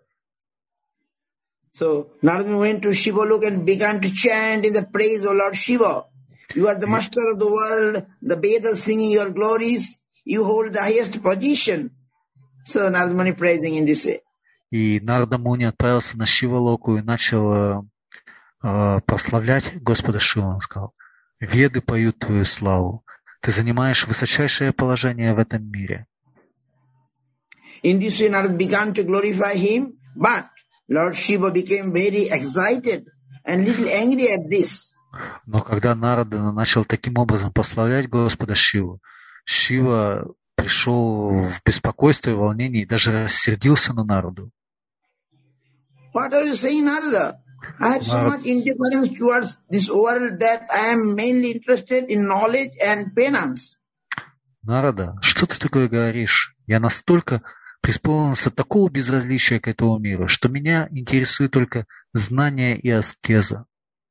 So Narada went to Shivalok and began to chant in the praise of Lord Shiva. You are the master of the world, the Vedas singing your glories, you hold the highest position. So Narada Muni praising in this way. И Нарада Муни отправился на Шивалоку и начал э, прославлять Господа Шиву. Он сказал, Веды поют твою славу. Ты занимаешь высочайшее положение в этом мире. In this way Narada began to glorify him, but Lord Shiva became very excited and little angry at this. Но когда Нарада начал таким образом прославлять Господа Шиву, Шива пришел в беспокойство и волнение и даже рассердился на Нараду. What are you saying, Narada? I have so Нарад, much indifference towards this world that I am mainly interested in knowledge and penance. Нарада, что ты такое говоришь? Я настолько преисполнился такого безразличия к этому миру, что меня интересует только знание и аскеза.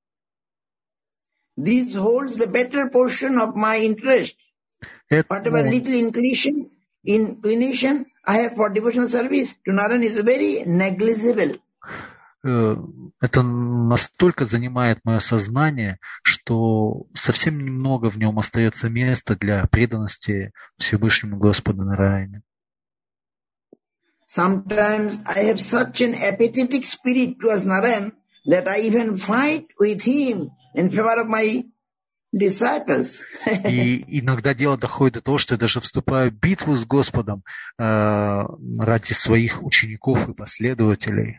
This holds the better portion of my interest. Это, Whatever little inclination, inclination I have for devotional service to Narayan is very negligible. это настолько занимает мое сознание, что совсем немного в нем остается места для преданности Всевышнему Господу Нараяне. Sometimes I have such an apathetic spirit towards Narayan that I even fight with him in favor of my disciples. И иногда дело доходит до того, что я даже вступаю в битву с Господом э, ради своих учеников и последователей.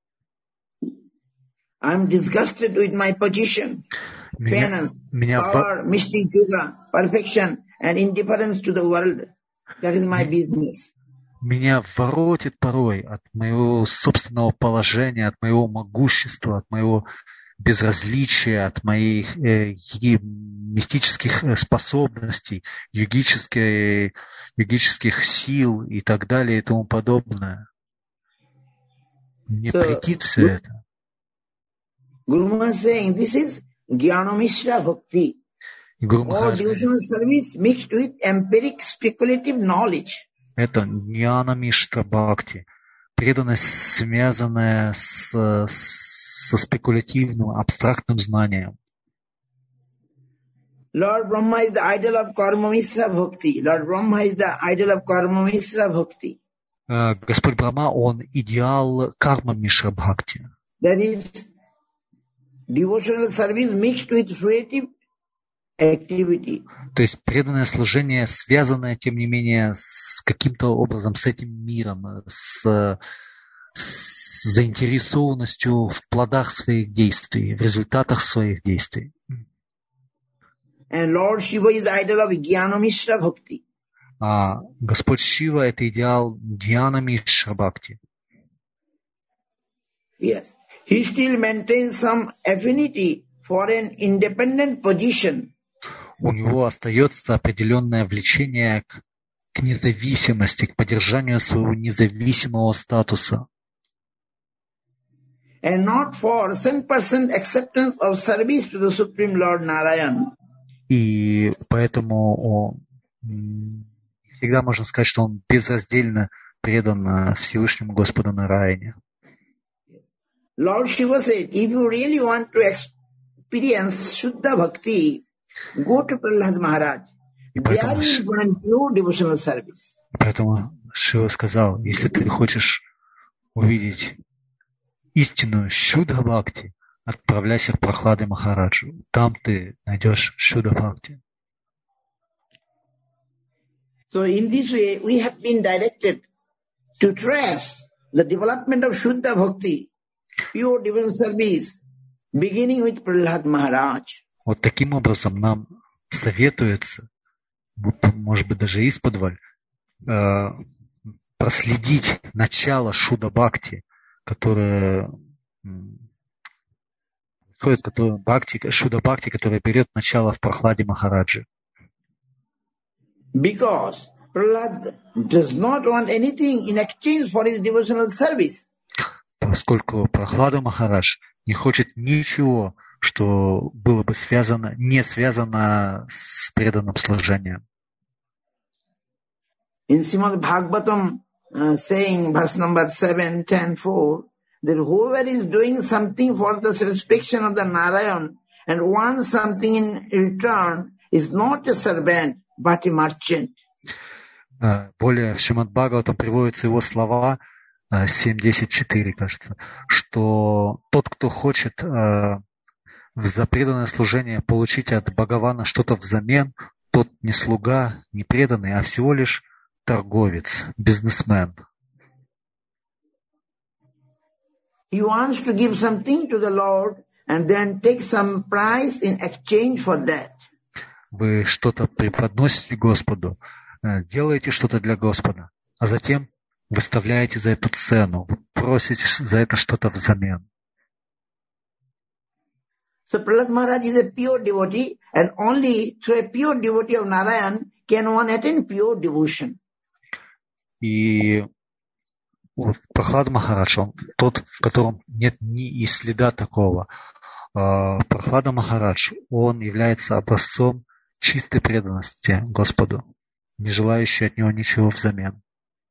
I'm disgusted with my position, Меня, penance, меня, power, mystic yoga, perfection, and indifference to the world. That is my business. меня воротит порой от моего собственного положения, от моего могущества, от моего безразличия, от моих э, мистических способностей, йогических, йогических сил и так далее и тому подобное. Мне so, претит все это. Guru Maharaj saying this is Jnana-mishra bhakti, or devotional service mixed with empiric speculative knowledge. Это Jnana-mishra bhakti, преданность, связанная с, со спекулятивным, абстрактным знанием. Lord Brahma is the idol of Karma-mishra bhakti. Lord Brahma is the idol of Karma-mishra bhakti. Uh, Господь Брахма, он идеал карма-мишра бхакти. That is devotional service mixed with fruitive activity. То есть преданное служение, связанное, тем не менее, с каким-то образом с этим миром, с, с заинтересованностью в плодах своих действий, в результатах своих действий. And Lord Shiva is the idol of Jnana-mishra bhakti. А Господь Шива — это идеал Дьяна-мишра бхакти. Yes. He still maintains some affinity for an independent position. У него остается определенное влечение к, к независимости, к поддержанию своего независимого статуса. And not for one hundred percent acceptance of service to the Supreme Lord Narayan. И поэтому он, всегда можно сказать, что он безраздельно предан Всевышнему Господу Нараяне. Lord Shiva said, if you really want to experience Shuddha Bhakti, go to Prahlad Maharaj. There you will find pure devotional service. Поэтому Шива сказал, если ты хочешь увидеть истинную Шудха Бхакти, отправляйся к Прахладе Махараджу. Там ты найдешь Шудха Бхакти. So in this way, we have been directed to trace the development of Shuddha Bhakti, pure devotional service, beginning with Prahlad Maharaj. Вот таким образом нам советуется, может быть, даже исподволь, э, проследить начало Шудха Бхакти, которое происходит, которое Бхакти, Шудха Бхакти, которое берет начало в Прахладе Махараджи. Because Prahlad does not want anything in exchange for his devotional service. Поскольку Прахлада Махарадж не хочет ничего, что было бы связано, не связано с преданным служением. In Srimad Bhagavatam, uh, saying verse number seven, ten, four, that whoever is doing something for the satisfaction of the Narayan and wants something in return is not a servant, but a merchant. Более в Шримад Бхагаватам приводятся его слова семь десять четыре, кажется, что тот, кто хочет за преданное служение получить от Бхагавана что-то взамен, тот не слуга, не преданный, а всего лишь торговец, бизнесмен. He wants to give something to the Lord and then take some price in exchange for that. Вы что-то преподносите Господу, делаете что-то для Господа, а затем выставляете за эту цену, просите за это что-то взамен. So Prahlad Maharaj is a pure devotee, and only through a pure devotee of Narayan can one attain pure devotion. И вот Прахлад Махарадж, он тот, в котором нет ни и следа такого. Прахлада Махарадж, он является образцом чистой преданности Господу, не желающий от него ничего взамен.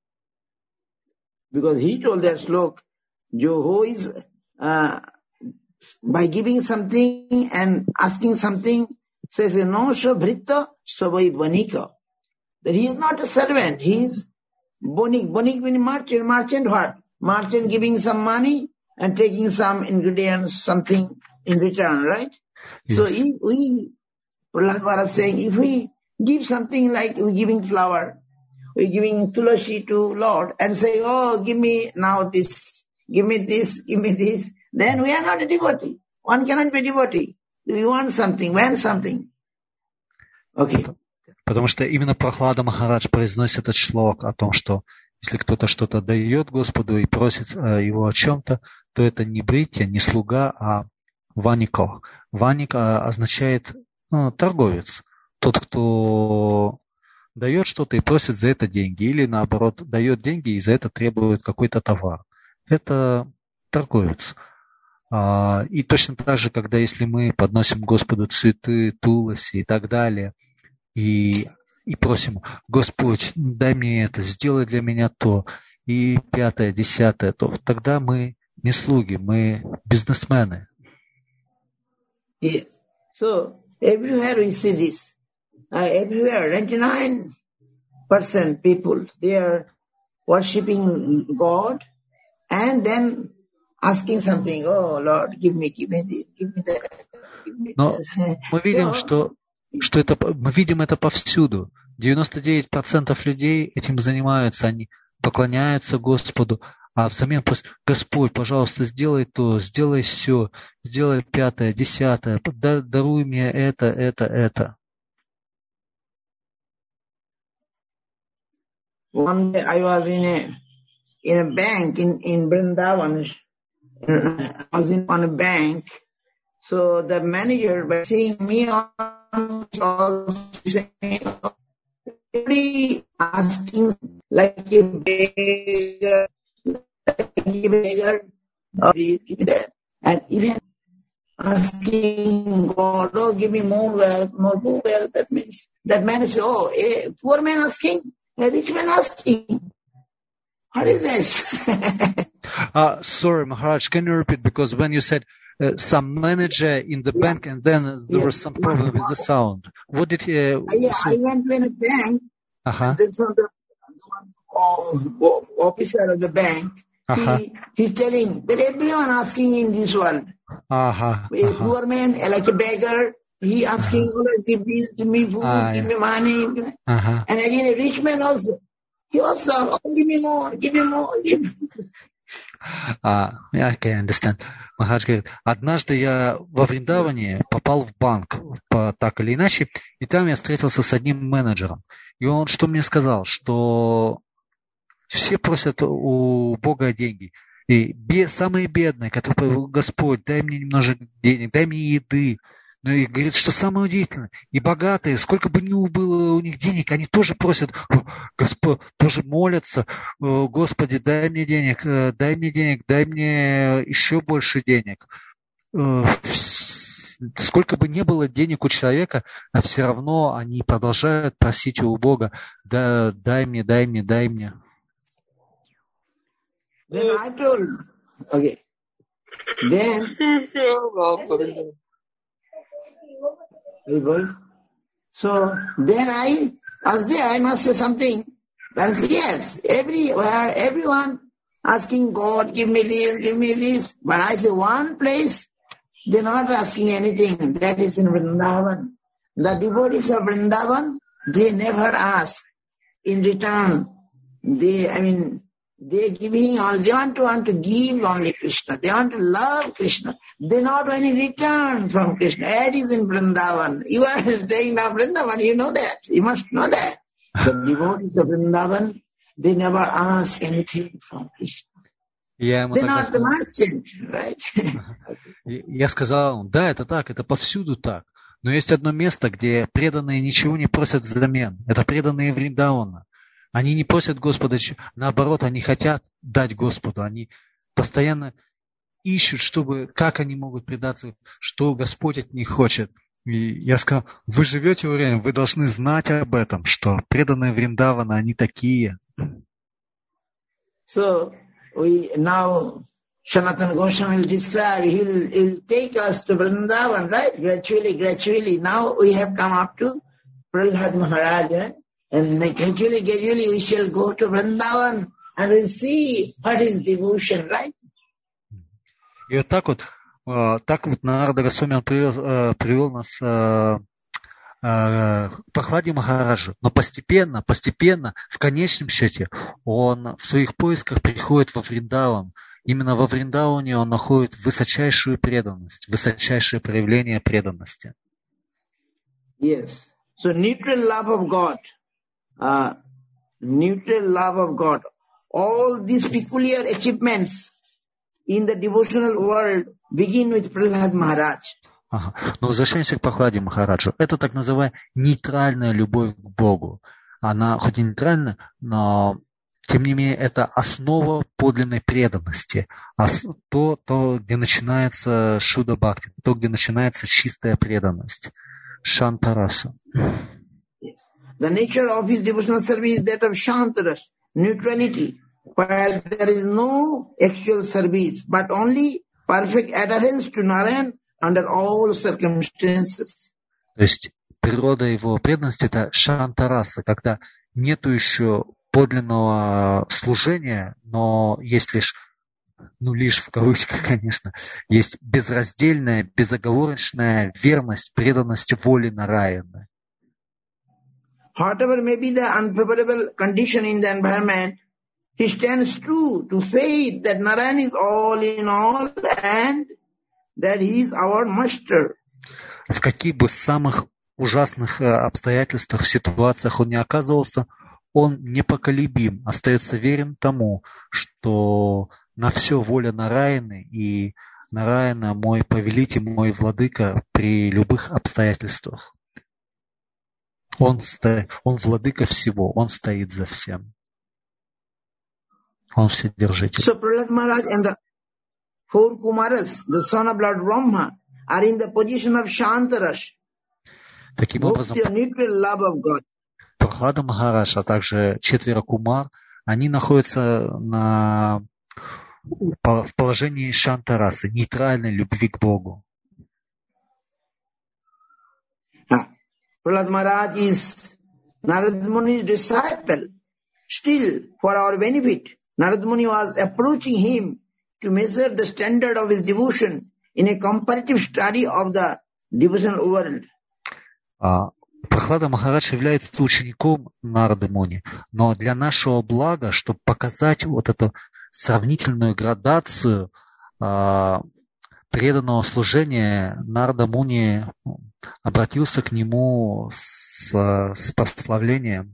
Because he told that slok, who is uh, by giving something and asking something, says no shabhrita savai banika. That he is not a servant, he is bonik. Bonik means merchant. Merchant what? Merchant giving some money and taking some ingredients, something in return, right? Yes. So if we, Prahlad Maharaj is saying, if we give something like we giving flower, we giving tulasi to Lord and say, oh, give me now this, give me this, give me this, then we are not a devotee. One cannot be a devotee. We want something, want something. Okay. Потому что именно Прахлада Махарадж произносит этот шлок о том, что если кто-то что-то дает Господу и просит его о чем-то, то это не бритья, не слуга, а ванико. Ваник означает ну, торговец. Тот, кто дает что-то и просит за это деньги. Или наоборот, дает деньги и за это требует какой-то товар. Это торговец. И точно так же, когда если мы подносим Господу цветы, туласи и так далее, и, и просим, Господь, дай мне это, сделай для меня то, и пятое, десятое, то тогда мы не слуги, мы бизнесмены. Yes. So, everywhere we see this. Uh, everywhere, ninety-nine percent people, they are worshipping God and then asking something, oh Lord, give me, give me this, give me that, give me Но this. мы видим, что, что это, мы видим это повсюду. девяносто девять процентов людей этим занимаются, они поклоняются Господу, а взамен просят, Господь, пожалуйста, сделай то, сделай все, сделай пятое, десятое, даруй мне это, это, это. One day I was in a in a bank in, in Vrindavan. I was in on a bank. So the manager was seeing me on saying, asking like a beggar, like a beggar, or that, and even asking God, oh, give me more wealth, more wealth. That means that man is oh, a poor man asking. A rich man asking, what is this? uh, sorry, Maharaj, can you repeat? Because when you said uh, some manager in the yeah. bank and then there yeah. was some problem with the sound. What did he... Uh, yeah, so... I went to a bank. Uh-huh. And so the uh, officer of the bank, uh-huh. he, he's telling that everyone asking in this world. Uh-huh. A uh-huh. poor man, like a beggar, he asking, uh-huh. oh, give this, give me food, uh, give yeah. me money. Uh-huh. And again, a rich man also. He also, oh, give me more, give me more, give me more. Uh, yeah, I can understand. Махарадж говорит, однажды я во Вриндаване попал в банк, по, так или иначе, и там я встретился с одним менеджером. И он что мне сказал, что все просят у Бога деньги. И бед, самые бедные, которые говорят, Господь, дай мне немножко денег, дай мне еды. Ну и говорит, что самое удивительное, и богатые, сколько бы ни было у них денег, они тоже просят, Господь, тоже молятся, Господи, дай мне денег, дай мне денег, дай мне еще больше денег. Сколько бы ни было денег у человека, а все равно они продолжают просить у Бога, да, дай мне, дай мне, дай мне. Then I told, okay, then... So then I asked there, I must say something. I said, yes, everywhere, everyone asking God, give me this, give me this. But I say one place, they're not asking anything. That is in Vrindavan. The devotees of Vrindavan, they never ask in return. They, I mean, they're giving all, they want to want to give only Krishna. They want to love Krishna. They not want any return from Krishna. That is in Vrindavan. You are staying now Vrindavan, you know that. You must know that. The devotees of Vrindavan, they never ask anything from Krishna. Я ему They're тогда not the сказал, merchant, right? я сказал, да, это так, это повсюду так. Но есть одно место, где преданные ничего не просят взамен. Это преданные Вриндавана. Они не просят Господа, наоборот, они хотят дать Господу. Они постоянно ищут, чтобы, как они могут предаться, что Господь от них хочет. И я сказал, вы живете во время, вы должны знать об этом, что преданные Вриндавана, они такие. So, we now, Sanatana Goswami will describe, he'll, he'll take us to Vrindavan, right? Gradually, gradually. Now we have come up to Prahlad Maharaj, right? And gradually, gradually we shall go to Vrindavan and we'll see what is devotion, right? И вот так вот, так вот Нарада Госвами он привел, привел нас к Прахладе Махараджу. Но постепенно, постепенно, в конечном счете, он в своих поисках приходит во Вриндаван. Именно во Вриндаване он находит высочайшую преданность, высочайшее проявление преданности. Yes. So neutral love of God, uh, neutral love of God, all these peculiar achievements in the devotional world begin with Prahlad Maharaj. Ага. Но возвращаемся к Прахладе Махараджу. Это так называемая нейтральная любовь к Богу. Она хоть и нейтральна, но тем не менее это основа подлинной преданности. То, то где начинается Шуда Бхакти, то, где начинается чистая преданность. Шантараса. The nature of his devotional service is that of Shantaras, neutrality, where there is no actual service, but only perfect adherence to Narayan under all circumstances. То есть природа его преданности это шантараса, когда нету еще подлинного служения, но есть лишь, ну лишь в кавычках, конечно, есть безраздельная, безоговорочная верность, преданность воле Нараяна. Whatever may be the unfavorable condition in the environment, he stands true to faith that Narayan is all in all and that he is our master. В каких бы самых ужасных обстоятельствах, ситуациях он не оказывался, он непоколебим, остается верен тому, что на все воля Нараяны, и Нараяна мой повелитель, мой владыка при любых обстоятельствах. Он, сто... он владыка всего, он стоит за всем. Он вседержитель. So Prahlad Maharaj and the four Kumaras, the son of Lord Brahma, are in the position of Shantaras. Таким образом, Прахлада Махарадж, а также четверо Кумар, они находятся на... в положении Шантарасы, нейтральной любви к Богу. Prahlad Maharaj is Narad Muni's disciple. Still, for our benefit, Narad Muni was approaching him to measure the standard of his devotion in a comparative study of the devotional world. Прахлада Махарадж является учеником Нарады Муни, но для нашего блага, чтобы показать вот эту сравнительную градацию а, преданного служения, Нарада Муни обратился к нему с, с прославлением.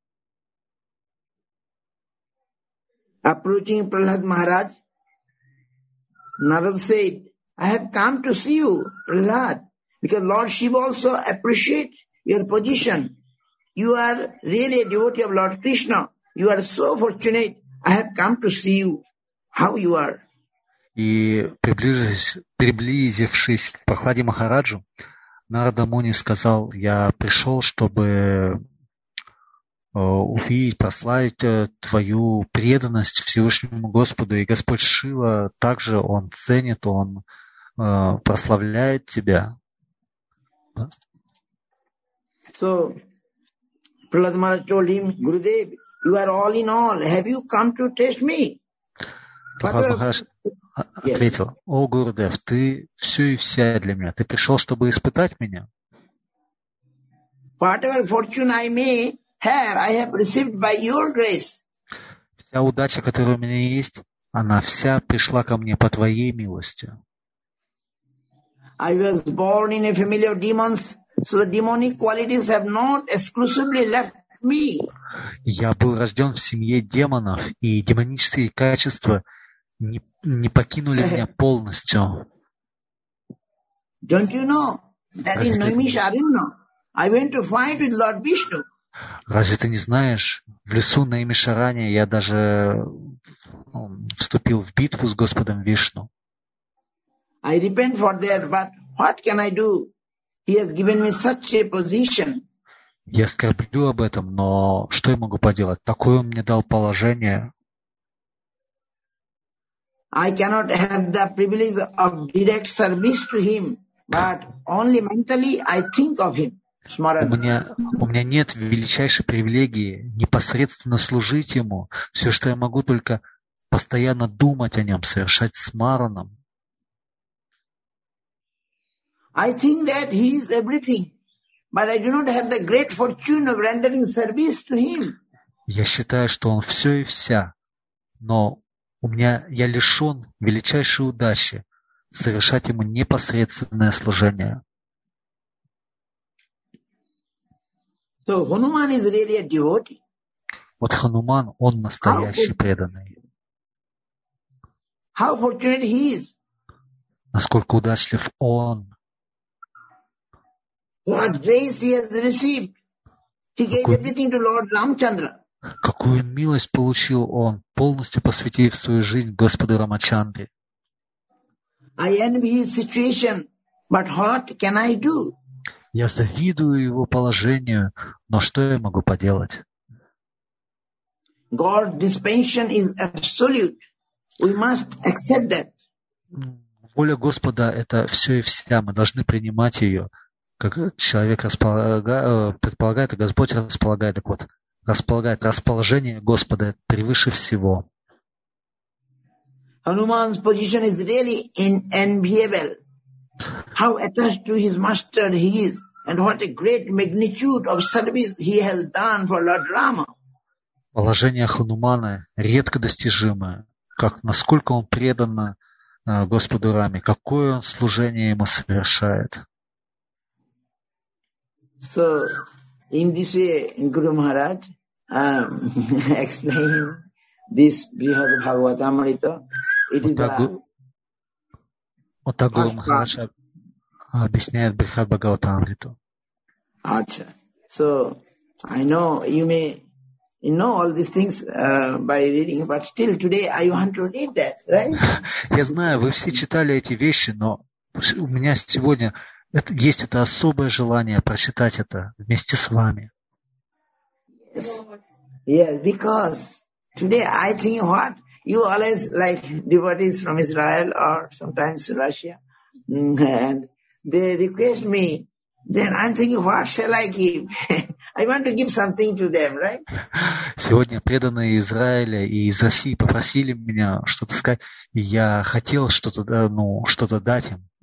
Approaching Prahlad Maharaj, Narad said, I have come to see you, Prahlad, because Lord Shiva also appreciates your position. You are really a devotee of Lord Krishna. You are so fortunate. I have come to see you, how you are. И приближившись, приблизившись к Прахладе Махараджу, Нарада Муни сказал, я пришел, чтобы увидеть, прославить твою преданность Всевышнему Господу. И Господь Шива также он ценит, он э, прославляет тебя. Да? So, Prahlad Maharaj told him, Gurudev, you are all in all. Have you come to test me? Прахлад Махарадж ответил, о, Гурудев, ты все и вся для меня. Ты пришел, чтобы испытать меня. Whatever fortune I may have, I have received by your grace. Вся удача, которая у меня есть, она вся пришла ко мне по твоей милости. I was born in a family of demons, so the demonic qualities have not exclusively left me. Я был рожден в семье демонов, и демонические качества не, не покинули меня полностью. Don't you know that in Naimisharanya, I went to fight with Lord Vishnu. Разве ты не знаешь? В лесу Наймишаране я даже ну, вступил в битву с Господом Вишну. I repent for that, but what can I do? He has given me such a position. Я скорблю об этом, но что я могу поделать? Такое он мне дал положение. I cannot have the privilege of direct service to him, but only mentally I think of him. У меня, у меня нет величайшей привилегии непосредственно служить ему. Все, что я могу, только постоянно думать о нем, совершать смараном. I think that he is everything, but I do not have the great fortune of rendering service to him. Я считаю, что он все и вся, но у меня я лишен величайшей удачи совершать ему непосредственное служение. So Hanuman is really a devotee. Вот Хануман, он настоящий преданный. How fortunate he is. Насколько удачлив он. What grace he has received. He gave Какой... everything to Lord Ramchandra. Какую милость получил он, полностью посвятив свою жизнь Господу Рамачандре. I envy his situation, but what can I do? Я завидую его положению, но что я могу поделать? God's dispensation is absolute. We must accept that. Воля Господа — это все и вся. Мы должны принимать ее. Как человек располага... предполагает, и Господь располагает. Так вот, располагает. Расположение Господа превыше всего. Hanuman's position is really enviable. How attached to his master he is, and what a great magnitude of service he has done for Lord Rama. Положение Ханумана редко достижимое. Как, насколько он предан uh, Господу Раме, какое он служение ему совершает. So, in this way, Guru Maharaj um, explained this Brihad Bhagavatamrita. It is the Вот так Гуру Махарадж объясняет Брихад Бхагаватамриту. Acha. So, I know you may you know all these things uh, by reading, but still today I want to read that, right? Я знаю, вы все читали эти вещи, но у меня сегодня это, есть это особое желание прочитать это вместе с вами. Yes, yes, because today I think what you always like devotees from Israel or sometimes Russia, and they request me. Then I'm thinking, what shall I give? I want to give something to them, right? Сегодня преданные Израиля и из России попросили меня что-то сказать, и я хотел что-то, ну, что-то дать им.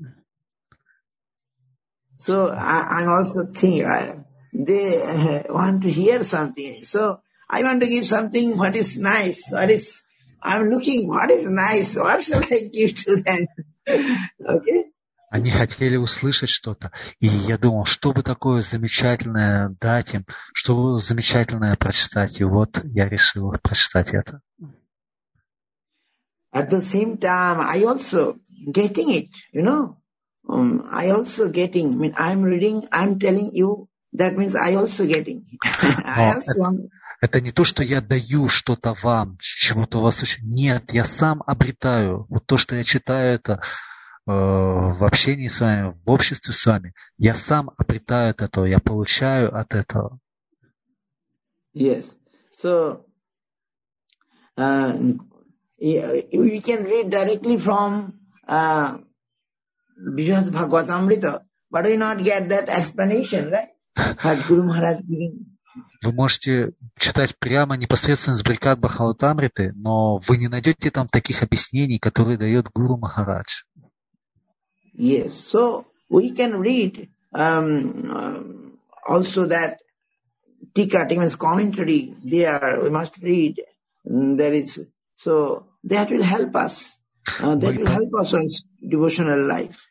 So I, I'm also thinking, I, they uh, want to hear something. So I want to give something what is nice, what is. I'm looking what is nice. What shall I give to them? Okay. Они хотели услышать что-то, и я думал, что бы такое замечательное дать им, что бы замечательное прочитать, и вот я решил прочитать это. At the same time, I also getting it, you know. Um, I also getting. I mean, I'm reading. I'm telling you. That means I also getting. I also. Это не то, что я даю что-то вам, чему-то вас учу. Нет, я сам обретаю. Вот то, что я читаю, это э, в общении с вами, в обществе с вами. Я сам обретаю от этого, я получаю от этого. Yes. So, uh, we can read directly from uh, Brihad Bhagavatamrita, but we not get that explanation, right? What Guru Maharaj giving. Вы можете читать прямо непосредственно с Брихад Бхагаватамриты, но вы не найдете там таких объяснений, которые дает Гуру Махарадж. Yes, so we can read um, um, also that Tika, Tima's commentary there, we must read. There is, so that will help us. Uh, that will help us in devotional life.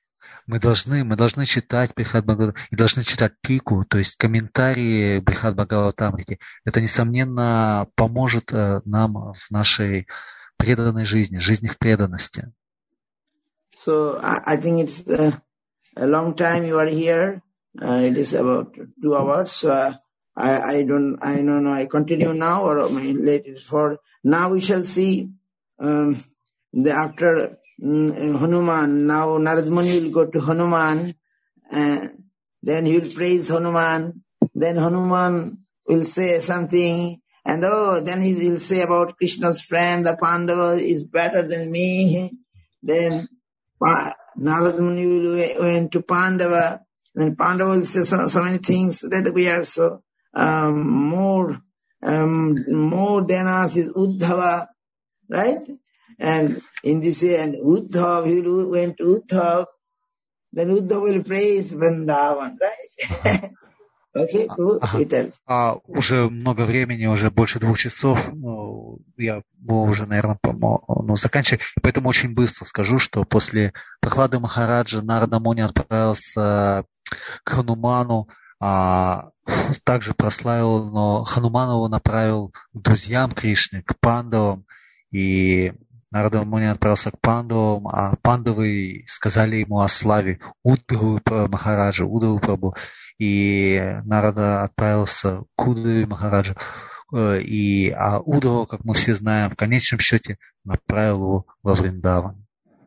Мы должны, мы должны читать Брихат Бхагаватамриту и должны читать Тику, то есть комментарии Брихат Бхагаватамрити. Это, несомненно, поможет нам в нашей преданной жизни, жизни в преданности. So I, I think it's uh, a long time you are here. Uh, it is about two hours. Uh, I, I don't, I don't know. I continue now or later. For now, we shall see. Um, the after um, Hanuman, now Narad Muni will go to Hanuman. Uh, then he will praise Hanuman. Then Hanuman will say something, and oh, then he will say about Krishna's friend, the Pandava is better than me. Then Narad Muni went to Pandava, then Pandava will say so, so many things that we are so um, more um, more than us is Uddhava, right? And in this and Uddhav, he went to Uddhav, then Uddhav will praise Vrindavan, right? Okay, cool. Ага. А уже много времени, уже больше двух часов. Ну, я уже, наверное, ну, заканчиваю. Поэтому очень быстро скажу, что после Прохлады Махараджа Нарада Муни отправился к Хануману, а также прославил, но Хануманову направил к друзьям Кришны, к пандавам. И Нарада Муни отправился к пандавам, а пандавы сказали ему о славе Уддхавы Махараджа, Уддхавы Прабху. И Нарада отправился к Уддхаве Махараджу. И, а Уддхава, как мы все знаем, в конечном счете направил его во Вриндаван.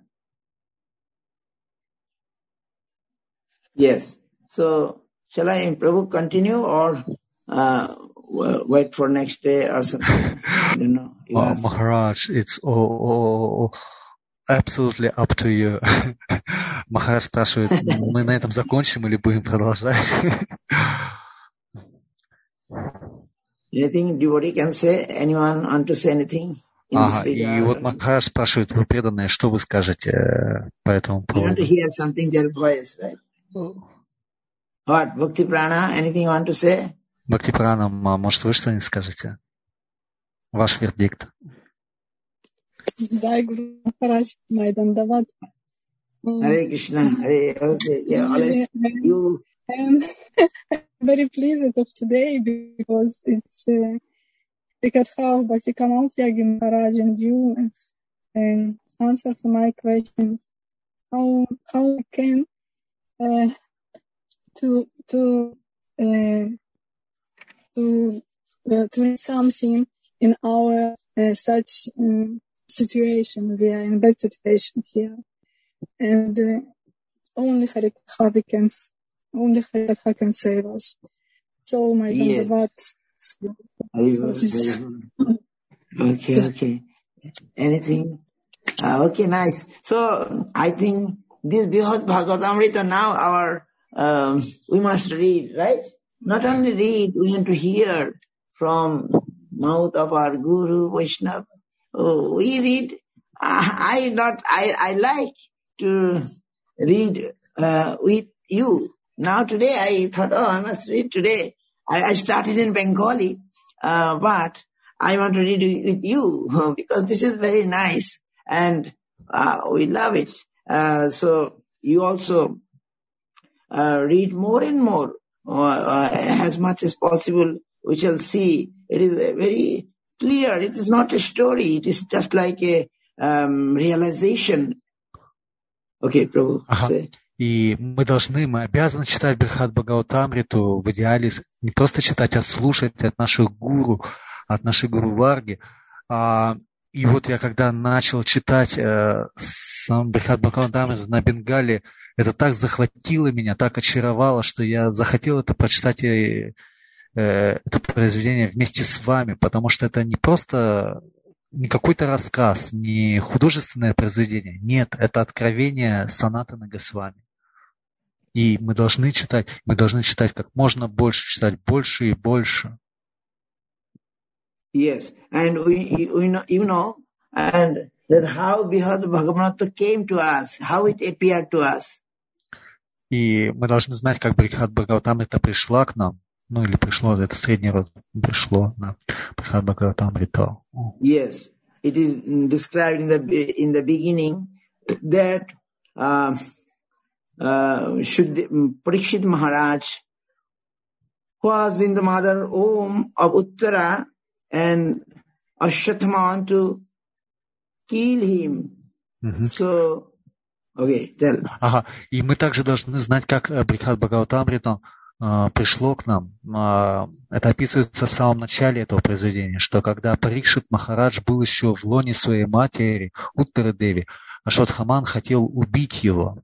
Yes. So, shall I, Prabhu, continue or uh, wait for next day or something? I don't know. Oh, Maharaj, it's all, all, absolutely up to you. Махарадж спрашивает, мы на этом закончим или будем продолжать? Anything devotee can say? Anyone want to say anything? Ага, и вот Махарадж спрашивает, вы преданные, что вы скажете по этому поводу? I want to hear something their voice, right? What? Bhakti Prana, anything you want to say? Бхакти Прана, может, вы что-нибудь скажете? Ваш вердикт. Jai Guru Maharaj, my Dandavad. Hare Krishna, Hare, okay, yeah, Alex, you... I am very pleased of today because it's uh, the Katha of Bhakti Kamal Tyagi Maharaj and you and, and answer for my questions. How how we can uh, to to uh, to uh, to read something in our uh, such um, situation. We are in bad situation here, and uh, only Hare Krishna we can, only Hare Krishna can save us. So my Dandavad. Yes. Okay, okay. Anything? Uh, okay, nice. So I think this Brihad Bhagavatamrita now our um, we must read, right? Not only read, we have to hear from mouth of our Guru Vaishnava. Oh, we read. Uh, I not. I I like to read uh, with you. Now today I thought, oh, I must read today. I, I started in Bengali, uh, but I want to read with you because this is very nice and uh, we love it. Uh, so you also uh, read more and more uh, uh, as much as possible. We shall see. It is very clear. It is not a story. It is just like a um, realization. Okay, Prabhu. Ага. Say. И мы должны, мы обязаны читать Брихат Бхагаватамриту в идеале не просто читать, а слушать от наших гуру, от нашей гуру Варги. А, и вот я когда начал читать э, сам Брихат Бхагаватамриту на Бенгале, это так захватило меня, так очаровало, что я захотел это прочитать, э, э, это произведение вместе с вами, потому что это не просто... не какой-то рассказ, не художественное произведение. Нет, это откровение Санатаны Госвами. И мы должны читать, мы должны читать как можно больше, читать больше и больше. Yes, and we, we know, you know, and that how Brihad Bhagavatamrita came to us, how it appeared to us. И мы должны знать, как Брихат Бхагаватамрита пришла к нам. Ну, или пришло, это средний род, пришло на Брихат Бхагаватамрита. Yes, it is described in the in the beginning that uh, uh, Parikshit Maharaj was in the mother womb of Uttara, and Ashwatthama want to kill him. Mm-hmm. So, okay, tell. Ага, и мы также должны знать, как Брихад Бхагаватамрита э, пришло к нам. Э, это описывается в самом начале этого произведения, что когда Парикшит Махарадж был еще в лоне своей матери, Уттара Деви, Ашватхаман хотел убить его.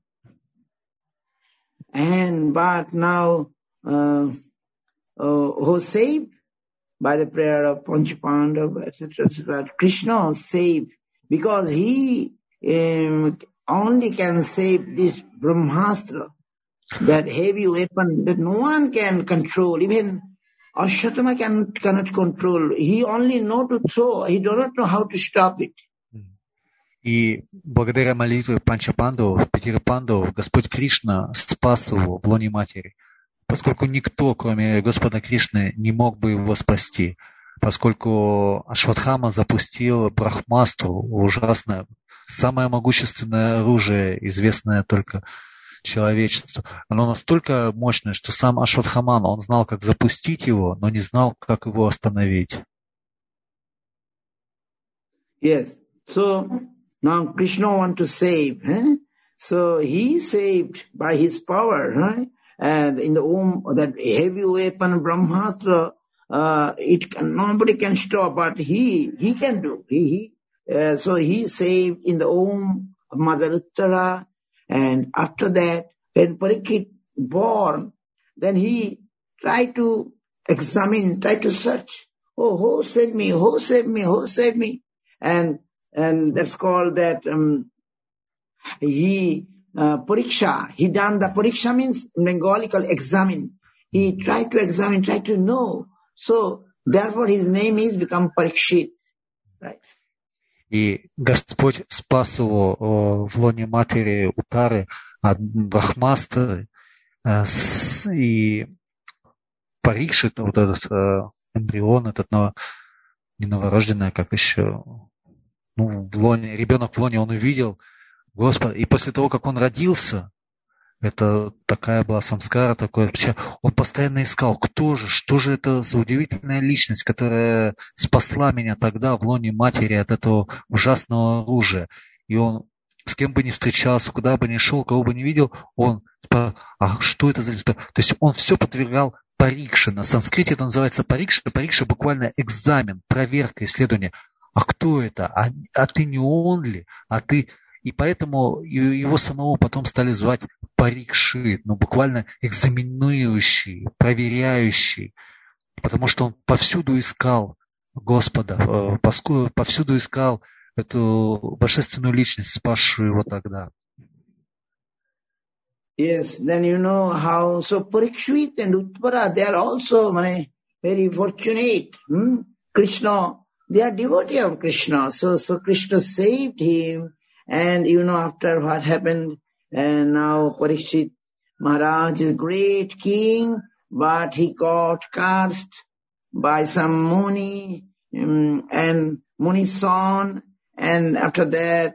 And but now uh, uh, who saved by the prayer of Panchapandava, et cetera, et cetera. Krishna saved because he um, only can save this Brahmastra, that heavy weapon that no one can control. Even Ashwatthama can, cannot control. He only know to throw. He does not know how to stop it. И благодаря молитве Панчапандавов, пятерых пандавов, Господь Кришна спас его в лоне матери, поскольку никто, кроме Господа Кришны, не мог бы его спасти, поскольку Ашватхама запустил брахмастру, ужасное, самое могущественное оружие, известное только человечеству. Оно настолько мощное, что сам Ашватхаман, он знал, как запустить его, но не знал, как его остановить. Yes. So now Krishna want to save. Eh? So he saved by his power, right? And in the womb, that heavy weapon, Brahmastra, uh, it can, nobody can stop, but he, he can do. He, he uh, so he saved in the womb of Mother Uttara, and after that, when Parikshit born, then he tried to examine, tried to search. Oh, who saved me? Who saved me? Who saved me? And and that's called that um, he. Uh, pariksha, he done the pariksha means Bengali called examine. He tried to examine, tried to know. So therefore his name is become Parikshit. Right. И Господь спас его в лоне матери Утары от Брахмастры, и Парикшит, вот этот эмбрион, этот не новорожденный, как еще, ну, в лоне, ребенок в лоне он увидел Господи, и после того, как он родился, это такая была самскара, такое, он постоянно искал, кто же, что же это за удивительная личность, которая спасла меня тогда в лоне матери от этого ужасного оружия. И он с кем бы ни встречался, куда бы ни шел, кого бы ни видел, он, а что это за личность? То есть он все подвергал парикше. На санскрите это называется парикша. Парикша буквально экзамен, проверка, исследование. А кто это? А, а ты не он ли? А ты... И поэтому его самого потом стали звать Парикшит, ну буквально экзаменующий, проверяющий, потому что он повсюду искал Господа, повсюду искал эту божественную личность, спасшую его тогда. Yes, then you know how, so Parikshit and Uttara, they are also very fortunate. Hmm? Krishna, they are devotee of Krishna, so, so Krishna saved him. And you know, after what happened, and now Parikshit Maharaj is a great king, but he got cursed by some Muni, um, and Muni's son, and after that,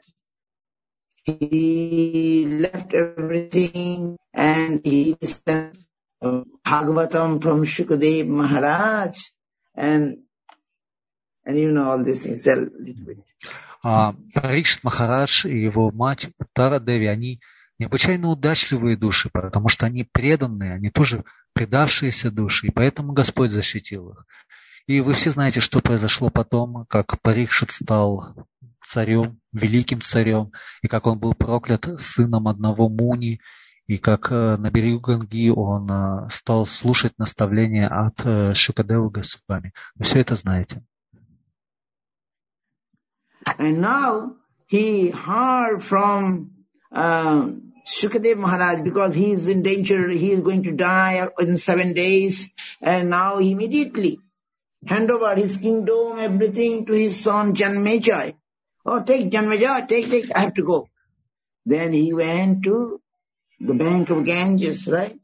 he left everything, and he listened uh, Bhagavatam from Shukadev Maharaj, and, and you know all these things, a little bit. А Парикшит Махарадж и его мать Уттара Деви, они необычайно удачливые души, потому что они преданные, они тоже предавшиеся души, и поэтому Господь защитил их. И вы все знаете, что произошло потом, как Парикшит стал царем, великим царем, и как он был проклят сыном одного Муни, и как на берегу Ганги он стал слушать наставления от Шукадевы Госвами. Вы все это знаете. And now he heard from uh, Shukadev Maharaj, because he is in danger, he is going to die in seven days. And now he immediately hand over his kingdom, everything to his son Janmejai. Oh, take Janmejai, take, take, I have to go. Then he went to the bank of Ganges, right?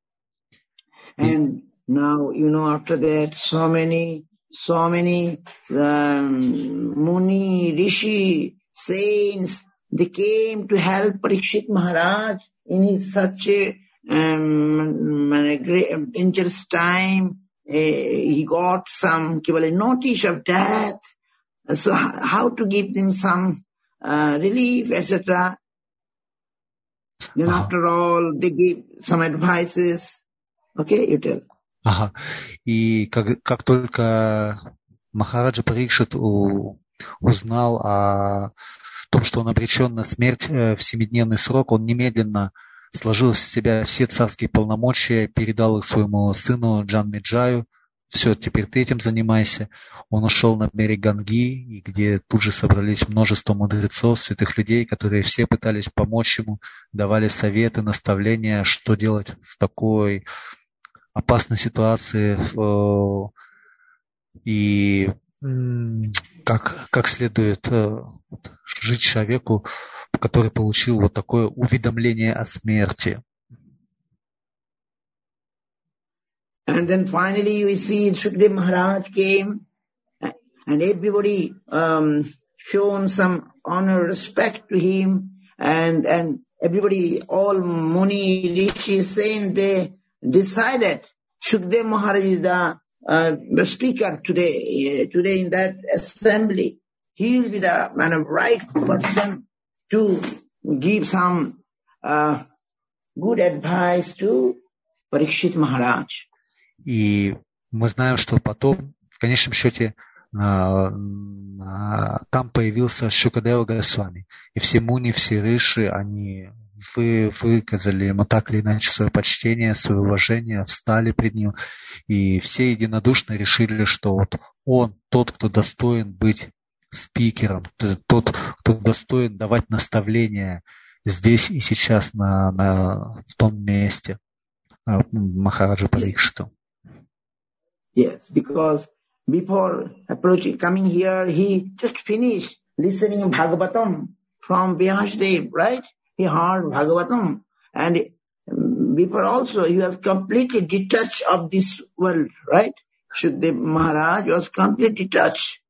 And now, you know, after that, so many So many um, Muni, Rishi, saints, they came to help Parikshit Maharaj in his such a, um, a great, dangerous time, uh, he got some notice of death. So how to give them some uh, relief, et cetera. Then uh-huh. after all, they give some advices. Okay, you tell. Ага. И как, как только Махараджа Парикшит узнал о том, что он обречен на смерть в семидневный срок, он немедленно сложил с себя все царские полномочия, передал их своему сыну Джанмеджаю. Все, теперь ты этим занимайся. Он ушел на берег Ганги, где тут же собрались множество мудрецов, святых людей, которые все пытались помочь ему, давали советы, наставления, что делать в такой опасной ситуации и как, как следует жить человеку, который получил вот такое уведомление о смерти. And then finally you see Shukdev Maharaj came and everybody um, shown some honor, respect to him, and, and everybody, all Muni, Rishi, saying they decided Shukdev Maharaj is the, uh, the speaker today, uh, today in that assembly. He will be the man of right person to give some uh, good advice to Parikshit Maharaj. И мы знаем, что потом, в конечном счете, там появился Шукадева Госвами. И все муни, все риши, они вы, выказали ему так или иначе свое почтение, свое уважение, встали пред ним. И все единодушно решили, что вот он тот, кто достоин быть спикером, тот, кто достоин давать наставления здесь и сейчас на, на в том месте Махараджа Парикшиту. Yes, because before approaching, coming here, he just finished listening Bhagavatam from Vyasdev, right? He heard Bhagavatam, and before also he was completely detached of this world, right? Shukdev Maharaj was completely detached.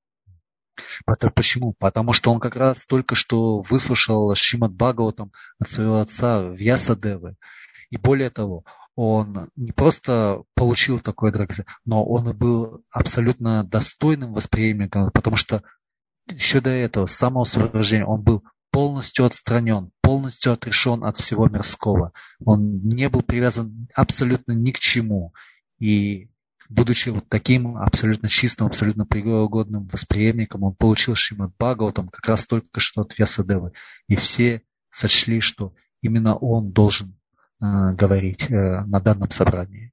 Почему? Потому что он как раз только что выслушал Шримад Бхагаватам от своего отца Вьясадевы. И более того, он не просто получил такое драгоценное, но он и был абсолютно достойным восприемником, потому что еще до этого, с самого своего рождения, он был полностью отстранен, полностью отрешен от всего мирского. Он не был привязан абсолютно ни к чему. И будучи вот таким абсолютно чистым, абсолютно пригодным восприемником, он получил Шримад Бхагаватам как раз только что от Вьясадевы. И все сочли, что именно он должен говорить на данном собрании.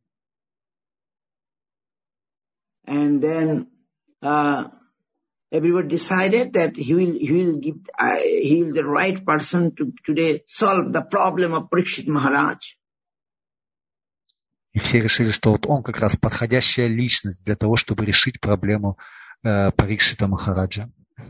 And then uh, everybody decided that he will he will give uh, he will the right person to today solve the problem of Parikshit Maharaj. И все решили, что вот он как раз подходящая личность для того, чтобы решить проблему э, Парикшита Махараджа.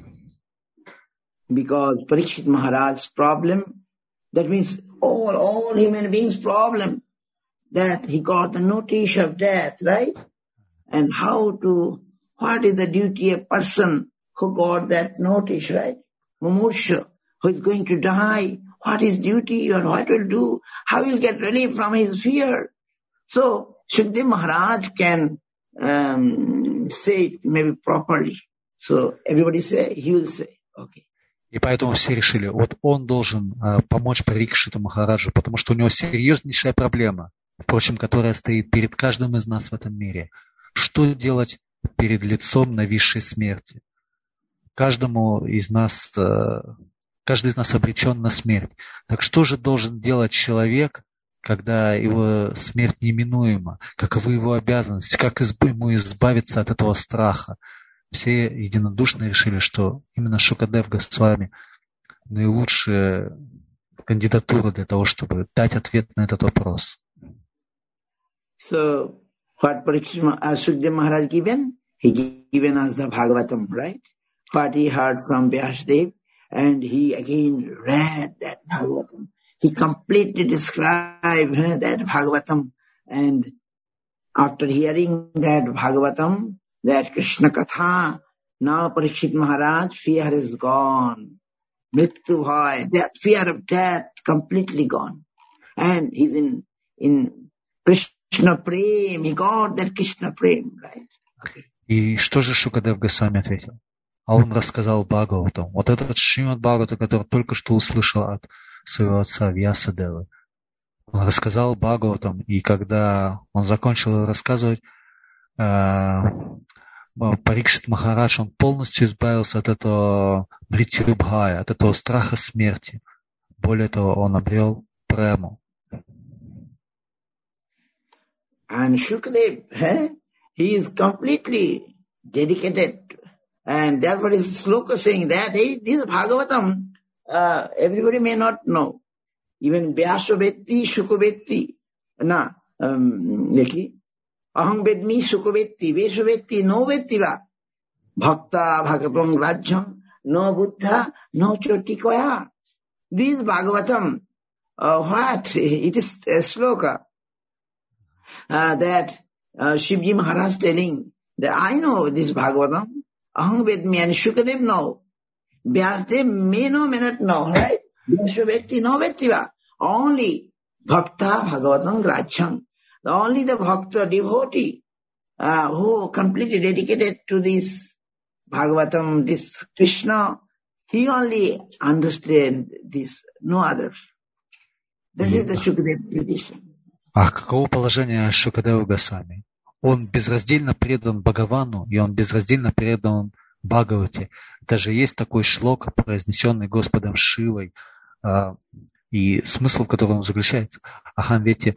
Because Parikshit Maharaj's problem, that means all, all human beings' problem, that he got the notice of death, right? And how to, what is the duty of a person who got that notice, right? Mumursha, who is going to die, what is duty or what will do, how will get relief from his fear. So, Shukdev Maharaj can um, say it maybe properly. So, everybody say, he will say, okay. И поэтому все решили, вот он должен э, помочь Парикшиту Махараджу, потому что у него серьезнейшая проблема, впрочем, которая стоит перед каждым из нас в этом мире. Что делать перед лицом нависшей смерти? Каждому из нас, э, каждый из нас обречен на смерть. Так что же должен делать человек, когда его смерть неминуема? Каковы его обязанности? Как ему избавиться от этого страха? Все единодушно решили, что именно Шукадев Госвами наилучшая кандидатура для того, чтобы дать ответ на этот вопрос. So, what Parikshit Shukdev Maharaj given? He given us the Bhagavatam, right? What he heard from Vyasdev, and he again read that Bhagavatam. He completely described uh, that Bhagavatam, and after hearing that Bhagavatam, that Krishna Katha, now Parikshit Maharaj, fear is gone. mrityu bhaya, that fear of death completely gone. And he's in, in Krishna Prem, he got that Krishna Prem, right? Okay. И что же Шукадев Госвами ответил? А он рассказал Бхагаватам. Вот этот Шримад Бхагавата, который только что услышал от своего отца Вьясадевы. Он рассказал Бхагаватам, и когда он закончил рассказывать, Парикшит Махарадж, он полностью избавился от этого мритью-бхая, от этого страха смерти. Более того, он обрел прему. And Shukadev, eh, he is completely dedicated. And therefore is sloka saying that, hey, this Bhagavatam, uh, everybody may not know. Even Vyasa Vetti, Shuka Vetti, na, um, Neki, Aham Vedmi, Shuka Vetti, Vyasa Vetti, no Vetti va. Bhakta, Bhagavatam, Rajyam, no Buddha, no Chotikoya. This Bhagavatam, uh, what? It is a sloka. Uh, that uh, Shivji Maharaj telling that I know this Bhagavatam, Aham Vedmi, and Shukadev know. Vyasdev may know, may not know, right? Vyasvetti no vettiva. Only Bhakta Bhagavatam Gracham. Only the Bhakta devotee uh, who completely dedicated to this Bhagavatam, this Krishna, he only understand this, no others. This is the Shukadev tradition. А каково положение Шукадева Госвами? Он безраздельно предан Бхагавану, и он безраздельно предан Бхагавате. Даже есть такой шлока, произнесенный Господом Шивой, и смысл в котором заключается. Ахам вети,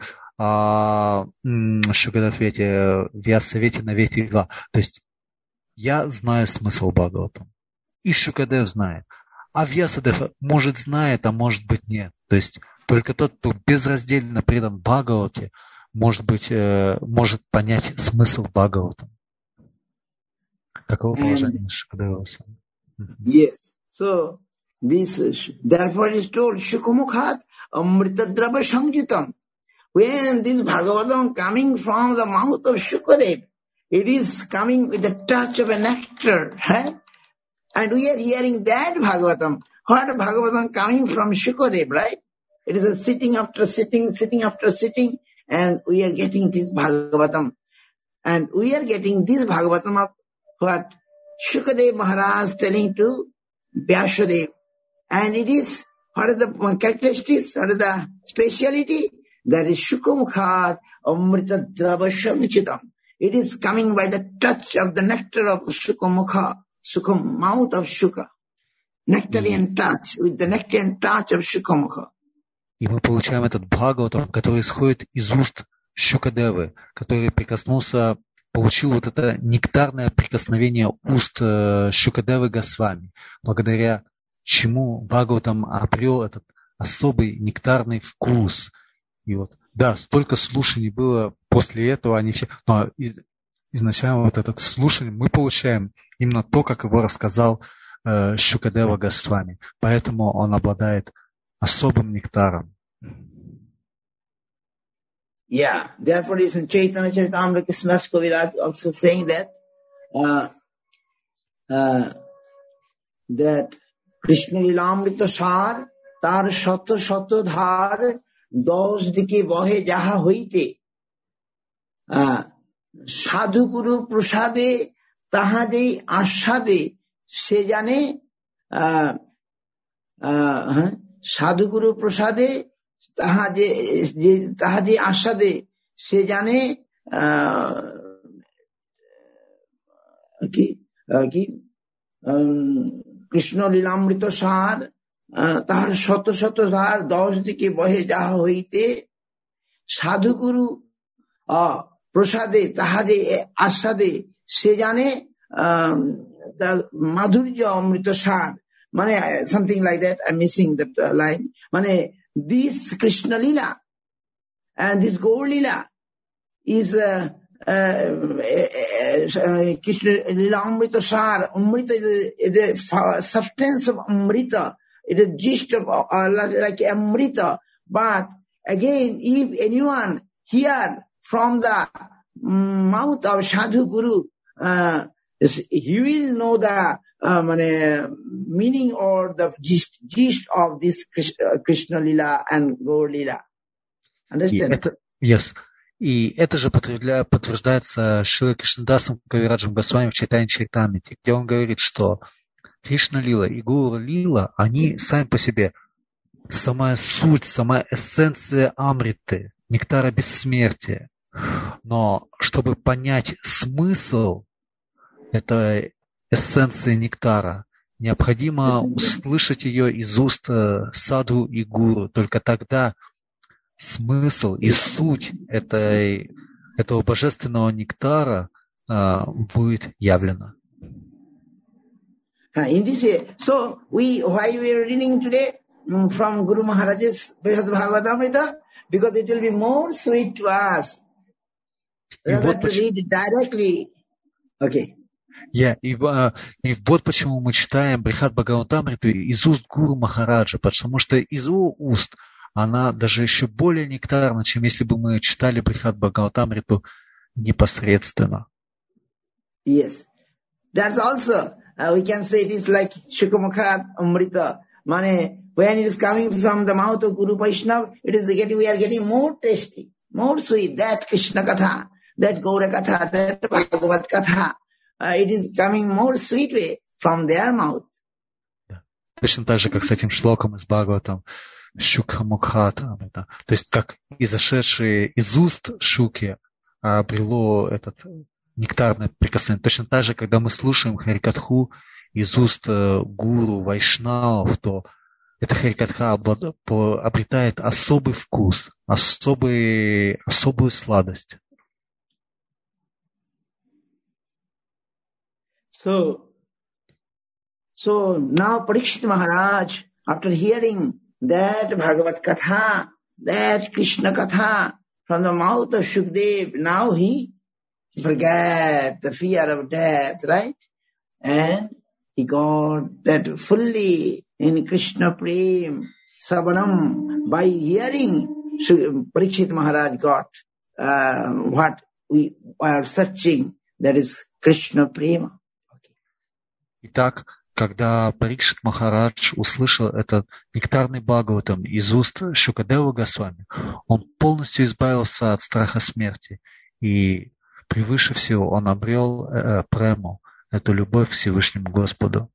Шукадев вети, Вьяса вети на вети два. То есть я знаю смысл Бхагавата, и Шукадев знает. А Вьясадев, может, знает, а может быть, нет. То есть только тот, кто безраздельно предан Бхагавате, может быть, э, может понять смысл Бхагавата. Каково положение Шукадева? Yes. So, this, therefore it is told, Shukamukhat Amritadrava Sanjitam. When this Bhagavatam coming from the mouth of Shukadev, it is coming with the touch of a nectar, right? And we are hearing that Bhagavatam. What Bhagavatam coming from Shukadev, right? It is a sitting after sitting, sitting after sitting, and we are getting this Bhagavatam. And we are getting this Bhagavatam of what Shukadev Maharaj telling to Vyasadev. And it is, what are the characteristics, what is the speciality? That is Shukamukhat Amrita Drava Sanchitam. It is coming by the touch of the nectar of Shukamukha, Sukam, mouth of Shuka. Nectarian touch, with the nectarian touch of Shukamukha. И мы получаем этот Бхагаватам, который исходит из уст Шукадевы, который прикоснулся, получил вот это нектарное прикосновение уст Шукадевы Госвами, благодаря чему Бхагаватам обрел этот особый нектарный вкус. И вот, да, столько слушаний было после этого, они все, но изначально вот этот слушание мы получаем именно то, как его рассказал э, Шукадева Госвами. Поэтому он обладает особым нектаром. Yeah, therefore is in Chaitanya Charitamrita Krishna's Kaviraj also saying that uh, uh, that Krishna Lilamrita Sar tar shato shato dhar dos dike bohe jaha hoite uh, sadhu guru prasade tahade ashade se jane uh, uh, sadhu guru prasade তাহাজে যে তাহাজে আস্বাদে সে জানে কি কি কৃষ্ণ লীলামৃত সার তাহার শত শত ধার দশ দিকে বহে যাহা হইতে সাধুগুরু প্রসাদে তাহাজে আস্বাদে সে জানে মাধুর্য অমৃত সার মানে something like that. I'm missing that uh, line. মানে this Krishna Lila and this Gaur Lila is uh, uh, uh, Krishna Lila Amrita Sar. Amrita is the substance of Amrita. It is gist of uh, like Amrita. But again, if anyone hear from the mouth of Sadhu Guru, uh, he will know the uh, meaning or the gist, gist of this Krishna, Krishna Lila and Gaur Lila. Understand? Это, yes. И это же подтверждается Шрилой Кришнадасом Кавираджем Госвами в Чайтанья Чаритамрите, где он говорит, что Кришна Лила и Гаура Лила, они сами по себе самая суть, сама эссенция Амриты, нектара бессмертия. Но чтобы понять смысл этой эссенции нектара, необходимо услышать ее из уст саду и гуру. Только тогда смысл и суть этой, этого божественного нектара uh, будет явлено. In this way, so we, why we are reading today from Guru Maharaj's Brihad Bhagavatamrita? Because it will be more sweet to us rather to read directly. Okay. Yeah, и, uh, и вот почему мы читаем Брихат Бхагаватамриту из уст Гуру Махараджа, потому что из его уст она даже еще более нектарна, чем если бы мы читали Брихат Бхагаватамриту непосредственно. Yes, that's also, uh, we can say it is like Shukamukhat Amrita. Mane, when it is coming from the mouth of Guru Vaishnava, it is getting, we are getting more tasty, more sweet. That Krishna Katha, that Gaura Katha, that Bhagavat Katha, uh, it is coming more sweet way from their mouth. Точно так же, как с этим шлоком из Бхагаватам, Шукха Мукхата. То есть, как изошедшие из уст Шуки обрело этот нектарное прикосновение. Точно так же, когда мы слушаем Харикатху из уст гуру, вайшнавов, то эта Харикатха обретает особый вкус, особый, особую сладость. So, so now Parikshit Maharaj, after hearing that Bhagavat Katha, that Krishna Katha from the mouth of Shukdev, now he forgot the fear of death, right? And he got that fully in Krishna Prem, Sravanam. By hearing, Parikshit Maharaj got uh, what we are searching, that is Krishna Prema. Okay. Итак, когда Парикшит Махарадж услышал этот нектарный Бхагаватам из уст Шукадева Госвами, он полностью избавился от страха смерти, и превыше всего он обрел э, прему, эту любовь к Всевышнему Господу.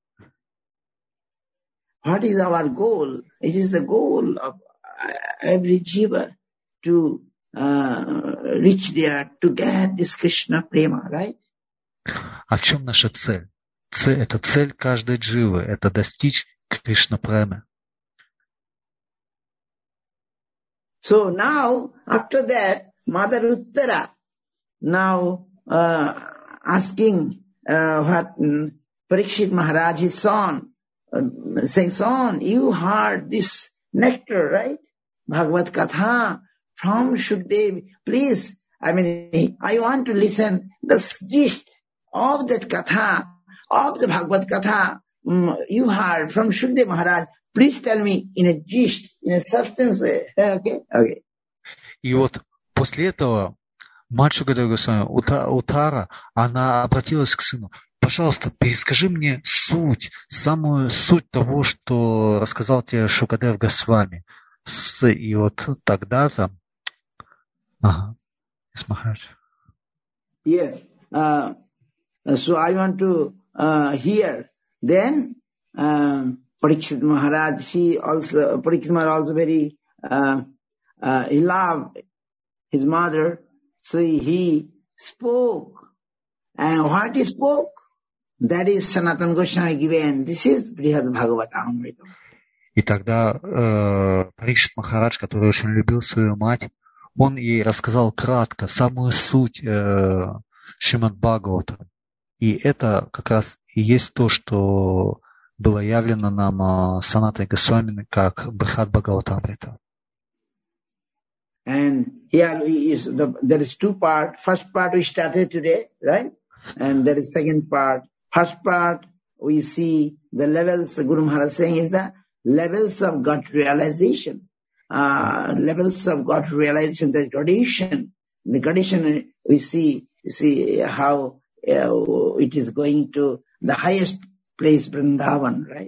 What is our goal? It is the goal of every jiva to uh, reach there, to get this Krishna prema, right? А в чем наша цель? Цель, это цель каждой дживы, это достичь Кришна премы. So now, after that, Mother Uttara now uh, asking uh, what um, Parikshit Maharaj, his son, uh, saying, son, you heard this nectar, right? Bhagavad Katha from Shukdev. Please, I mean, I want to listen the gist of that Katha, of the Bhagavad Katha um, you heard from Shukdev Maharaj. Please tell me in a gist, in a substance way. Okay? Okay. И вот после этого мать Шукадева Госвами, Утара, она обратилась к сыну. Пожалуйста, перескажи мне суть, самую суть того, что рассказал тебе Шукадев Госвами. И вот тогда там... Ага. Yes, Maharaj. Yes. Uh, so I want to uh, hear. Then um, Parikshit Maharaj, she also, Parikshit Maharaj also very, uh, uh, he loved his mother. So he spoke. And what he spoke, that is Sanatana Goswami given. This is Brihad Bhagavatamrita. И тогда э, Парикшит Махарадж, который очень любил свою мать, он ей рассказал кратко самую суть э, Шримад Бхагавата. И это как раз и есть то, что было явлено нам э, Санатой Госвами как Брихад Бхагаватамрита. And here is the, there is two parts. First part we started today, right? And there is second part. First part we see the levels, Guru Maharaj saying is the levels of God realization. Uh, levels of God realization, the gradation. The gradation we see, see how uh, it is going to the highest place Vrindavan, right?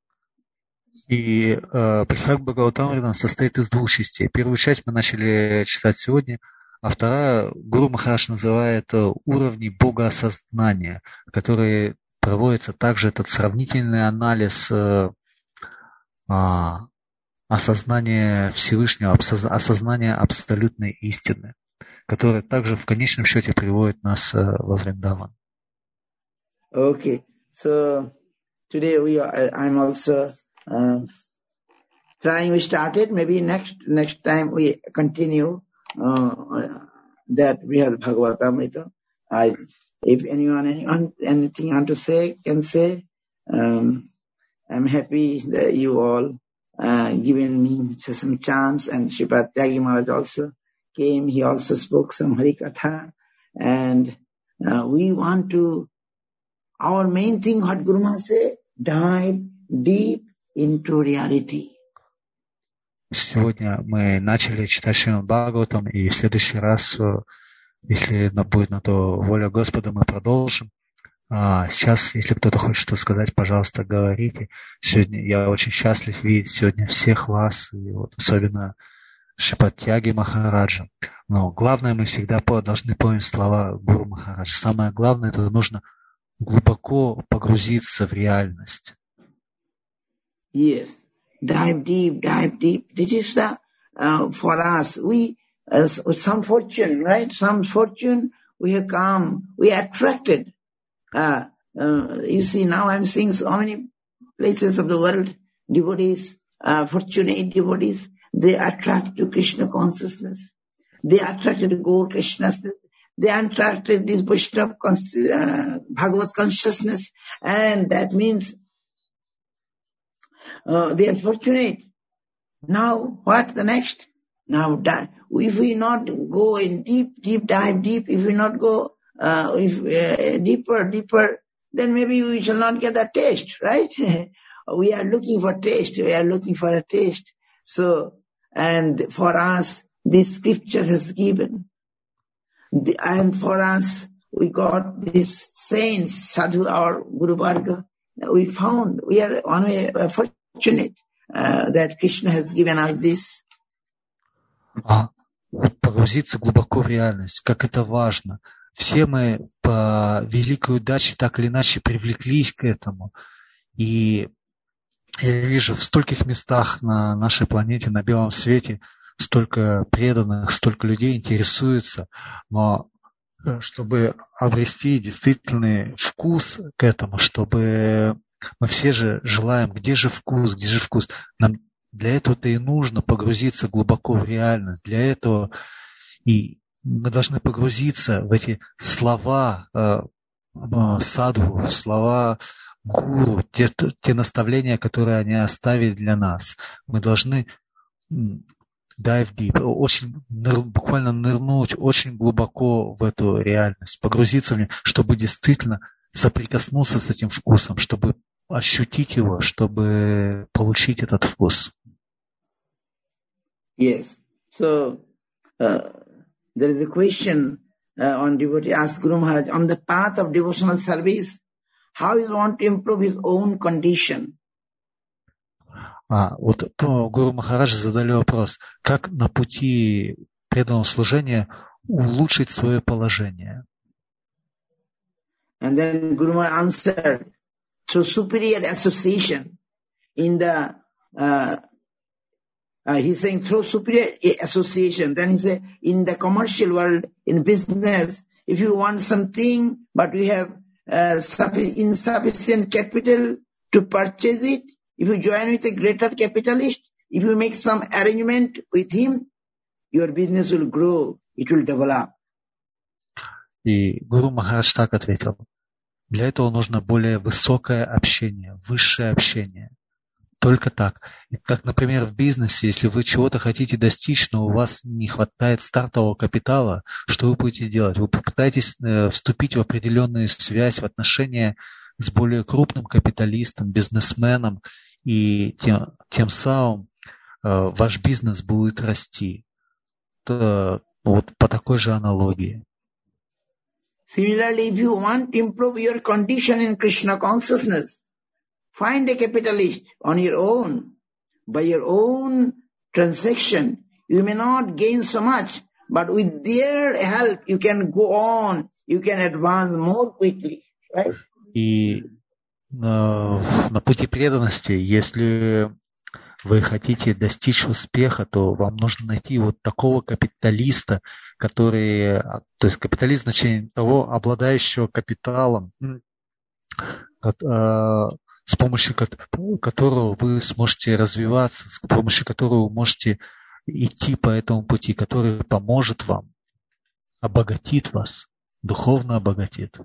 И э, Брихад Бхагаватамрита состоит из двух частей. Первую часть мы начали читать сегодня, а вторая Гуру Махарадж называет уровни богоосознания, которые проводится также этот сравнительный анализ э, э, осознания Всевышнего, осознания абсолютной истины, которое также в конечном счете приводит нас э, во Вриндаван. Okay, so today we are, I'm also uh, trying. We started. Maybe next next time we continue uh, that we have Bhagavatamrita. I, if anyone anyone anything want to say can say. Um, I'm happy that you all uh, given me some chance, and Shripad Tyagi Maharaj also came. He also spoke some Harikatha, and uh, we want to. Our main thing, what Guru Maharaj say, dive deep into reality. Сегодня мы начали читать Шримад Бхагаватам, и в следующий раз, если будет на то воля Господа, мы продолжим. А сейчас, если кто-то хочет что сказать, пожалуйста, говорите. Сегодня я очень счастлив видеть сегодня всех вас, и вот особенно Шрипад Тьяги Махараджа. Но главное, мы всегда должны помнить слова Гуру Махараджа. Самое главное, это нужно глубоко погрузиться в реальность. Yes, dive deep, dive deep. This is the uh, for us. We uh, some fortune, right? Some fortune we have come. We are attracted. Uh, uh, you see, now I'm seeing so many places of the world. Devotees, uh, fortunate devotees, they attract to Krishna consciousness. They attracted to Gaur Krishna's. They attracted this Vaishnava uh, Bhagavad consciousness, and that means uh, they are fortunate. Now, what the next? Now, if we not go in deep, deep dive deep, if we not go uh, if uh, deeper, deeper, then maybe we shall not get that taste, right? We are looking for taste. We are looking for a taste. So, and for us, this scripture has given. And for us, we got this saints, Sadhu, our Guru Varga. We found, we are one way fortunate uh, that Krishna has given us this. А, погрузиться глубоко в реальность, как это важно. Все мы по великой удаче так или иначе привлеклись к этому. И я вижу в стольких местах на нашей планете, на белом свете, столько преданных, столько людей интересуются, но чтобы обрести действительный вкус к этому, чтобы мы все же желаем, где же вкус, где же вкус, нам для этого-то и нужно погрузиться глубоко в реальность, для этого и мы должны погрузиться в эти слова э, садху, слова гуру, те, те наставления, которые они оставили для нас. Мы должны dive deep, очень, буквально нырнуть очень глубоко в эту реальность, погрузиться в нее, чтобы действительно соприкоснуться с этим вкусом, чтобы ощутить его, чтобы получить этот вкус. Yes. So, uh, there is a question uh, on devotee asked Guru Maharaj, on the path of devotional service, how he want to improve his own condition? А, вот Гуру Махарадж задали вопрос, как на пути преданного служения улучшить свое положение. And then Guru Maharaj answered, through superior association in the, uh, uh, he's saying through superior association, then he said, in the commercial world, in business, if you want something, but we have uh, insufficient capital to purchase it, if you join with a greater capitalist, if you make some arrangement with him, your business will grow, it will develop. И Гуру Махарадж так ответил. Для этого нужно более высокое общение, высшее общение. Только так. И как, например, в бизнесе, если вы чего-то хотите достичь, но у вас не хватает стартового капитала, что вы будете делать? Вы попытаетесь э, вступить в определенную связь, в отношения с более крупным капиталистом, бизнесменом, и тем, тем самым э, ваш бизнес будет расти. То, вот по такой же аналогии. Similarly, if you want to improve your condition in Krishna consciousness, Find a capitalist on your own. By your own transaction, you may not gain so much, but with their help, you can go on, you can advance more quickly, right? И э, на пути преданности, если вы хотите достичь успеха, то вам нужно найти вот такого капиталиста, который, то есть капиталист в значении того, обладающего капиталом, с помощью которого вы сможете развиваться, с помощью которого вы можете идти по этому пути, который поможет вам, обогатит вас, духовно обогатит.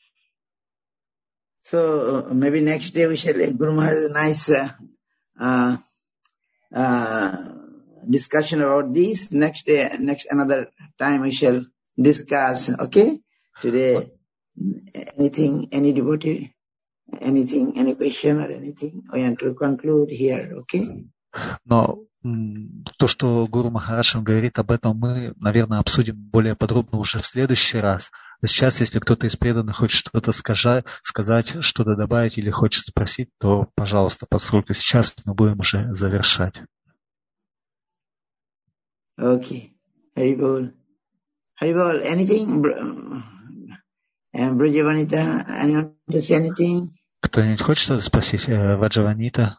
So uh, maybe next day we shall, Guru Maharaj has a nice uh, uh, uh, discussion about this. Next day, next another time we shall discuss. Okay? Today, anything, any devotee, anything, any question or anything, we want to conclude here. Okay? Но то, что Гуру Махарадж говорит об этом, мы, наверное, обсудим более подробно уже в следующий раз. Сейчас, если кто-то из преданных хочет что-то сказать, сказать, что-то добавить или хочет спросить, то, пожалуйста, поскольку сейчас мы будем уже завершать. Окей. Харибол. Харибол, anything? Браджаванита, anyone to say anything? Кто-нибудь хочет что-то спросить? Ваджаванита?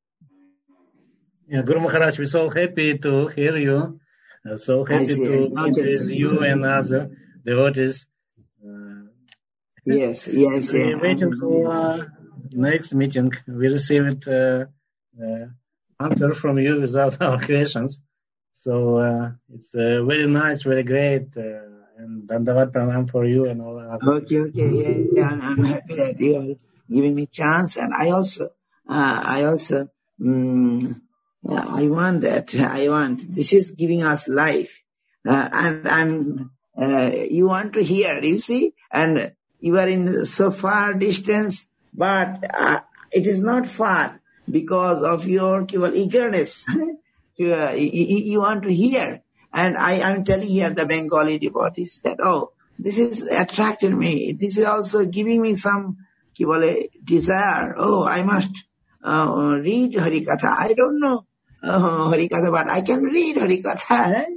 Yeah, Guru Maharaj, we're so happy to hear you. Uh, so happy to meet with you and other devotees. Uh, yes, yes. We're yeah. waiting for uh, next meeting. We received uh, uh, answer from you without our questions. So uh, it's uh, very nice, very great. Uh, and Dandavat Pranam for you and all others. Okay, okay. Yeah, yeah. I'm, I'm happy that you are giving me chance. And I also, uh, I also, um, I want that. I want. This is giving us life. Uh, and I'm, uh, you want to hear, you see? And you are in so far distance, but uh, it is not far because of your eagerness. you, uh, you, you want to hear. And I am telling here the Bengali devotees that, oh, this is attracted me. This is also giving me some desire. Oh, I must uh, read Harikatha. I don't know uh, Harikatha, but I can read Harikatha. Eh?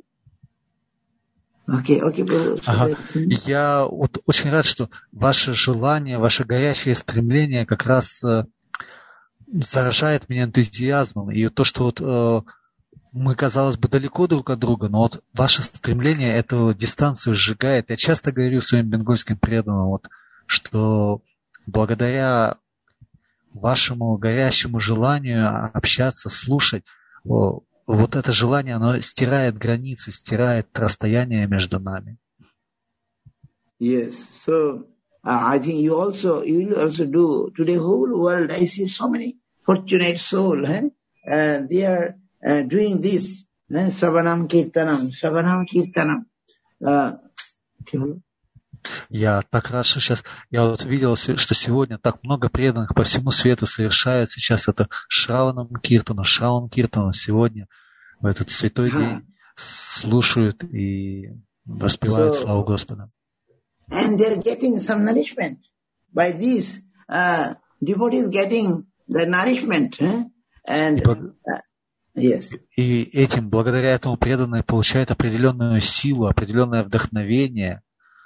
Okay, okay, bro. Ага. Я вот очень рад, что ваше желание, ваше горячее стремление как раз э, заражает меня энтузиазмом. И то, что вот э, мы, казалось бы, далеко друг от друга, но вот ваше стремление эту дистанцию сжигает. Я часто говорю своим бенгальским преданным, вот, что благодаря вашему горящему желанию общаться, слушать, вот это желание, оно стирает границы, стирает расстояние между нами. Yes, so uh, I think you also you will also do today. Whole world, I see so many fortunate souls, eh? uh, they are uh, doing this. Eh? Savanam Kirtanam, Savanam Kirtanam. Uh, Я так рад, что сейчас, я вот видел, что сегодня так много преданных по всему свету совершают сейчас это Шраванам Киртану, Шраван Киртану сегодня, в этот святой день, слушают и воспевают so, славу Господа. And they're getting some nourishment. By this, uh, devotees getting the nourishment. Eh? And, и, благ... uh, yes. и этим, благодаря этому преданные получают определенную силу, определенное вдохновение.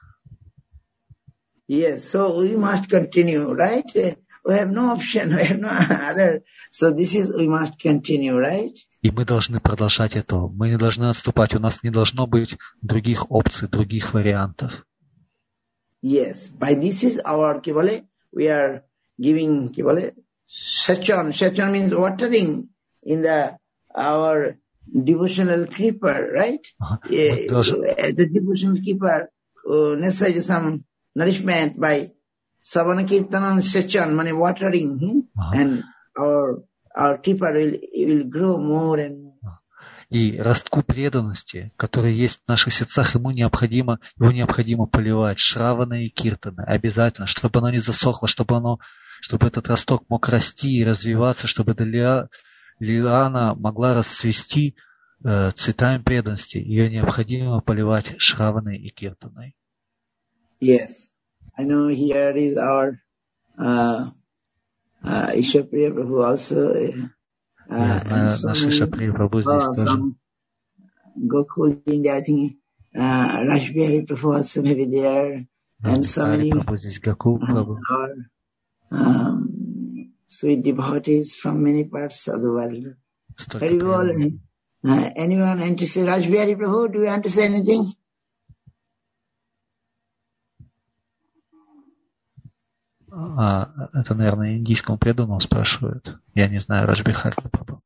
Yes, so we must continue, right? We have no option, we have no other. So this is, we must continue, right? И мы должны продолжать это. Мы не должны отступать. У нас не должно быть других опций, других вариантов. Yes, by this is our, kivale, we are giving, kivale, sachan. Sachan means watering in the, our devotional keeper, right? Uh-huh. Uh, должны... The devotional keeper uh, necessary some nourishment by Savana Kirtanam Sachan, money watering, hmm? uh-huh. And our our keeper will will grow more and more. И ростку преданности, который есть в наших сердцах, ему необходимо, его необходимо поливать Шравана и Киртана обязательно, чтобы оно не засохло, чтобы оно, чтобы этот росток мог расти и развиваться, чтобы лиана могла расцвести э, цветами преданности. Ее необходимо поливать Шраваной и Киртаной. Yes, I know here is our uh, uh, Ishwapriya Prabhu also. Uh, Я знаю, so наш many, Ишаприя Прабhu здесь uh, тоже. from Gokul, India, I think uh, Rashbihari Prabhu also may be there. And so many Прабhu здесь, Гокул Прабhu. uh, are, um, sweet devotees from many parts of the world. Very well. Uh, anyone want to say, Rashbihari Prabhu, do you want to say anything? А, это, наверное, индийскому преданному спрашивают. Я не знаю, Рашбихари Прабhu.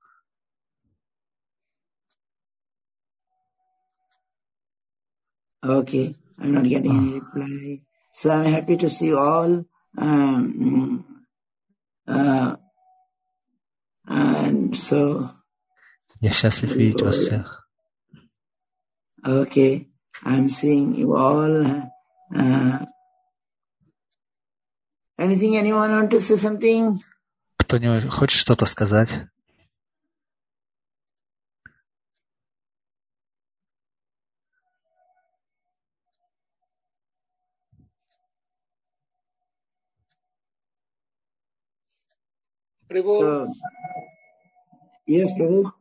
Okay, I'm not getting any reply. So I'm happy to see you all. Um, uh, and so... Я счастлив видеть вас всех. Okay, I'm seeing you all. Uh, anything, anyone want to say something? Кто-нибудь хочет что-то сказать? Prabhu. So, yes, Prabhu.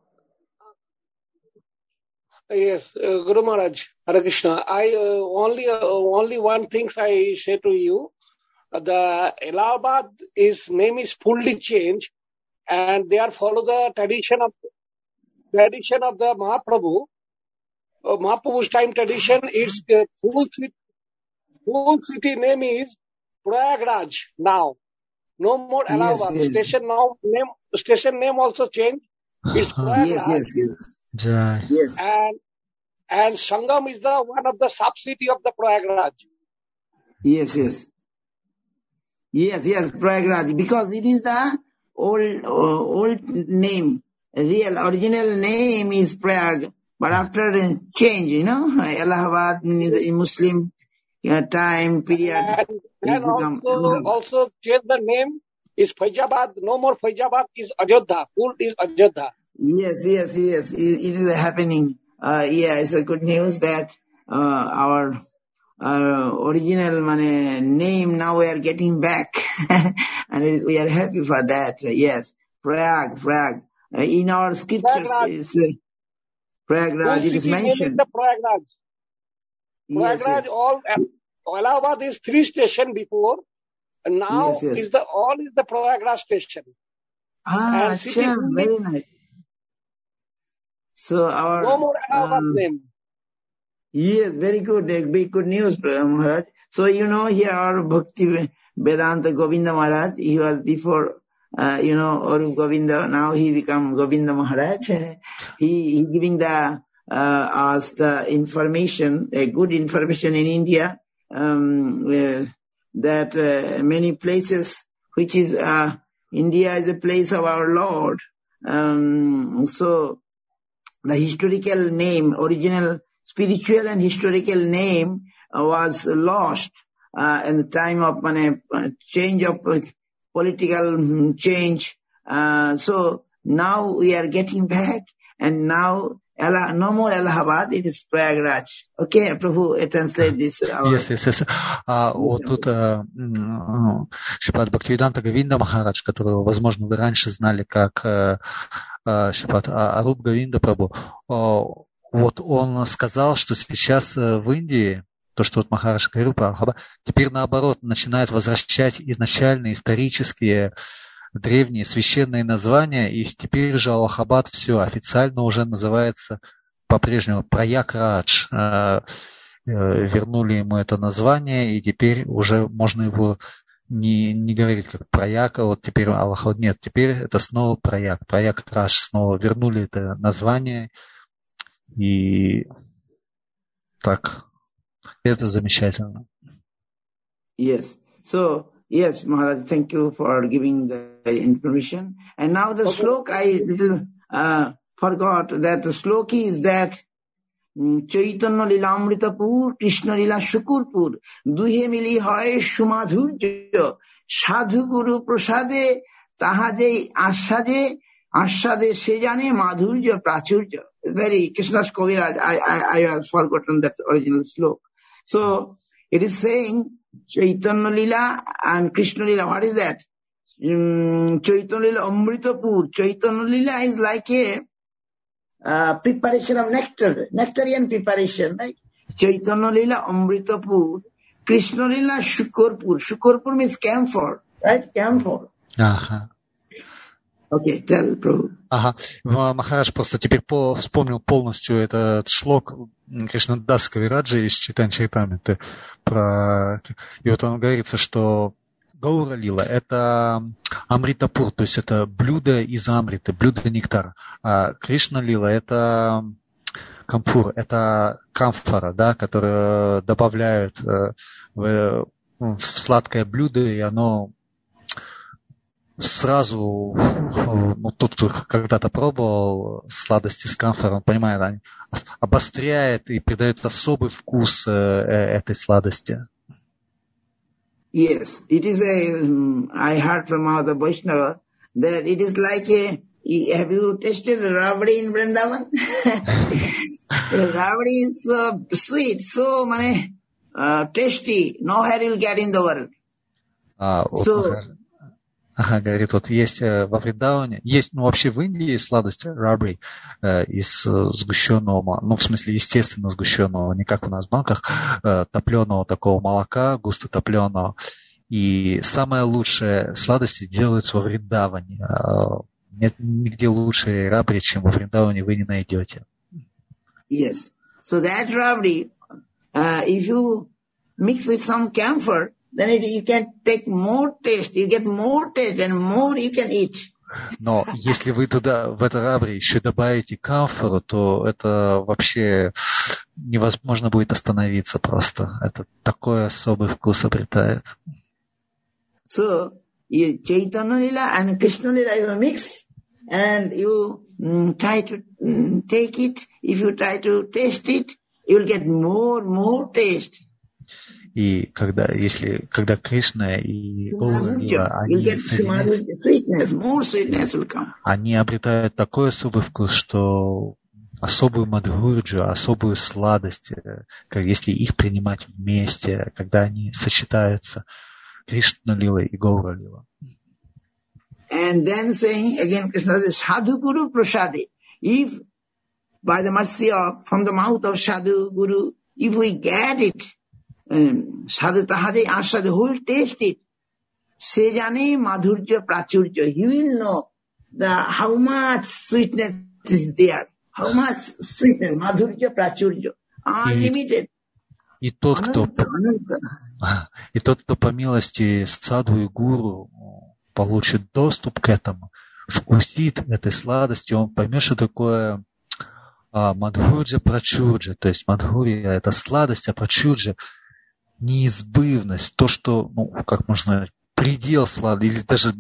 Yes, uh, Guru Maharaj, Hare Krishna. I uh, only uh, only one thing I say to you. The Allahabad is name is fully changed, and they are follow the tradition of tradition of the Mahaprabhu. Uh, Mahaprabhu's time tradition. Its uh, full city, full city name is Prayagraj now. No more Allahabad. Yes, yes. Station now name station name also changed. It's Prayagraj. Yes, yes, yes. Jai. Yes. And and Sangam is the one of the sub city of the Prayagraj. Yes, yes. Yes, yes, Prayagraj, because it is the old uh, old name. Real original name is Prayag, but after change, you know, Allahabad in the Muslim uh, time period. And, and also, also change the name is Faizabad. No more Faizabad, is Ajodha. Full is Ajodha. Yes, yes, yes. It, it is happening. Uh, yeah, it's a good news that uh, our uh, original mane, name now we are getting back, and it is, we are happy for that. Yes, Prayag, Prayag. Uh, in our scriptures, Prayagraj. it's uh, Prayagraj. It is mentioned. The Prayagraj. Yes, Prayagraj. yes. All Allahabad is three station before, and now yes, yes. is the all is the Prayagraj station. Ah, and city achha, fully, very nice. So our no more Allahabad um, name. yes, very good, very good news, Maharaj. So you know here our Bhakti Vedanta Govinda Maharaj, he was before, uh, you know, Arup Govinda. Now he become Govinda Maharaj. He he giving the uh, us the information, a good information in India, um, uh, that uh, many places, which is uh, India is a place of our Lord. Um, so the historical name, original spiritual and historical name uh, was lost uh, in the time of uh, change of uh, political change. Uh, so now we are getting back, and now Allah, no more Allahabad, it is Prayagraj. Okay, Prabhu, translate this. Yes, yes, yes. А вот тут Шрипад Бхактивиданта Говинда Махарадж, которого, возможно, вы раньше знали как Шрипад Аруп Говинда Прабху, вот он сказал, что сейчас в Индии, то, что вот Махарадж говорил про Аллахабад, теперь наоборот начинает возвращать изначальные исторические древние священные названия, и теперь же Аллахабад все официально уже называется по-прежнему Праяградж. Вернули ему это название, и теперь уже можно его не, не говорить как Праяг, а вот теперь Аллахабад. Нет, теперь это снова Праяг. Праяградж снова вернули это название, и так, это замечательно. Yes. So, yes, Maharaj, thank you for giving the information. And now the Okay. slok, I little uh, forgot that the slok is that Chaitanya Lilamritapur, Krishna Lila Shukurpur, Duhe mili hoy Sumadhurjo, Sadhu Guru Prasade, Tahade Asade, Asade Sejane Madhurjo Prachurjo. Very Krishna's Kaviraj, I, I, I have forgotten that original slok. So, it is saying Chaitanya Lila and Krishna Lila, what is that? um, Chaitanya Lila Amritapur. Chaitanya Lila is like a uh, preparation of nectar, nectarian preparation, right? Chaitanya Lila Amritapur. Krishna Lila Shukarpur. Shukarpur means camphor, right? Camphor. Ага. Okay, tell, Prabhu. Ага. Махарадж просто теперь по, вспомнил полностью этот шлок Кришнадас Кавираджи из Чайтанья Чаритамриты. Про... И вот он говорится, что Гаура Лила — это Амритапур, то есть это блюдо из амриты, блюдо нектара. А Кришна Лила — это камфур, это камфора, да, которую добавляют в, в сладкое блюдо, и оно сразу, ну, тот, кто когда-то пробовал сладости с камфором, он понимает, они обостряет и придает особый вкус э, этой сладости. Yes, it is a, um, I heard from Mahātā Vaishnava that it is like a, have you tasted rabdi in Vrindavan? The rabdi is so sweet, so many, uh, tasty, nowhere you'll get in the world. А, so, Ага, говорит, вот есть э, во Вриндаване, есть, ну, вообще в Индии есть сладость рабри э, из э, сгущенного, ну, в смысле, естественно сгущенного, не как у нас в банках, э, топленого такого молока, густо топленого. И самая лучшая сладость делается во Вриндаване. Э, нет нигде лучше рабри, чем во Вриндаване вы не найдете. Yes. So that rabri, uh, if you mix with some camphor, then it, you can take more taste, you get more taste and more you can eat. Но если вы туда, в это рабри, еще добавите камфору, то это вообще невозможно будет остановиться просто. Это такой особый вкус обретает. So, Chaitanya Lila and Krishna Lila you mix and you mm, try to mm, take it. If you try to taste it, you will get more, more taste. И когда, если, когда Кришна и Гаура Лила, они, они обретают такой особый вкус, что особую мадхурджу, особую сладость, как если их принимать вместе, когда они сочетаются, Кришна Лила и Гаура Лила. And then saying again, Krishna says, Sadhu Guru Prasadi. If by the mercy of, from the mouth of Sadhu Guru, if we get it, Sadhu Tahade Ashad, who will taste it? Sejane Madhurja Prachurja. He will know the how much sweetness is there. How much sweetness, Madhurja Prachurja. Unlimited. И тот, кто, и тот, кто по милости садху и гуру получит доступ к этому, вкусит этой сладости, он поймет, что такое а, Мадхурджа Прачурджа. То есть Мадхурья — это сладость, а Прачурджа — неизбывность, то, что, ну, как можно сказать, предел сладости, или даже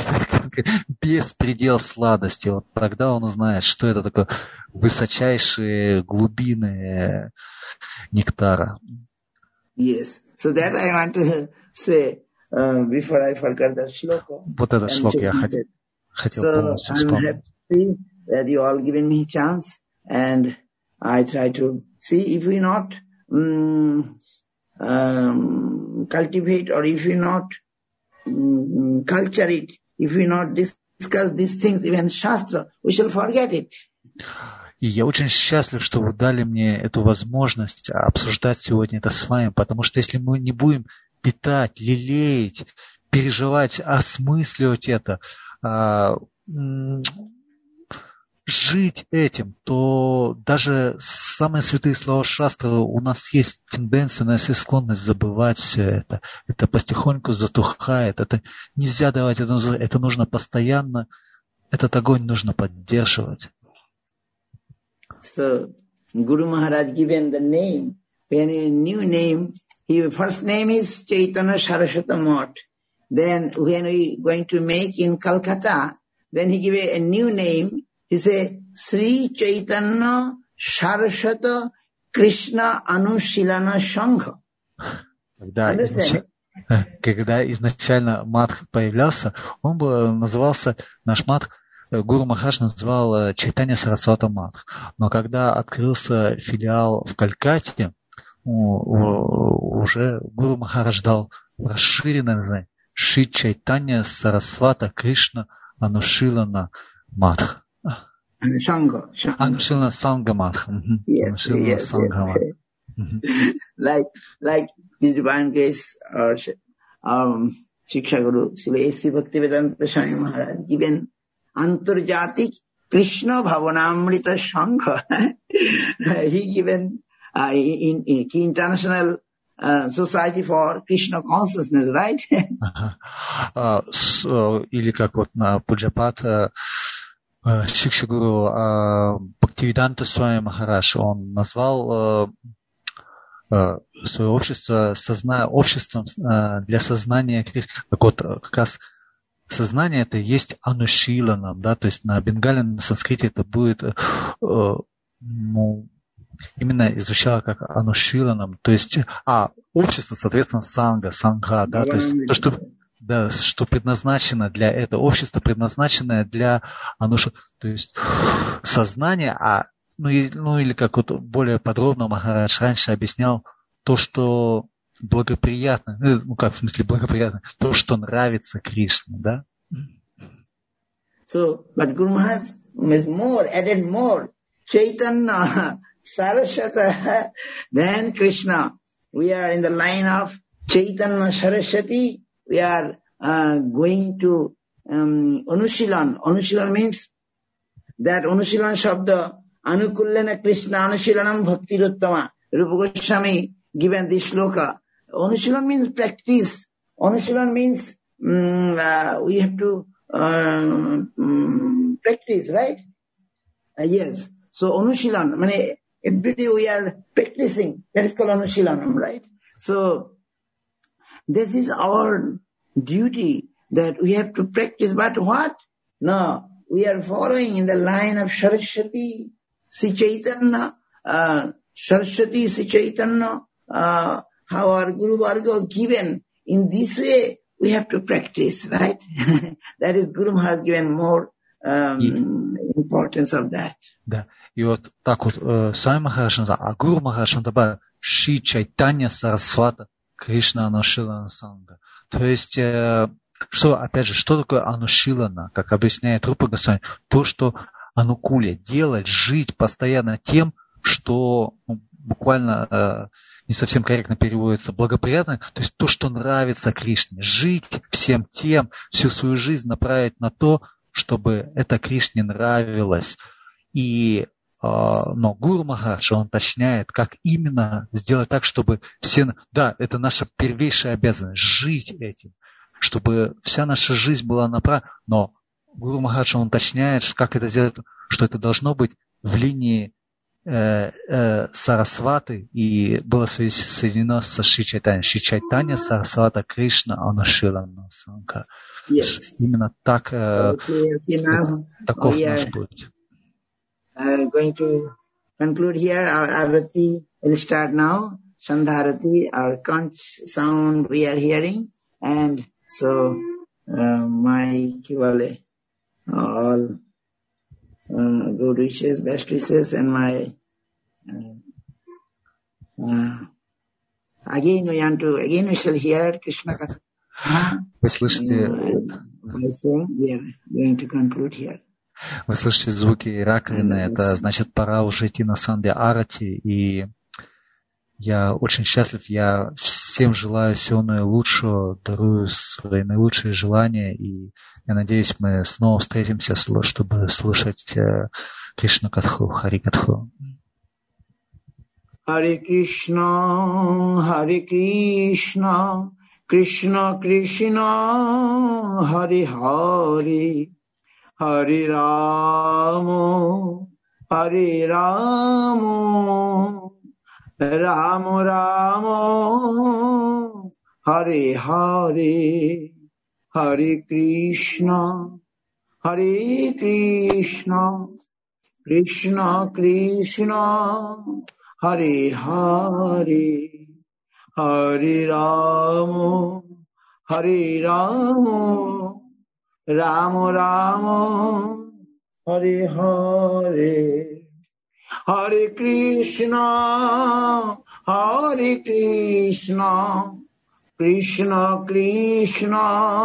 беспредел сладости. Вот тогда он узнает, что это такое высочайшие глубины нектара. Yes. So that I want to say uh, before I forget that shloka. Вот этот шлок я хотел, хотел полностью вспомнить. So I'm happy that you all given me chance, and I try to see if we not um, Um, cultivate, or if we not um, culture it, if we not discuss these things, even Shastra, we shall forget it. И я очень счастлив, что вы дали мне эту возможность обсуждать сегодня это с вами, потому что если мы не будем питать, лелеять, переживать, осмысливать это, а, м- жить этим, то даже самые святые слова Шастры, у нас есть тенденция, у нас есть склонность забывать все это. Это потихоньку затухает. Это нельзя давать, это, это нужно постоянно, этот огонь нужно поддерживать. So, Guru Maharaj given the name, when a new name, his first name is Chaitanya Saraswata Math. Then when we going to make in Calcutta, then he gave a, a new name. He said, Sri Chaitanya Saraswata Krishna Anushilana Sangha. Когда, изнач... Когда изначально Мадх появлялся, он был, назывался, наш Мадх, Гуру Махарадж называл Чайтанья Сарасвата Мадх. Но когда открылся филиал в Калькатте, уже Гуру Махарадж дал расширенное название Шри Чайтанья Сарасвата Кришна Анушилана Мадх. Sangha. Анушилана Санга Мадх. Yes, yes, yes. Like, like His Divine Grace or um, Shiksha Guru, Srila A C Bhaktivedanta Swami Maharaj, given Antarjatik Krishna Bhavanamrita Sangha. He given uh, in, in International uh, Society for Krishna Consciousness, right? Или как вот на Пуджапат Шикша Гуру Бхактивиданта Свами Махарадж, он назвал свое общество созна... обществом для сознания Кришны. Так вот, как раз сознание это есть анушиланам, да, то есть на бенгале, на санскрите это будет, ну, именно изучало как анушиланам, то есть, а общество, соответственно, санга, сангха, да, то есть то, что, да, что предназначено для этого, общество предназначенное для ануша, то есть сознание, а Ну, и, ну или как вот более подробно Махарадж раньше объяснял то, что благоприятно, ну как в смысле благоприятно, то, что нравится Кришне, да? So, but Guru Maharaj is more, added more, Chaitanya, Saraswata, than Krishna. We are in the line of Chaitanya Saraswati. We are uh, going to um, Anushilan. Anushilan means that Anushilan Shabda, Anukullana Krishna Anushilanam Bhaktiruttama. Rupa Goswami given this shloka. Anushilan means practice. Anushilan means um, uh, we have to uh, um, practice, right? Uh, yes. So Anushilan, mane, every day we are practicing. That is called Anushilanam, right? So this is our duty that we have to practice. But what? No, we are following in the line of Saraswati, Sri Chaitanya, uh, Saraswati, Sri Chaitanya, uh, how our Guru Varga given. In this way, we have to practice, right? That is, Guru Maharaj given more um, importance of that. Да, и вот так вот э, Свами Махарадж, а Гуру Махарадж, он добавил Шри Чайтанья Сарасвата Кришна Анушилана Санга. То есть, э, что, опять же, что такое Анушилана, как объясняет Рупа Госвами, то, что анукуля, делать, жить постоянно тем, что ну, буквально э, не совсем корректно переводится, благоприятно, то есть то, что нравится Кришне, жить всем тем, всю свою жизнь направить на то, чтобы это Кришне нравилось. И, э, но Гуру Махарадж, он уточняет, как именно сделать так, чтобы все... Да, это наша первейшая обязанность, жить этим, чтобы вся наша жизнь была направлена. Но Гуру Махарадж, он уточняет, как это сделать, что это должно быть в линии э, э, Сарасваты, и было соединено со Шри Чайтаньей. Шри Чайтанья Сарасвата Кришна Анушилана Санга. Yes. Именно так, э, okay, okay, now таков we наш are, путь. Uh, going to conclude here. Our Arati will start now. Sandharati, our conch sound we are hearing. And so, uh, my Kivale, all uh, good wishes, best wishes, and my uh, uh, again we want to, again we shall hear Krishna Katha. Вы слышите... I say we are going to conclude here. Вы слышите звуки раковины, это значит, пора уже идти на Санде Арати, и я очень счастлив, я всем желаю всего наилучшего, дарую свои наилучшие желания, и я надеюсь, мы снова встретимся, чтобы слушать Кришна Катху, Хари Катху. Харе Кришна, Харе Кришна, Кришна Кришна, Харе Харе, Hare Ramo, Hare Ramo, Ramo Ramo, Hare Hare, Hare Krishna, Hare Krishna, Krishna Krishna, Hare Hare, Hare Ramo, Hare Ramo, Ramo Ramo, Hare Hare, Hare Krishna, Hare Krishna, Krishna Krishna,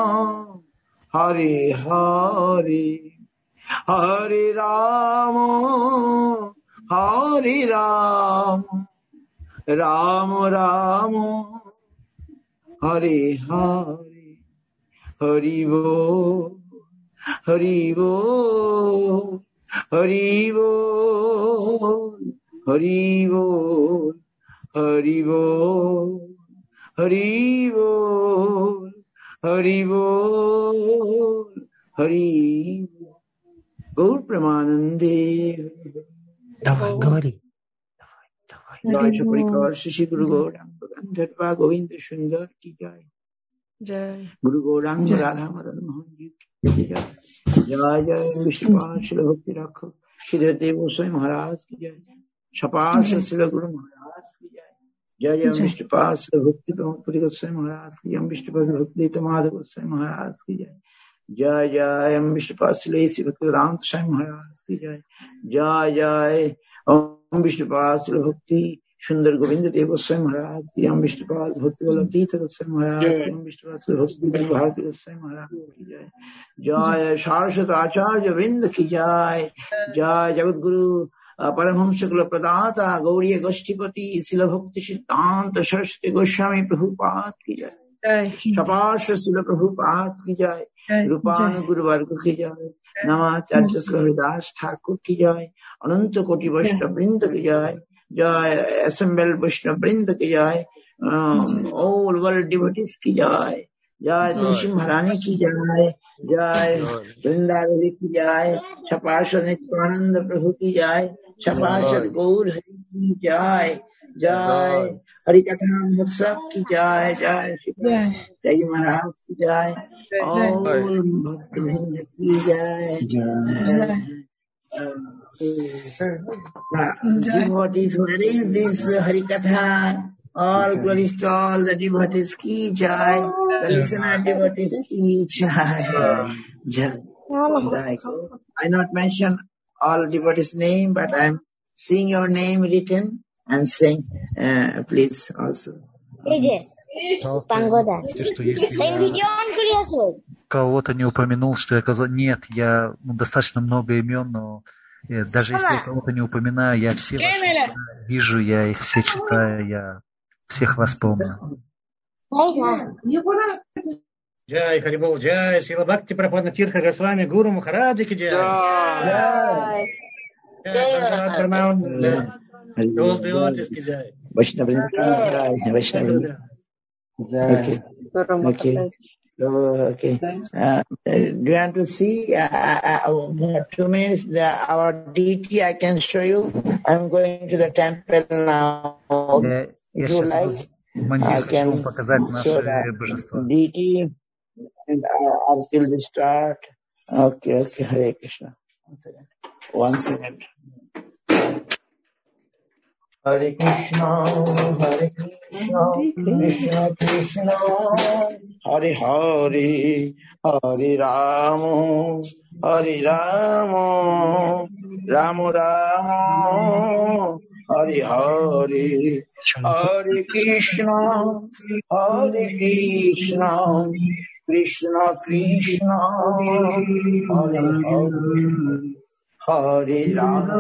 Hare Hare, Hare Rama, Hare Rama, Rama Rama, Hare Hare, Hari Bol, Hari Bol, Hari Bol, Hari Bol, Hari Bol, Hari Bol, Hari Bol, Hari Bol. Gaur Premanande. Давай, говори. Jai Shaprikar Shishi Guru Gaurang Gandharva Govinda Sundar ki jai. Jai. Guru Gaurang Radha Madan Mohan ji ki jai. Jai Jai Vishwapal Srila Bhakti Rakha Sridhar Dev Goswami Maharaj ki jai. Shapal Srila Guru Maharaj ki jai. Jai Jai Vishwapal Srila Bhakti Puri Goswami Maharaj ki jai. Vishwapal Bhakti Tamada Goswami Maharaj ki jai. Jai Jai Om Vishwapal Srila Esi Bhakti Vedanta Swami Maharaj ki jai. Jai Jai Om Vishwapal Srila Bhakti Sundar Govinda Dev Goswami Maharaj ki. Om Vishwapal Bhakti Vallabh Tirtha Goswami Maharaj ki. Om Vishwapal Srila Bhakti Bharati Goswami Maharaj ki jai. Jai Saraswat Acharya Vrinda ki jai. Jai Jagat Guru Paramhamsa Kula Pradata Gauriya Goshtipati Srila Bhakti Siddhanta Saraswati Goswami Prabhupada ki jai. Shapasha Srila Prabhupada ki jai. Rupanu Guru Varga ki jai. Namacharya Haridas Thakur ki jai. Ananta Koti Vaishnav Vrinda ki jai. Jai Assembled Vaishnav Vrinda ki jai. Um, all world devotees ki jai. Jai Tulsi Maharani ki jai. Jai Vrindavari ki jai. Shapashad Nityananda Prabhu ki jai. Shapashad Gaur Hari ki jai. Jai Harikatha Mahotsav ki jai. Jai Jai Maharaj ki jai. All Bhakta ki jai. Devotees who arrange this Harikatha, all glories to all the devotees ki jai. The listener devotees ki jai. Jai. I not mention all devotees' name, but I am seeing your name written and saying, uh, please also. Пожалуйста, что если я кого-то не упомянул, что я сказал, нет, я ну, достаточно много имен, но э, даже если я кого-то не упоминаю, я все ваши имена вижу, я их все читаю, я всех вас помню. Джай, Харибол, Джай, Шрила Бхакти Прабхупада Тиртха Госвами Гуру Махараджи ки Джай. Джай. Джай. Пранам. All devotees ki Jai. Vaishnava Vrinda ki jai. Vaishnava Vrinda. Okay. Okay. Oh, okay. Uh, do you want to see uh, uh, two minutes the, our deity I can show you? I'm going to the temple now. Я, if я you like, I can show the deity and uh, I'll still be start. Okay, okay. Hare Krishna. One second. Hare Krishna, Hare Krishna, Krishna Krishna, Hare Hare, Hare Rama, Hare Rama, Rama Rama, Hare Hare, Hare Krishna, Hare Krishna, Krishna Krishna, Hare Hare. Hare Rama,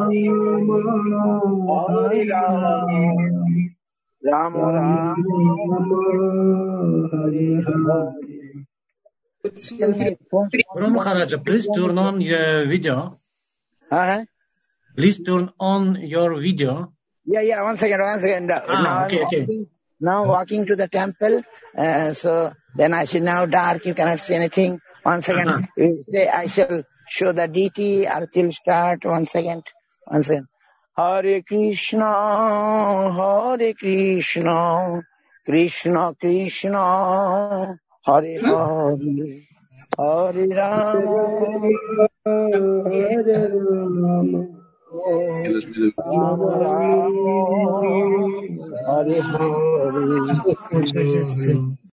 Hare Rama, Rama Rama, Hare Hare. Guru Maharaja, please turn on your video. Uh-huh. Please turn on your video. Yeah, yeah, one second, one second. Ah, now, okay, I'm okay. walking, now walking to the temple, uh, so then I should now dark, you cannot see anything. One second, uh-huh. You say I shall show the deity, or till start, one second, one second. Hare Krishna, Hare Krishna, Krishna Krishna, Hare Hare, Hare Rama, Hare Rama, Rama Rama, Hare Hare.